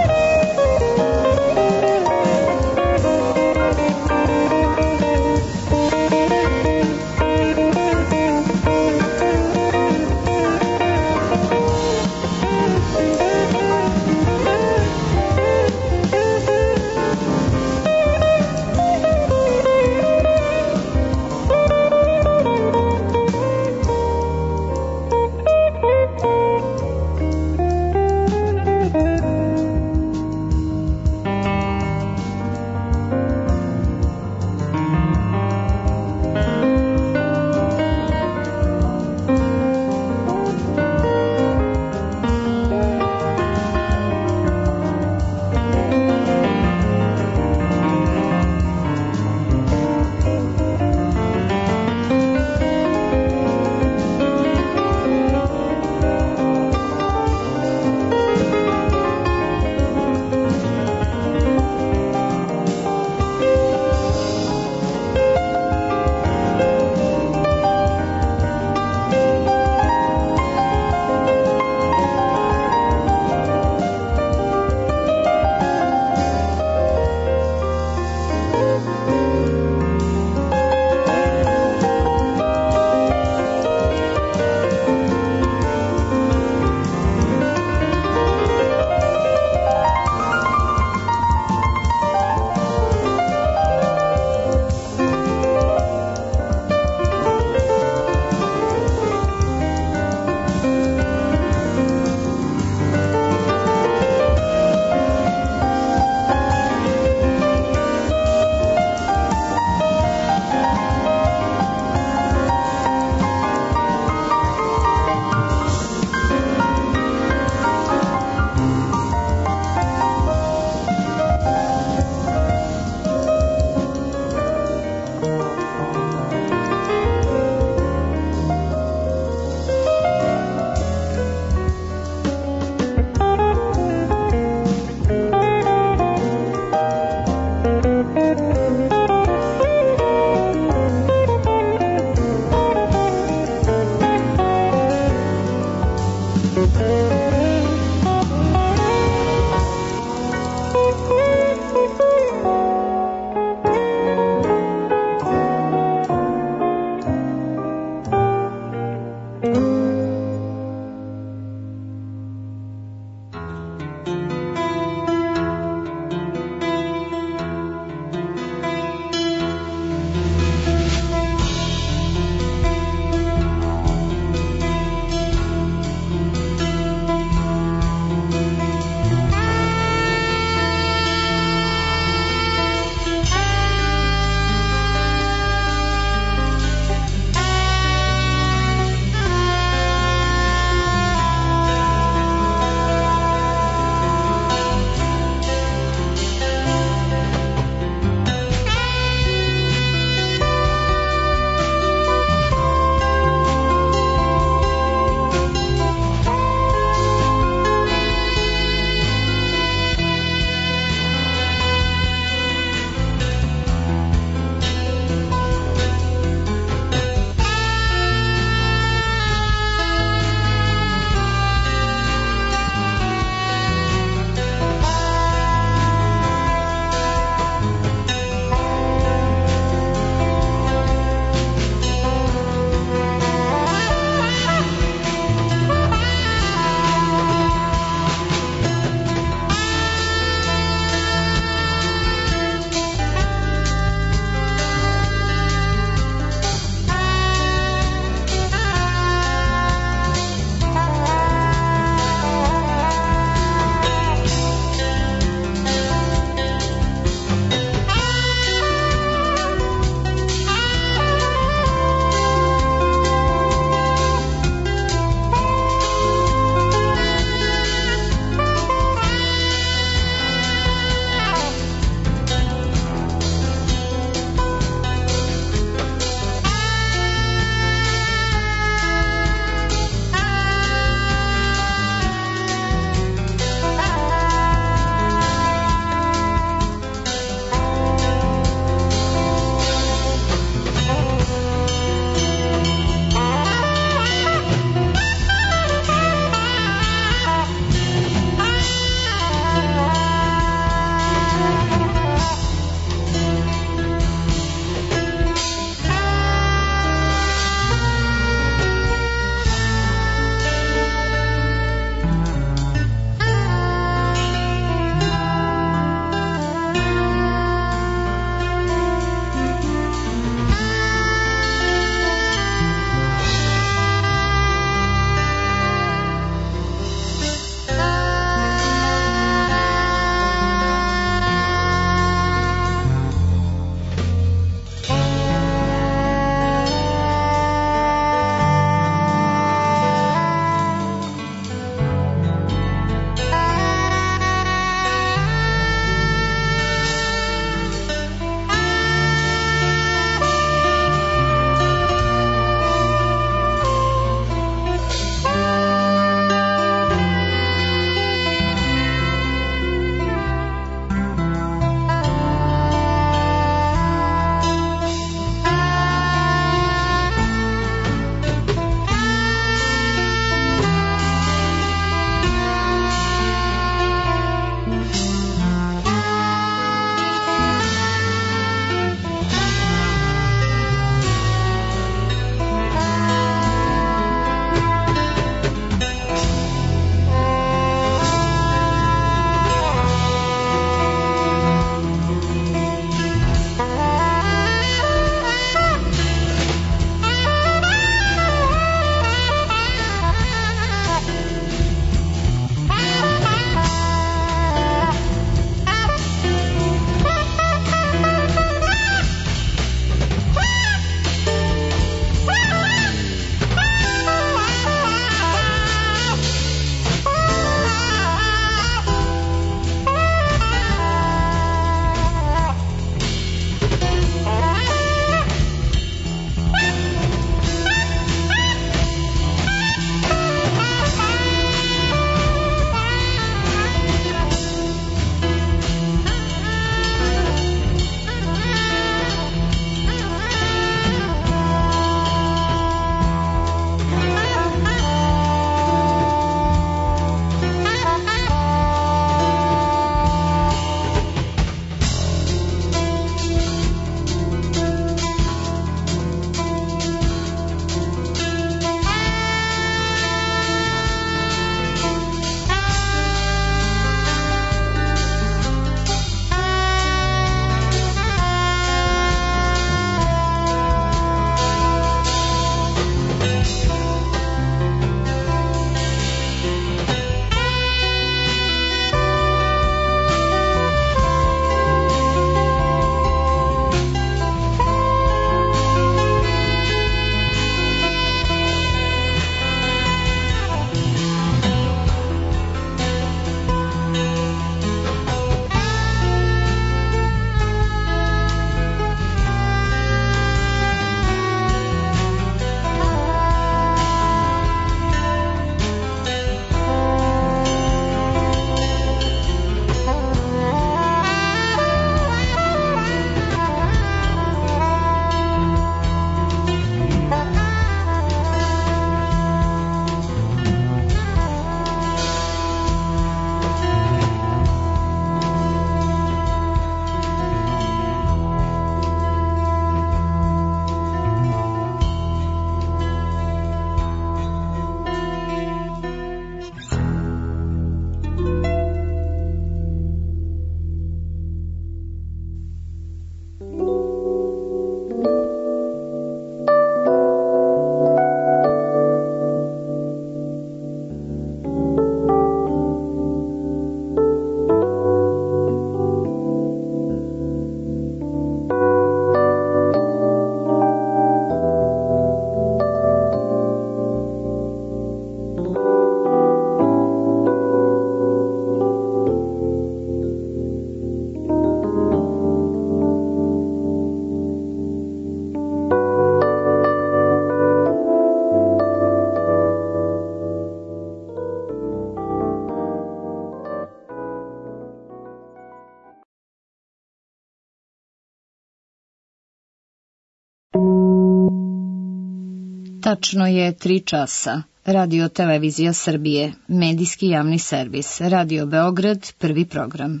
Tačno je tri časa. Radio Televizija Srbije, medijski javni servis, Radio Beograd, prvi program.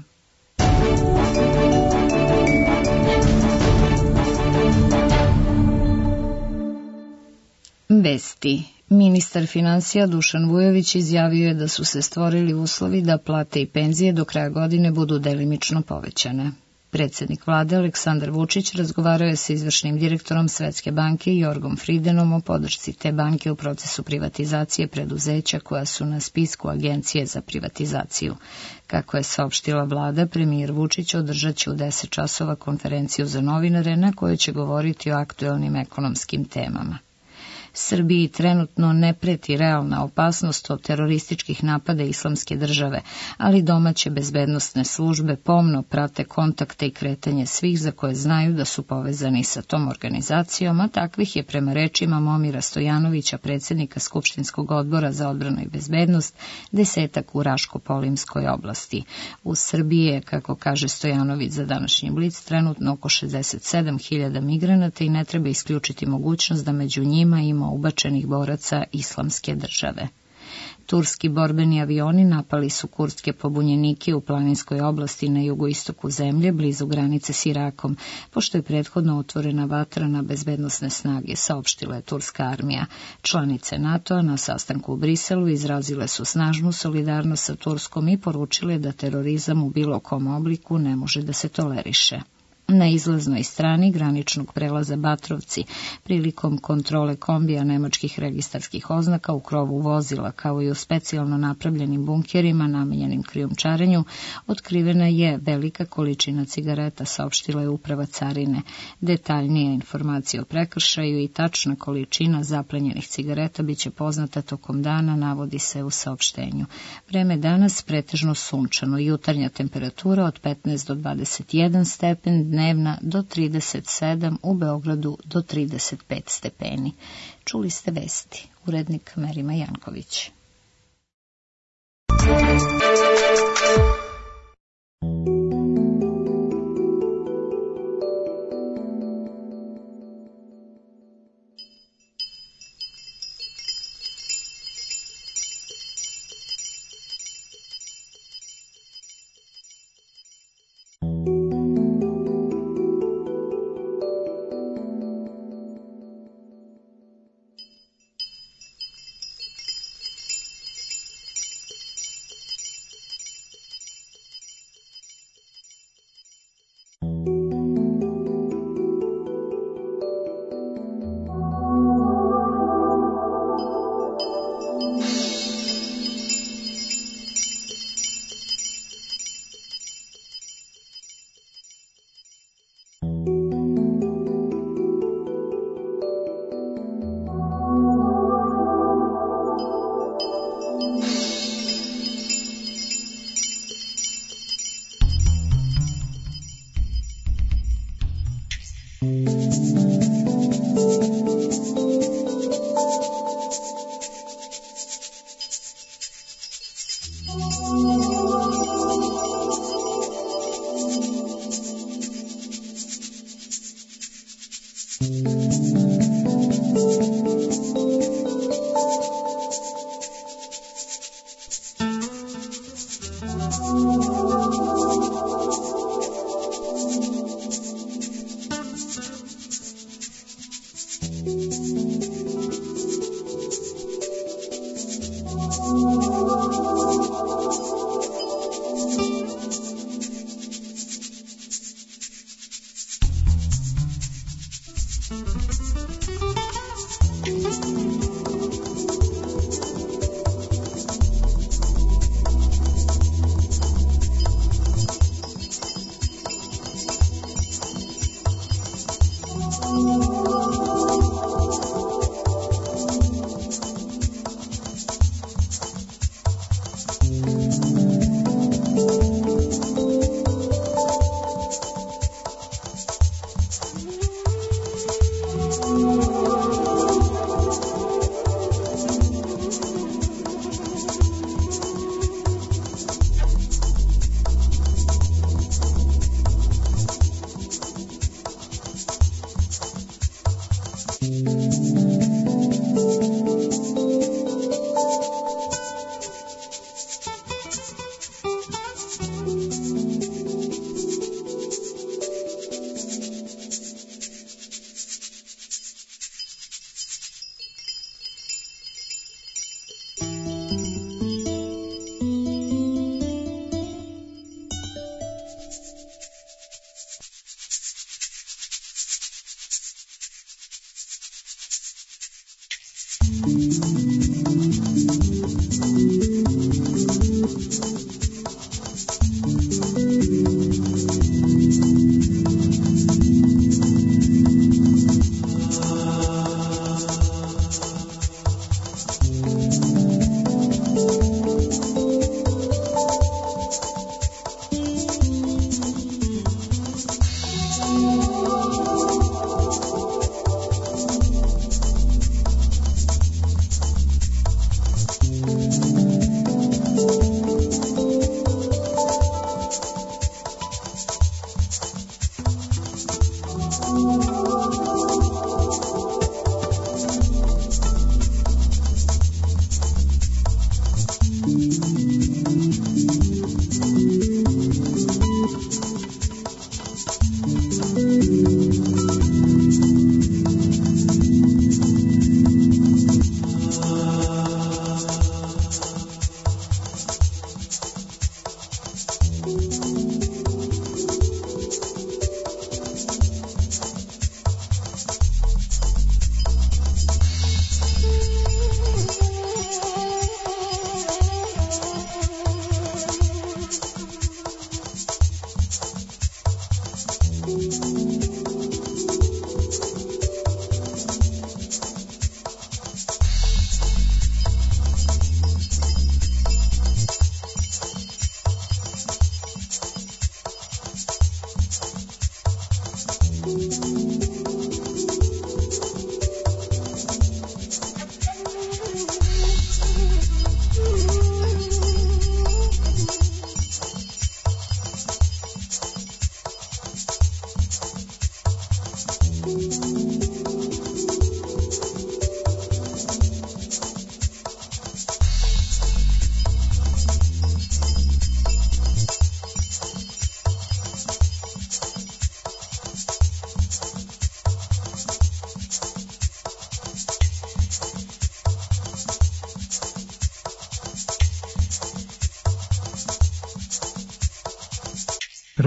Vesti. Ministar finansija Dušan Vujović izjavio je da su se stvorili uslovi da plate i penzije do kraja godine budu delimično povećane. Predsjednik vlade Aleksandar Vučić razgovarao je sa izvršnim direktorom Svetske banke Jorgom Friedenom o podršci te banke u procesu privatizacije preduzeća koja su na spisku Agencije za privatizaciju. Kako je saopštila vlada, premijer Vučić održat će u deset časova konferenciju za novinare na kojoj će govoriti o aktuelnim ekonomskim temama. Srbiji trenutno ne preti realna opasnost od terorističkih napada Islamske države, ali domaće bezbednosne službe pomno prate kontakte i kretanje svih za koje znaju da su povezani sa tom organizacijom, a takvih je prema rečima Momira Stojanovića, predsjednika Skupštinskog odbora za odbranu i bezbednost, desetak u Raško-Polimskoj oblasti. U Srbiji je, kako kaže Stojanović za današnji Blic, trenutno oko šezdeset sedam hiljada migranata i ne treba isključiti mogućnost da među njima ima ubačenih boraca Islamske države. Turski borbeni avioni napali su kurdske pobunjenike u planinskoj oblasti na jugoistoku zemlje, blizu granice s Irakom, pošto je prethodno otvorena vatra na bezbednosne snage, saopštila je turska armija. Članice NATO-a na sastanku u Briselu izrazile su snažnu solidarnost sa Turskom i poručile da terorizam u bilo kom obliku ne može da se toleriše. Na izlaznoj strani graničnog prelaza Batrovci, prilikom kontrole kombija nemačkih registarskih oznaka u krovu vozila, kao i u specijalno napravljenim bunkerima namenjenim krijumčarenju, otkrivena je velika količina cigareta, saopštila je uprava carine. Detaljnije informacije o prekršaju i tačna količina zaplenjenih cigareta biće poznata tokom dana, navodi se u saopštenju. Vreme danas pretežno sunčano, jutarnja temperatura od petnaest do dvadeset jedan stepen, dnevna do trideset sedam, u Beogradu do trideset pet stepeni. Čuli ste vesti. Urednik Merima Janković.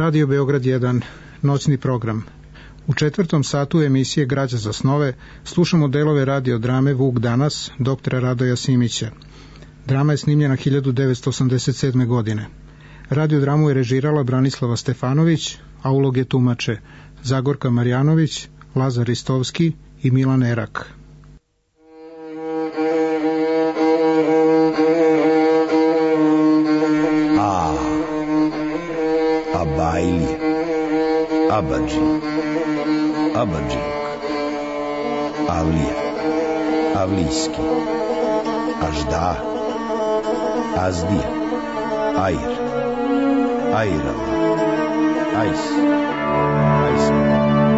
Radio Beograd jedan, noćni program. U četvrtom satu emisije Građa za snove slušamo delove radiodrame Vuk danas, doktora Radoja Simića. Drama je snimljena hiljadu devetsto osamdeset sedme. godine. Radiodramu je režirala Branislava Stefanović, a uloge tumače Zagorka Marjanović, Lazar Ristovski i Milan Erak. A, Abajli, Abadži, Abadžik, Avlija, Avlijski, Ažda, Azdija, Ajr, Ajrala, Ajs, Ajsma.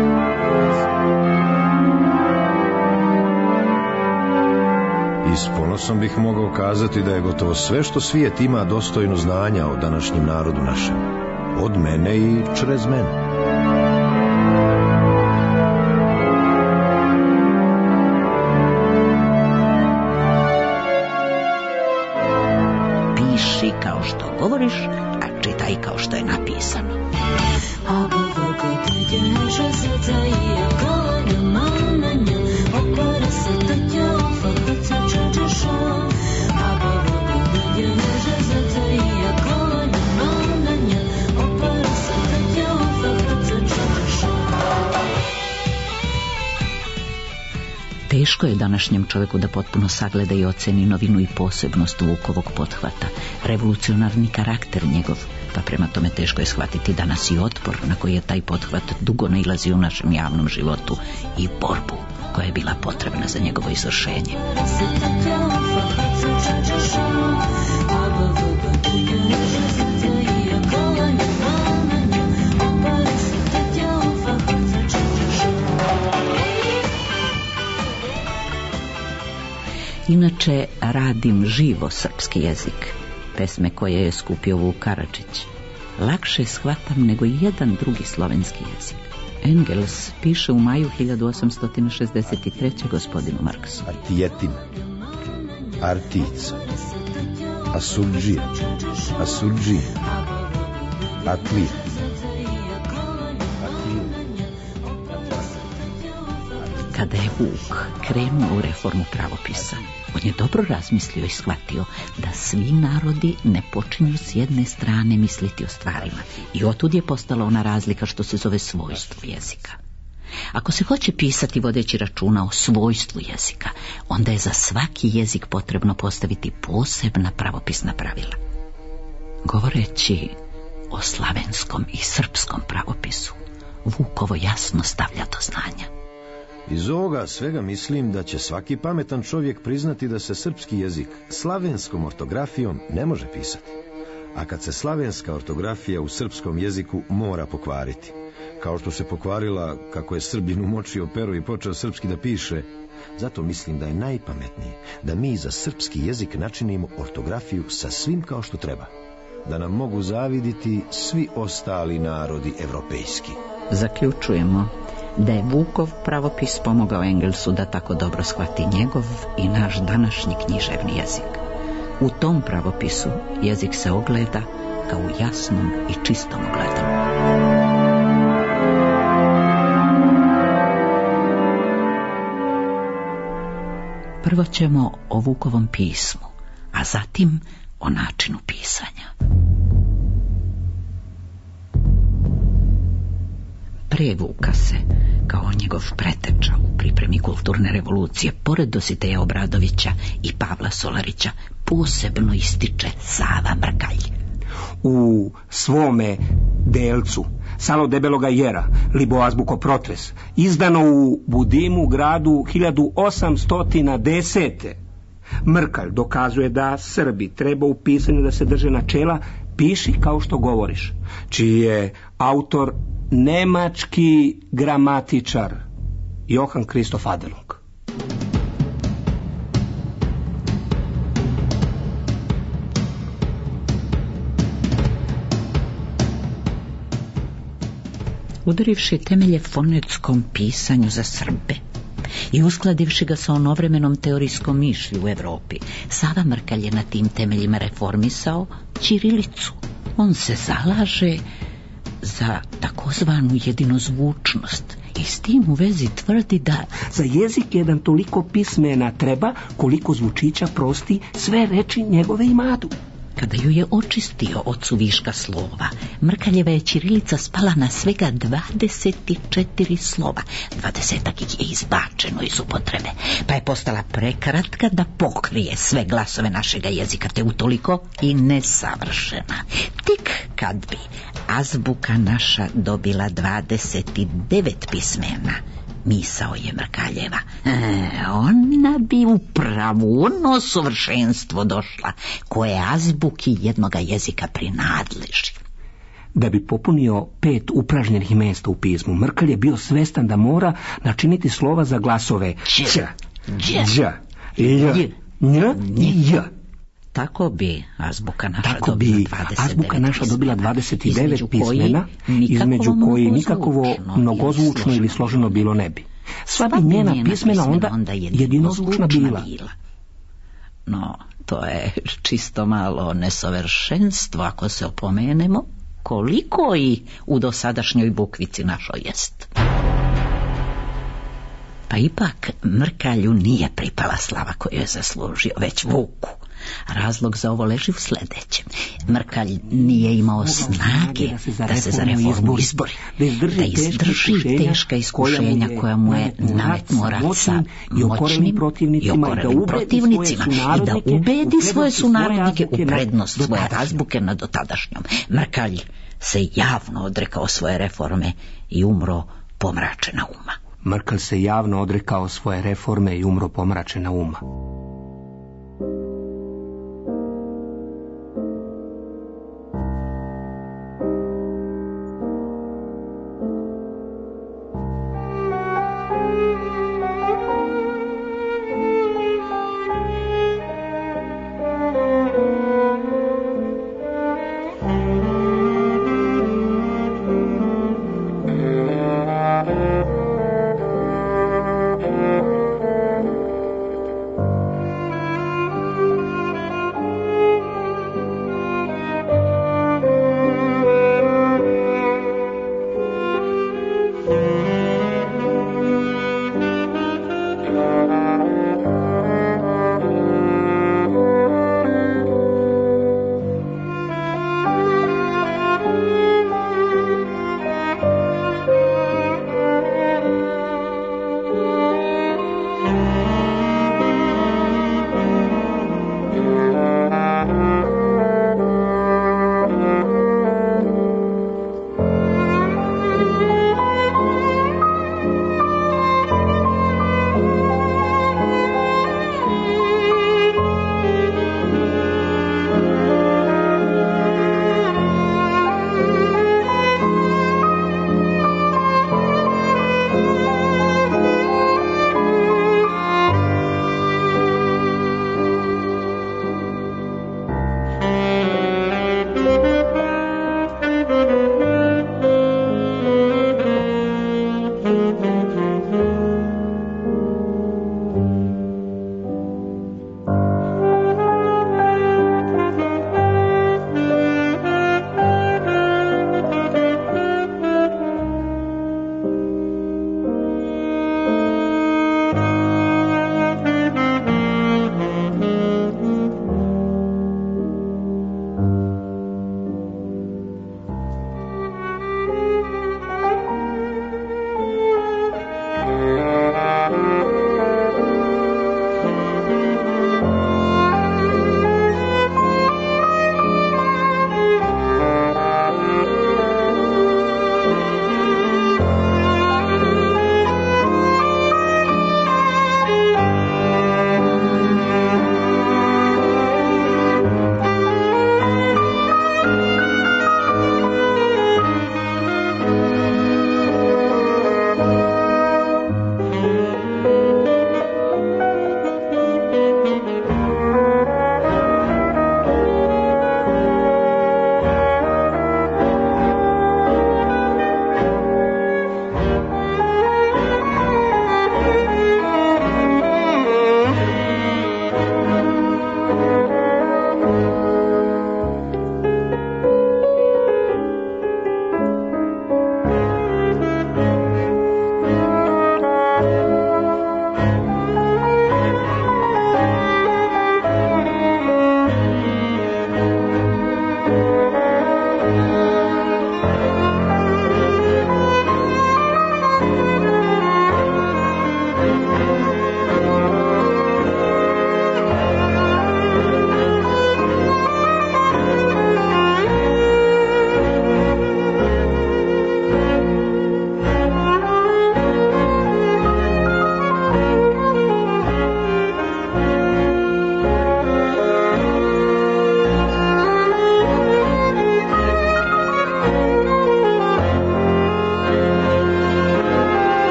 I s ponosom bih mogao kazati da je gotovo sve što svijet ima dostojno znanja o današnjem narodu našem. Od mene i črez mene. Piši kao što govoriš, a čitaj kao što je napisano. Teško je današnjem čovjeku da potpuno sagleda i oceni novinu i posebnost Vukovog pothvata, revolucionarni karakter njegov, pa prema tome teško je shvatiti danas i otpor na koji je taj pothvat dugo nailazio u našem javnom životu i borbu koja je bila potrebna za njegovo izvršenje. Inače, radim živo srpski jezik, pesme koje je skupio Vuk Karadžić. Lakše shvatam nego jedan drugi slovenski jezik. Engels piše u maju hiljadu osamsto šezdeset treće. gospodinu Marksu. Artijetin, Artic, Asurđija, Asurđija, Atvir. Kada je Vuk krenuo u reformu pravopisa, on je dobro razmislio i shvatio da svi narodi ne počinju s jedne strane misliti o stvarima i otud je postala ona razlika što se zove svojstvo jezika. Ako se hoće pisati vodeći računa o svojstvu jezika, onda je za svaki jezik potrebno postaviti posebna pravopisna pravila. Govoreći o slavenskom i srpskom pravopisu, Vuk ovo jasno stavlja do znanja. Iz ovoga svega mislim da će svaki pametan čovjek priznati da se srpski jezik slavenskom ortografijom ne može pisati. A kad se slavenska ortografija u srpskom jeziku mora pokvariti, kao što se pokvarila kako je Srbin umočio pero i počeo srpski da piše, zato mislim da je najpametnije da mi za srpski jezik načinimo ortografiju sa svim kao što treba, da nam mogu zaviditi svi ostali narodi evropejski. Zaključujemo da je Vukov pravopis pomogao Engelsu da tako dobro shvati njegov i naš današnji književni jezik. U tom pravopisu jezik se ogleda kao u jasnom i čistom ogledalu. Prvo ćemo o Vukovom pismu, a zatim o načinu pisanja. Pre Vuka se, kao njegov preteča u pripremi kulturne revolucije, pored Dositeja Obradovića i Pavla Solarića, posebno ističe Sava Mrkalj. U svome delcu Salo debeloga jera, libo azbuko protres, izdano u Budimu gradu hiljadu osamsto desete. Mrkalj dokazuje da Srbi treba u pisanju da se drže načela piši kao što govoriš, čiji je autor nemački gramatičar Johann Christoph Adelung. Udarivši temelje fonetskom pisanju za Srbe i uskladivši ga sa onovremenom teorijskom mišlju u Evropi, Sava Mrkalj je na tim temeljima reformisao ćirilicu. On se zalaže za takozvanu jedinozvučnost i s tim u vezi tvrdi da za jezik jedan toliko pismena treba koliko zvučića prosti sve reči njegove imadu. Kada ju je očistio od suviška slova, Mrkaljeva je ćirilica spala na svega dvadeset četiri slova. Dvadesetak ih je izbačeno iz upotrebe, pa je postala prekratka da pokrije sve glasove našega jezika, te utoliko i nesavršena. Tik kad bi azbuka naša dobila dvadeset devet pismena, misao je Mrkaljeva, e, ona bi upravo ono savršenstvo došla koje azbuki jednoga jezika prinadleži. Da bi popunio pet upražnjenih mjesta u pismu, Mrkalj je bio svestan da mora načiniti slova za glasove ć, dž, lj, nj i j. Tako bi azbuka naša Tako dobila bi dvadeset devet azbuka naša dobila dvadeset devet pismena, između koji koji nikakvo mnogozvučno ili složeno bilo ne bi. Sva bi njena pismena onda jedinozvučna bila. No, to je čisto malo nesavršenstvo ako se opomenemo koliko i u dosadašnjoj bukvici našoj jest. Pa ipak Mrkalju nije pripala slava koju je zaslužio, već Vuku. Razlog za ovo leži u sljedećem. Mrkalj nije imao snage da se za reformu izbori, da izdrži teška iskušenja koja mu je nametnuo rat sa moćnim i okorenim protivnicima i da ubedi svoje sunarodnike u prednost svoje azbuke nad dotadašnjom. Mrkalj se javno odrekao svoje reforme i umro pomračena uma. Mrkalj se javno odrekao svoje reforme i umro pomračena uma.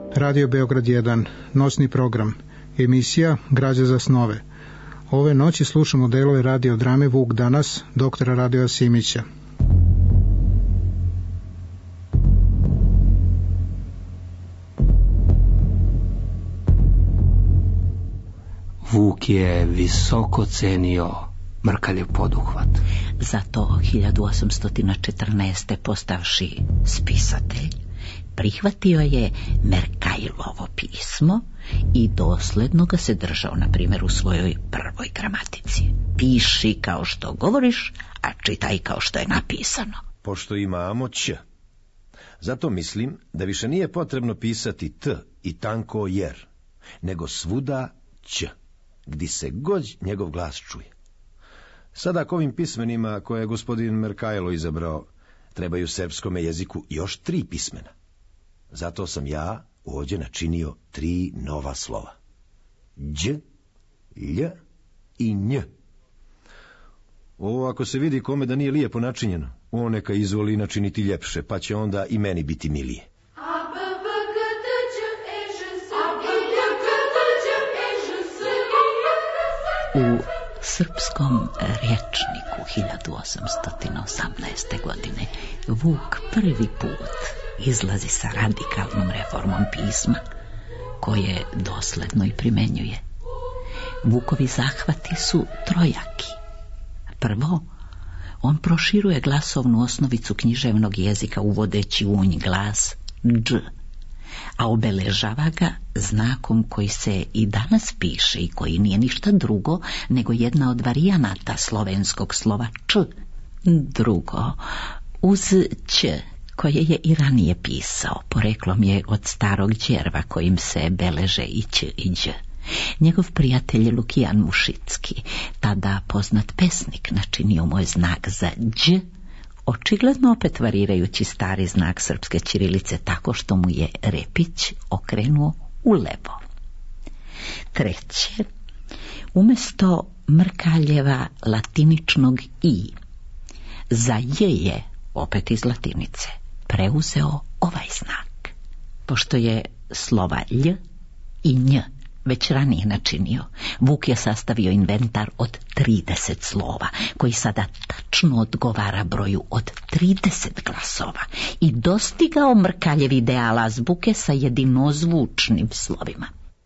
Radio Beograd jedan, nosni program, emisija Građa za snove. Ove noći slušamo delove radiodrame Vuk danas, doktora Radoja Simića. Vuk je visoko cenio Mrkaljev poduhvat. Zato hiljadu osamsto četrnaeste. postavši spisatelj, prihvatio je Merkajlovo pismo i dosledno ga se držao, na primjer, u svojoj prvoj gramatici. Piši kao što govoriš, a čitaj kao što je napisano. Pošto imamo ć. Zato mislim da više nije potrebno pisati t i tanko jer, nego svuda ć, gdje se god njegov glas čuje. Sada k ovim pismenima koje je gospodin Merkajlo izabrao, trebaju srpskome jeziku još tri pismena. Zato sam ja ovdje načinio tri nova slova. Đ, lj i nj. Ovo ako se vidi kome da nije lijepo načinjeno, on neka izvoli načiniti ljepše, pa će onda i meni biti milije. U srpskom rječniku hiljadu osamsto osamnaeste. godine Vuk prvi put izlazi sa radikalnom reformom pisma, koje dosledno i primenjuje. Vukovi zahvati su trojaki. Prvo, on proširuje glasovnu osnovicu književnog jezika uvodeći u nj glas dž, a obeležava ga znakom koji se i danas piše i koji nije ništa drugo nego jedna od varijanata slovenskog slova č. Drugo, uz ć, koje je i ranije pisao, poreklom je od starog đerva kojim se beleže i ć i đ. Njegov prijatelj Lukijan Mušicki, tada poznat pesnik, načinio mu je znak za đ, očigledno opet varirajući stari znak srpske ćirilice tako što mu je repić okrenuo u levo. Treće, umjesto Mrkaljeva latiničnog i, za j je, opet iz latinice, preuzeo ovaj znak. Pošto je slova lj i nj već ranije načinio, Vuk je sastavio inventar od trideset slova, koji sada tačno odgovara broju od trideset glasova i dostigao Mrkaljev ideal azbuke sa jedinozvučnim slovima.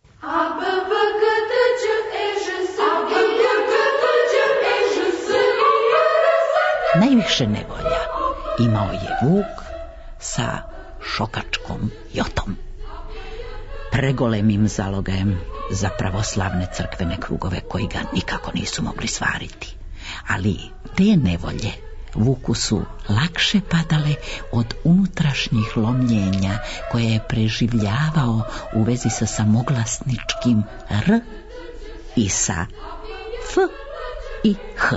Najviše nevolja imao je Vuk sa šokačkom jotom, pregolemim zalogajem za pravoslavne crkvene krugove koji ga nikako nisu mogli svariti. Ali te nevolje Vuku su lakše padale od unutrašnjih lomljenja koje je preživljavao u vezi sa samoglasničkim r i sa f i h.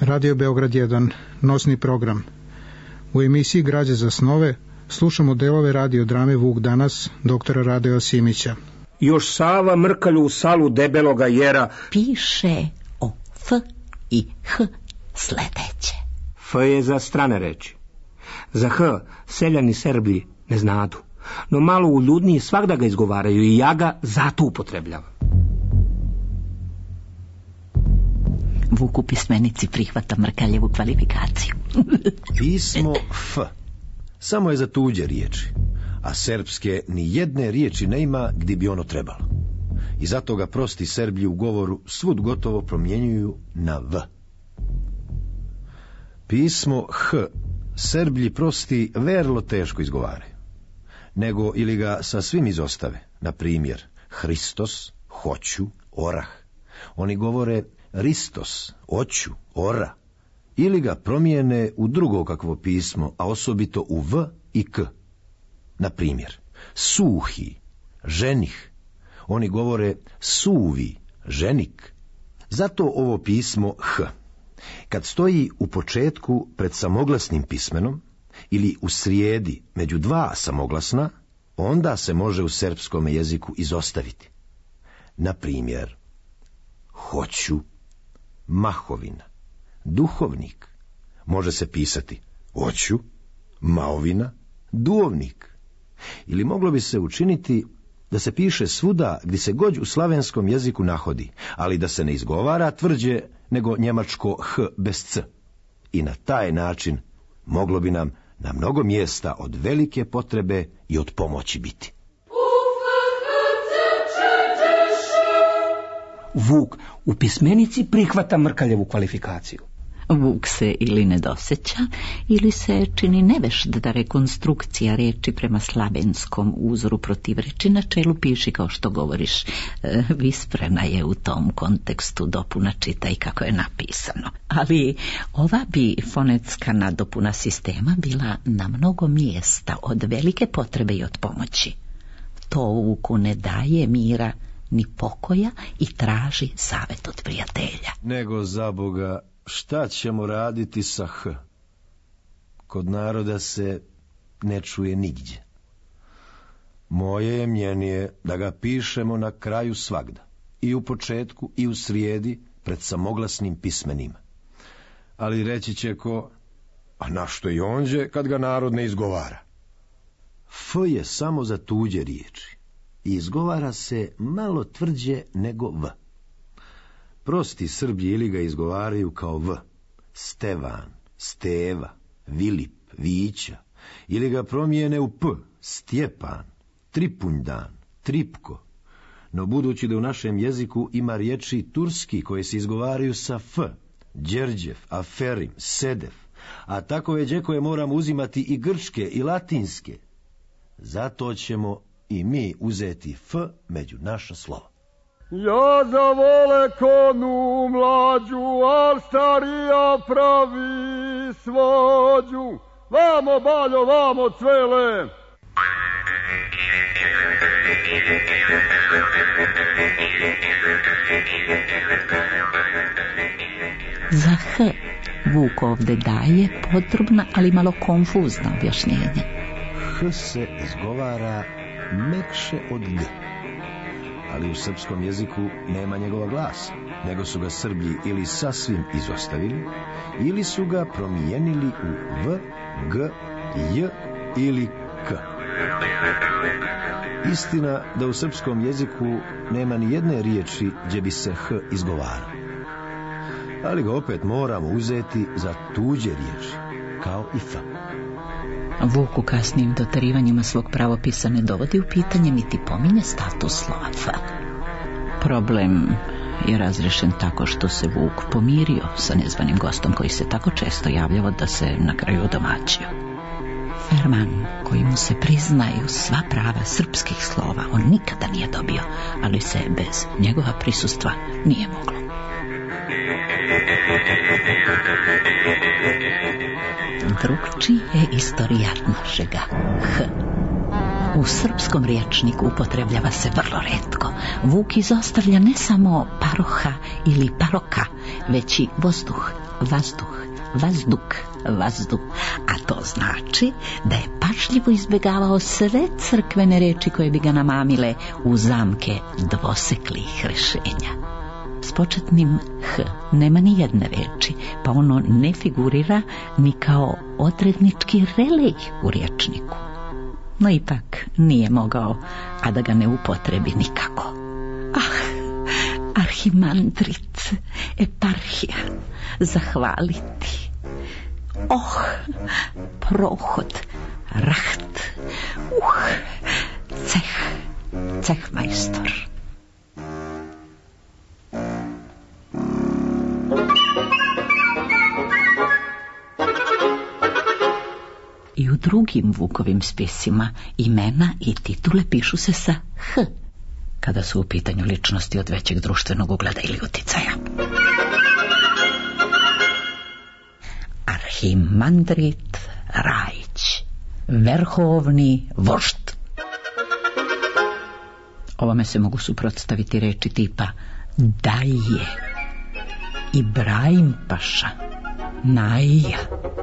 Radio Beograd jedan, nosni program. U emisiji Građe za snove slušamo delove radiodrame Vuk danas, doktora Radoja Simića. Još Sava mrkalju u salu debeloga jera. Piše o F i H sledeće. F je za strane reči. Za H seljani Srbi ne znadu, no malo uljudniji svakda ga izgovaraju i ja ga zato upotrebljavam. Vuk u pismenici prihvata mrkaljevu kvalifikaciju. Pismo F samo je za tuđe riječi, a srpske ni jedne riječi ne ima gdje bi ono trebalo. I zato ga prosti Srbi u govoru svud gotovo promjenjuju na V. Pismo H Srbi prosti verlo teško izgovaraju, nego ili ga sasvim izostave, na primjer Hristos, hoću, orah. Oni govore Ristos, oću, ora, ili ga promijene u drugo kakvo pismo, a osobito u V i K. Na primjer, suhi, ženih. Oni govore suvi, ženik. Zato ovo pismo H, kad stoji u početku pred samoglasnim pismenom ili u srijedi među dva samoglasna, onda se može u srpskom jeziku izostaviti. Na primjer, hoću, mahovina, duhovnik. Može se pisati oću, maovina, duovnik. Ili moglo bi se učiniti da se piše svuda gdje se god u slavenskom jeziku nahodi, ali da se ne izgovara tvrđe nego njemačko H bez C. I na taj način moglo bi nam na mnogo mjesta od velike potrebe i od pomoći biti. Vuk u pismenici prihvata mrkaljevu kvalifikaciju. Vuk se ili ne dosjeća, ili se čini nevešt da rekonstrukcija riječi prema slavenskom uzoru protivreči na čelu piši kao što govoriš. E, visprena je u tom kontekstu dopuna čitaj kako je napisano. Ali ova bi fonetska nadopuna sistema bila na mnogo mjesta od velike potrebe i od pomoći. To Vuku ne daje mira ni pokoja i traži savjet od prijatelja. Nego za Boga, šta ćemo raditi sa H? Kod naroda se ne čuje nigdje. Moje je mjenije da ga pišemo na kraju svagda, i u početku i u srijedi pred samoglasnim pismenima. Ali reći će ko, a našto i onđe kad ga narod ne izgovara? F je samo za tuđe riječi i izgovara se malo tvrđe nego V. Prosti Srbi ili ga izgovaraju kao V, Stevan, Steva, Vilip, Vića, ili ga promijene u P, Stjepan, Tripunjdan, Tripko. No budući da u našem jeziku ima riječi turski koje se izgovaraju sa F, Đerđev, Aferim, Sedef, a takove đekoje moramo uzimati i grčke i latinske, zato ćemo i mi uzeti F među naša slova. Ja zavole konu mlađu, al starija pravi svođu. Vamo, baljo, vamo, cvele. Za H Vuk ovde daje podrobna, ali malo konfuzna objašnjenja. H se izgovara mekše od G, ali u srpskom jeziku nema njegova glasa, nego su ga Srbi ili sasvim izostavili, ili su ga promijenili u V, G, J ili K. Istina da u srpskom jeziku nema ni jedne riječi gdje bi se H izgovarao, ali ga opet moramo uzeti za tuđe riječi, kao i F. Vuk u kasnijim dotarivanjima svog pravopisa ne dovodi u pitanje niti pominje status slova F. Problem je razrešen tako što se Vuk pomirio sa nezvanim gostom koji se tako često javljao da se na kraju odomaćio. Ferman, koji mu se priznaju sva prava srpskih slova, on nikada nije dobio, ali se bez njegova prisustva nije moglo. Drugčiji je istorija našega H. U srpskom rječniku upotrebljava se vrlo retko. Vuk izostavlja ne samo paroha ili paroka, već i vozduh, vazduh, vazduk, vazduh, a to znači da je pažljivo izbjegavao sve crkvene reči koje bi ga namamile u zamke dvoseklih rešenja. S početnim H nema ni jedne reči, pa ono ne figurira ni kao odrednički relej u rječniku. No ipak nije mogao, a da ga ne upotrebi nikako. Ah, arhimandrit, eparhija, zahvaliti. Oh, prohod, raht, uh, ceh, cehmajstor. I u drugim Vukovim spisima imena i titule pišu se sa H, kada su u pitanju ličnosti od većeg društvenog ugleda ili uticaja. Arhimandrit Rajić, verhovni vožd. Ovome se mogu suprotstaviti reči tipa Daje, Ibrahim Paša, Naija.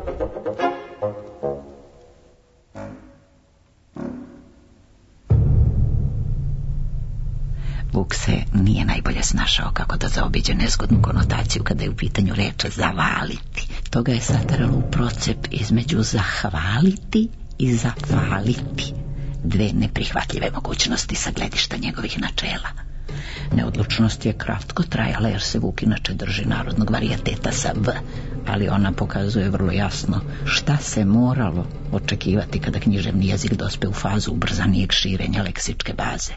Vuk se nije najbolje snašao kako da zaobiđe nezgodnu konotaciju kada je u pitanju reč zavaliti. Toga je sateralo u procep između zahvaliti i zafaliti. Dve neprihvatljive mogućnosti sa gledišta njegovih načela. Neodlučnost je kratko trajala jer se Vuk inače drži narodnog varijateta sa V, ali ona pokazuje vrlo jasno šta se moralo očekivati kada književni jezik dospe u fazu ubrzanijeg širenja leksičke baze.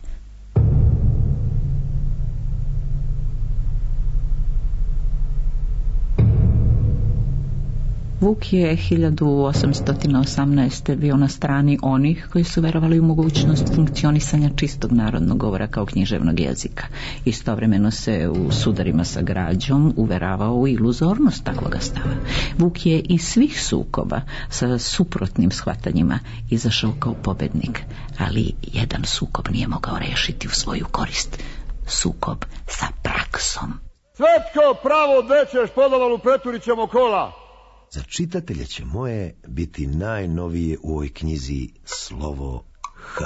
Vuk je hiljadu osamsto osamnaeste. bio na strani onih koji su verovali u mogućnost funkcionisanja čistog narodnog govora kao književnog jezika. Istovremeno se u sudarima sa građom uveravao u iluzornost takvoga stava. Vuk je iz svih sukoba sa suprotnim shvatanjima izašao kao pobednik, ali jedan sukob nije mogao rešiti u svoju korist. Sukob sa praksom. Svetko, pravo dećeš podovalu preturićemo kola. Za čitatelje će moje biti najnovije u ovoj knjizi slovo H.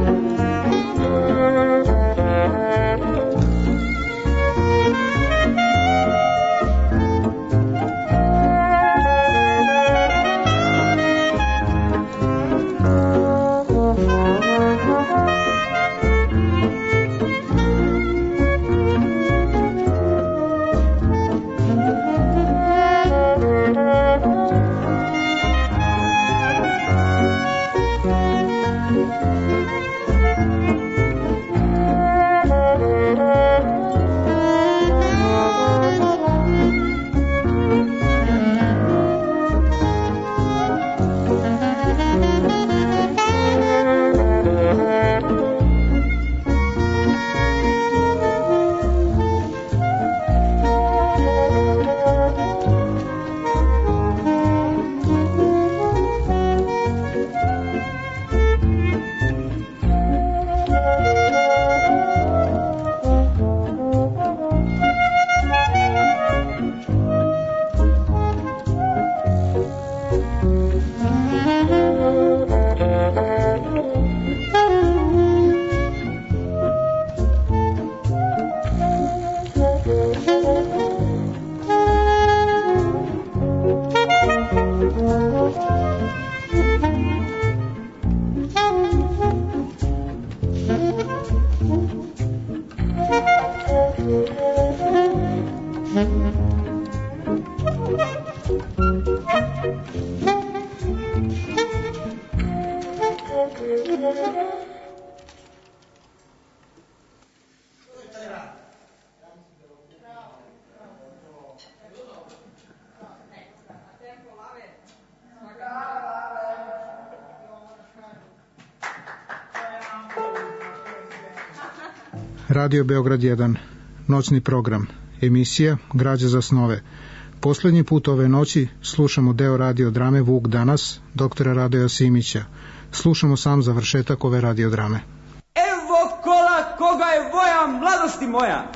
Radio Beograd jedan, noćni program, emisija Građa za snove. Poslednji put ove noći slušamo deo radiodrame Vuk danas, doktora Radoja Simića. Slušamo sam završetak ove radiodrame. Evo kola koga je voja mladosti moja!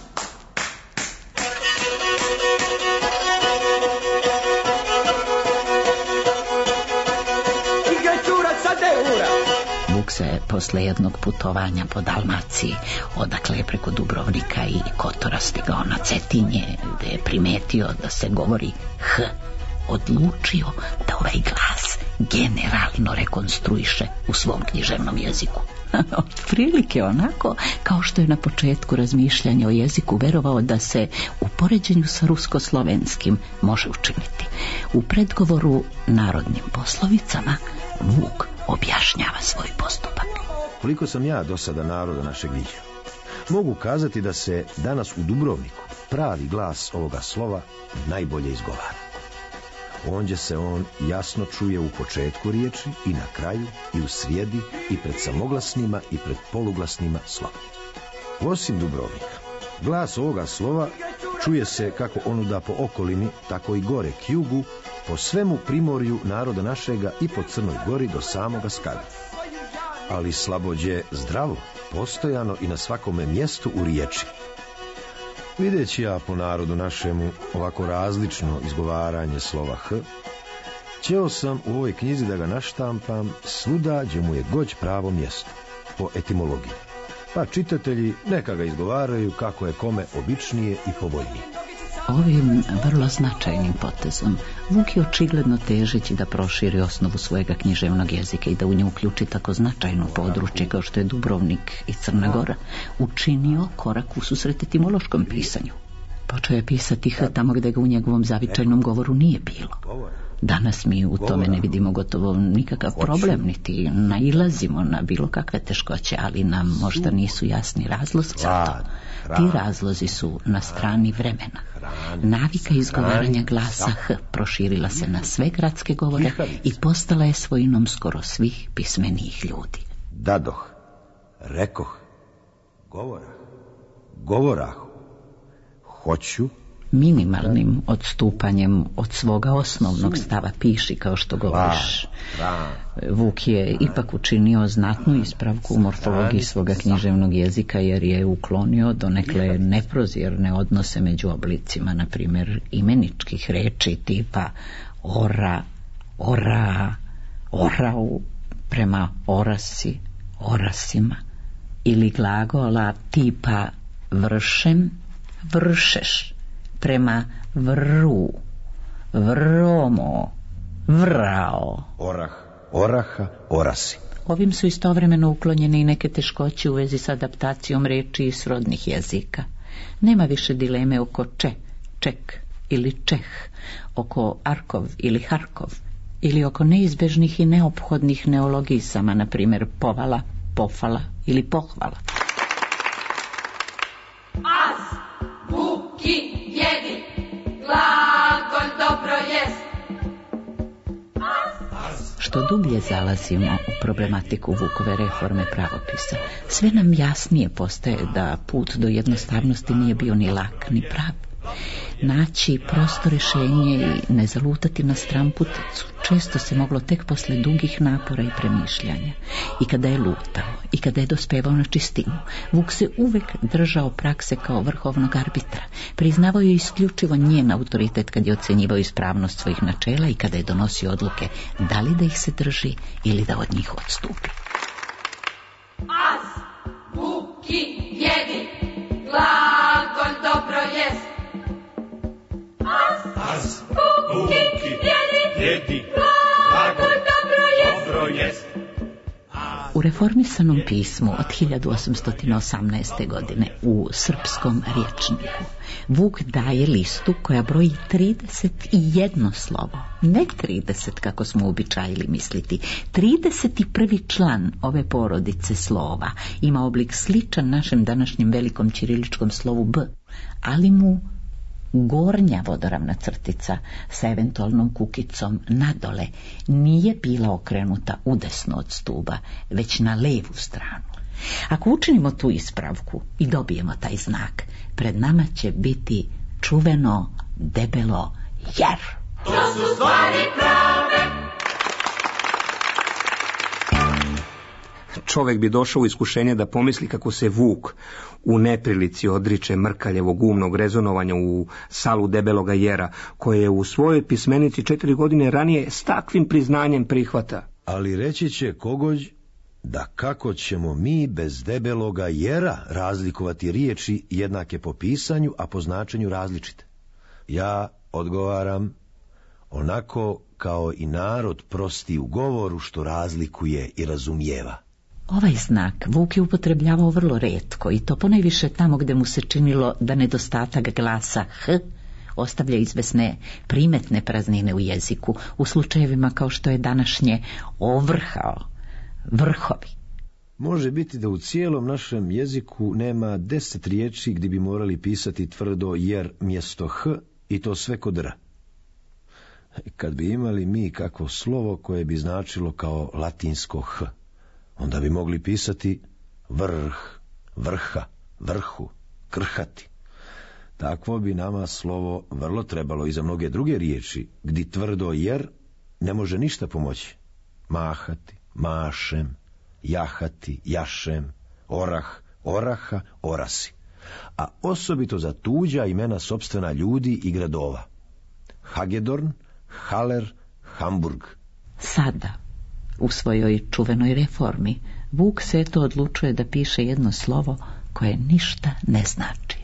Vuk se posle jednog putovanja po Dalmaciji, odakle je preko Dubrovnika i Kotora stigao na Cetinje, gde je primetio da se govori H, odlučio da ovaj glas generalno rekonstruiše u svom književnom jeziku. Otprilike onako kao što je na početku razmišljanja o jeziku verovao da se u poređenju sa rusko-slovenskim može učiniti. U predgovoru narodnim poslovicama Vuk objašnjava svoj postupak. Koliko sam ja do sada naroda našeg vidio, mogu kazati da se danas u Dubrovniku pravi glas ovoga slova najbolje izgovara. Ondje se on jasno čuje u početku riječi i na kraju i u srijedi i pred samoglasnima i pred poluglasnima slova. Osim Dubrovnika, glas ovoga slova čuje se kako onuda po okolini, tako i gore k jugu, po svemu primorju naroda našega i po Crnoj Gori do samoga Skada. Ali slabođe zdravo, postojano i na svakome mjestu u riječi. Videći ja po narodu našemu ovako različno izgovaranje slova H, ćeo sam u ovoj knjizi da ga naštampam svuda gdje mu je gođ pravo mjesto, po etimologiji. Pa čitatelji neka ga izgovaraju kako je kome običnije i povoljnije. Ovim vrlo značajnim potezom Vuk je očigledno težeći da proširi osnovu svojega književnog jezika i da u nju uključi tako značajno područje kao što je Dubrovnik i Crna Gora, učinio korak u susret etimološkom pisanju. Počeo je pisati H tamo gde ga u njegovom zavičajnom govoru nije bilo. Danas mi u tome ne vidimo gotovo nikakav problem, niti nailazimo na bilo kakve teškoće, ali nam možda nisu jasni razlozi za to. Ti razlozi su na strani vremena. Navika izgovaranja glasa H proširila se na sve gradske govore i postala je svojinom skoro svih pismenijih ljudi. Dadoh, rekoh, govora, govorah, hoću. Minimalnim odstupanjem od svoga osnovnog stava piši kao što govoriš. Vuk je ipak učinio znatnu ispravku u morfologiji svoga književnog jezika, jer je uklonio donekle neprozirne odnose među oblicima, na primjer imeničkih reči tipa ora, ora, orau prema orasi, orasima ili glagola tipa vršem, vršeš, prema vru, vromo, vrao. Orah, oraha, orasi. Ovim su istovremeno uklonjene i neke teškoće u vezi s adaptacijom reči i srodnih jezika. Nema više dileme oko če, ček ili čeh, oko arkov ili harkov, ili oko neizbežnih i neophodnih neologisama, na primjer povala, pofala ili pohvala. Az, vuki, jedi, glagolj dobro jest. Što dublje zalazimo u problematiku Vukove reforme pravopisa, sve nam jasnije postaje da put do jednostavnosti nije bio ni lak, ni prav. Naći prosto rješenje i ne zalutati na stramputicu često se moglo tek posle dugih napora i premišljanja. I kada je lutao, i kada je dospevao na čistinu, Vuk se uvek držao prakse kao vrhovnog arbitra. Priznavao je isključivo njen autoritet kad je ocenjivao ispravnost svojih načela i kada je donosio odluke da li da ih se drži ili da od njih odstupi. Az, vuki, jedi, glagolj dobro jest. Az, Az, vuki, jedi, jedi, glagolj dobro jest. dobro jest. U reformisanom pismu od hiljadu osamsto osamnaeste. godine u srpskom rječniku Vuk daje listu koja broji trideset jedno slovo, ne trideset kako smo uobičajili misliti. trideset prvi član ove porodice slova ima oblik sličan našem današnjem velikom ćiriličkom slovu B, ali mu gornja vodoravna crtica sa eventualnom kukicom nadole nije bila okrenuta udesno od stuba, već na levu stranu. Ako učinimo tu ispravku i dobijemo taj znak, pred nama će biti čuveno debelo jer. To su stvari prave. Čovjek bi došao u iskušenje da pomisli kako se Vuk u neprilici odriče mrkaljevog umnog rezonovanja u salu debeloga jera, koje je u svojoj pismenici četiri godine ranije s takvim priznanjem prihvata. Ali reći će Kogođ da kako ćemo mi bez debeloga jera razlikovati riječi jednake po pisanju, a po značenju različite. Ja odgovaram onako kao i narod prosti u govoru što razlikuje i razumijeva. Ovaj znak Vuk je upotrebljavao vrlo retko i to ponajviše tamo gde mu se činilo da nedostatak glasa H ostavlja izvesne primetne praznine u jeziku, u slučajevima kao što je današnje ovrhao, vrhovi. Može biti da u cijelom našem jeziku nema deset riječi gdje bi morali pisati tvrdo jer mjesto H i to sve kod R. Kad bi imali mi kakvo slovo koje bi značilo kao latinsko H, onda bi mogli pisati vrh, vrha, vrhu, krhati. Takvo bi nama slovo vrlo trebalo i za mnoge druge riječi, gdje tvrdo jer ne može ništa pomoći. Mahati, mašem, jahati, jašem, orah, oraha, orasi. A osobito za tuđa imena sopstvena ljudi i gradova. Hagedorn, Haller, Hamburg. Sada, u svojoj čuvenoj reformi, Vuk se eto odlučuje da piše jedno slovo koje ništa ne znači.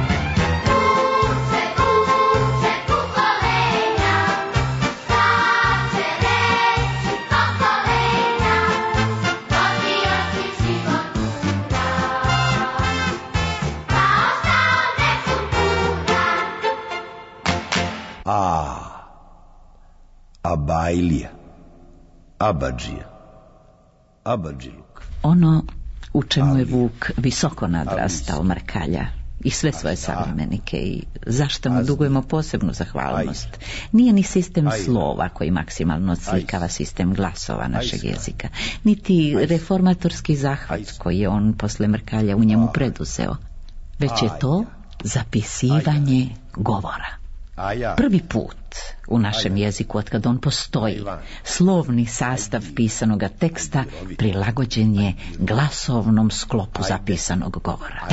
A, Abajlija, Abadžija, Abadžiluk. Ono u čemu je Vuk visoko nadrastao Mrkalja i sve svoje savremenike i zašto mu dugujemo posebnu zahvalnost. Nije ni sistem slova koji maksimalno odslikava sistem glasova našeg jezika, niti reformatorski zahvat koji je on posle Mrkalja u njemu preduzeo, već je to zapisivanje govora. Prvi put u našem jeziku, od kad on postoji, slovni sastav pisanoga teksta prilagođen je glasovnom sklopu zapisanog govora.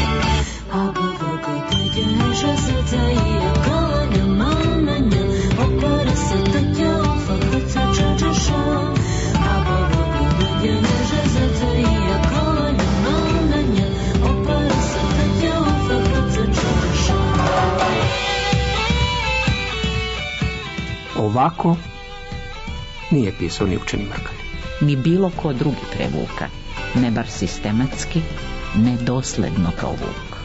ovako nije pisao ni učeni Mrkalj. Ni bilo ko drugi pre Vuka, ne bar sistematski, ne dosledno kao Vuk.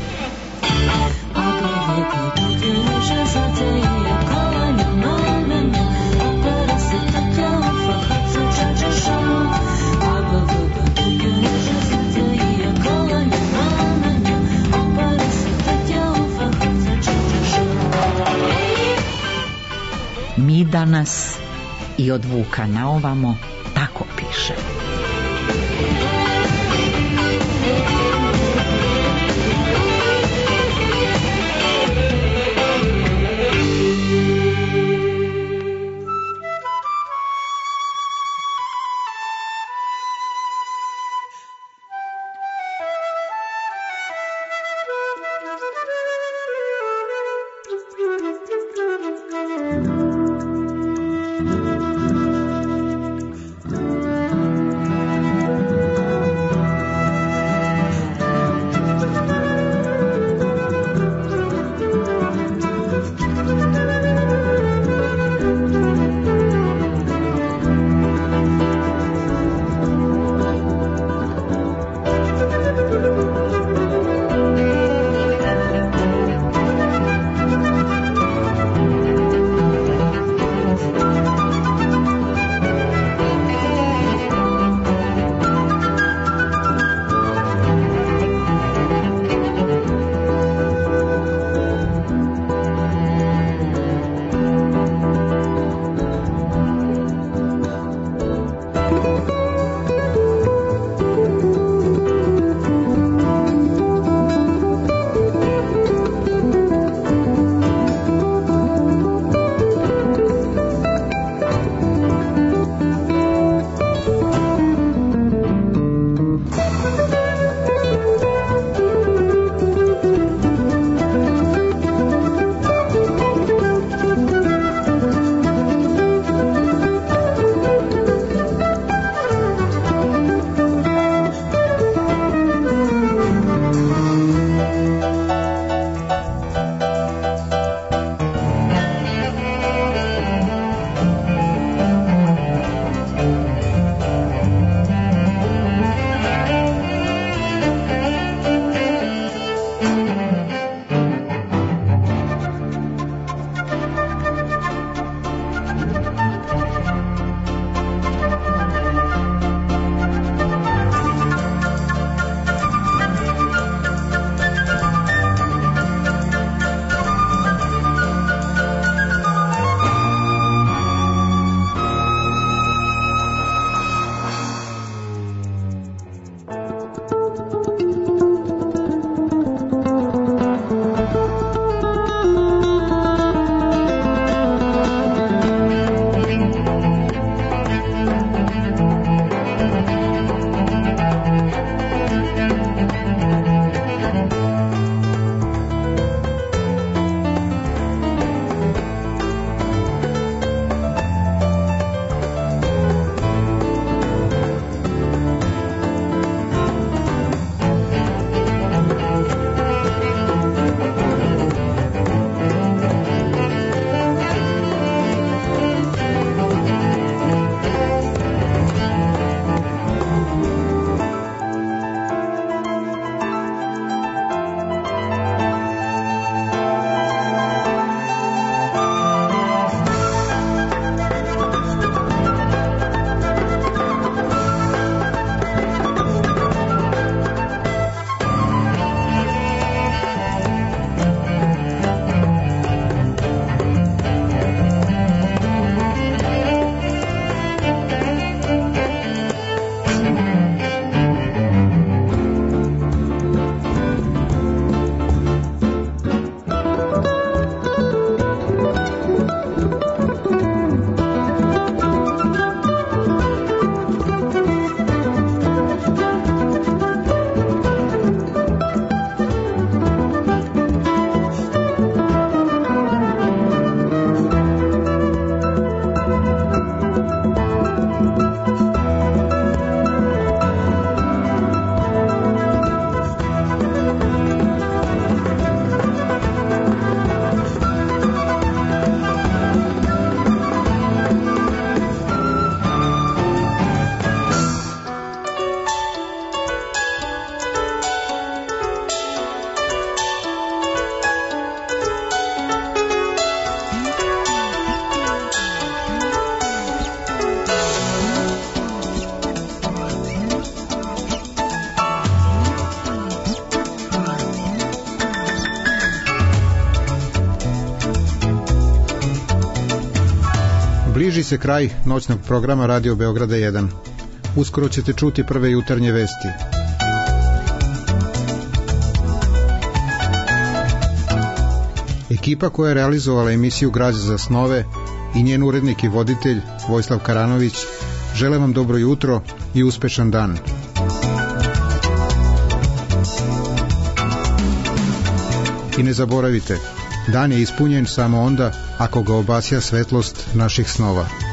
Mi danas i od Vuka na ovamo tako pišemo. Bliži se kraj noćnog programa Radio Beograda jedan. Uskoro ćete čuti prve jutarnje vesti. Ekipa koja je realizovala emisiju Građa za snove i njen urednik i voditelj Vojislav Karanović žele vam dobro jutro i uspešan dan. I ne zaboravite, dan je ispunjen samo onda ako ga obasja svetlost naših snova.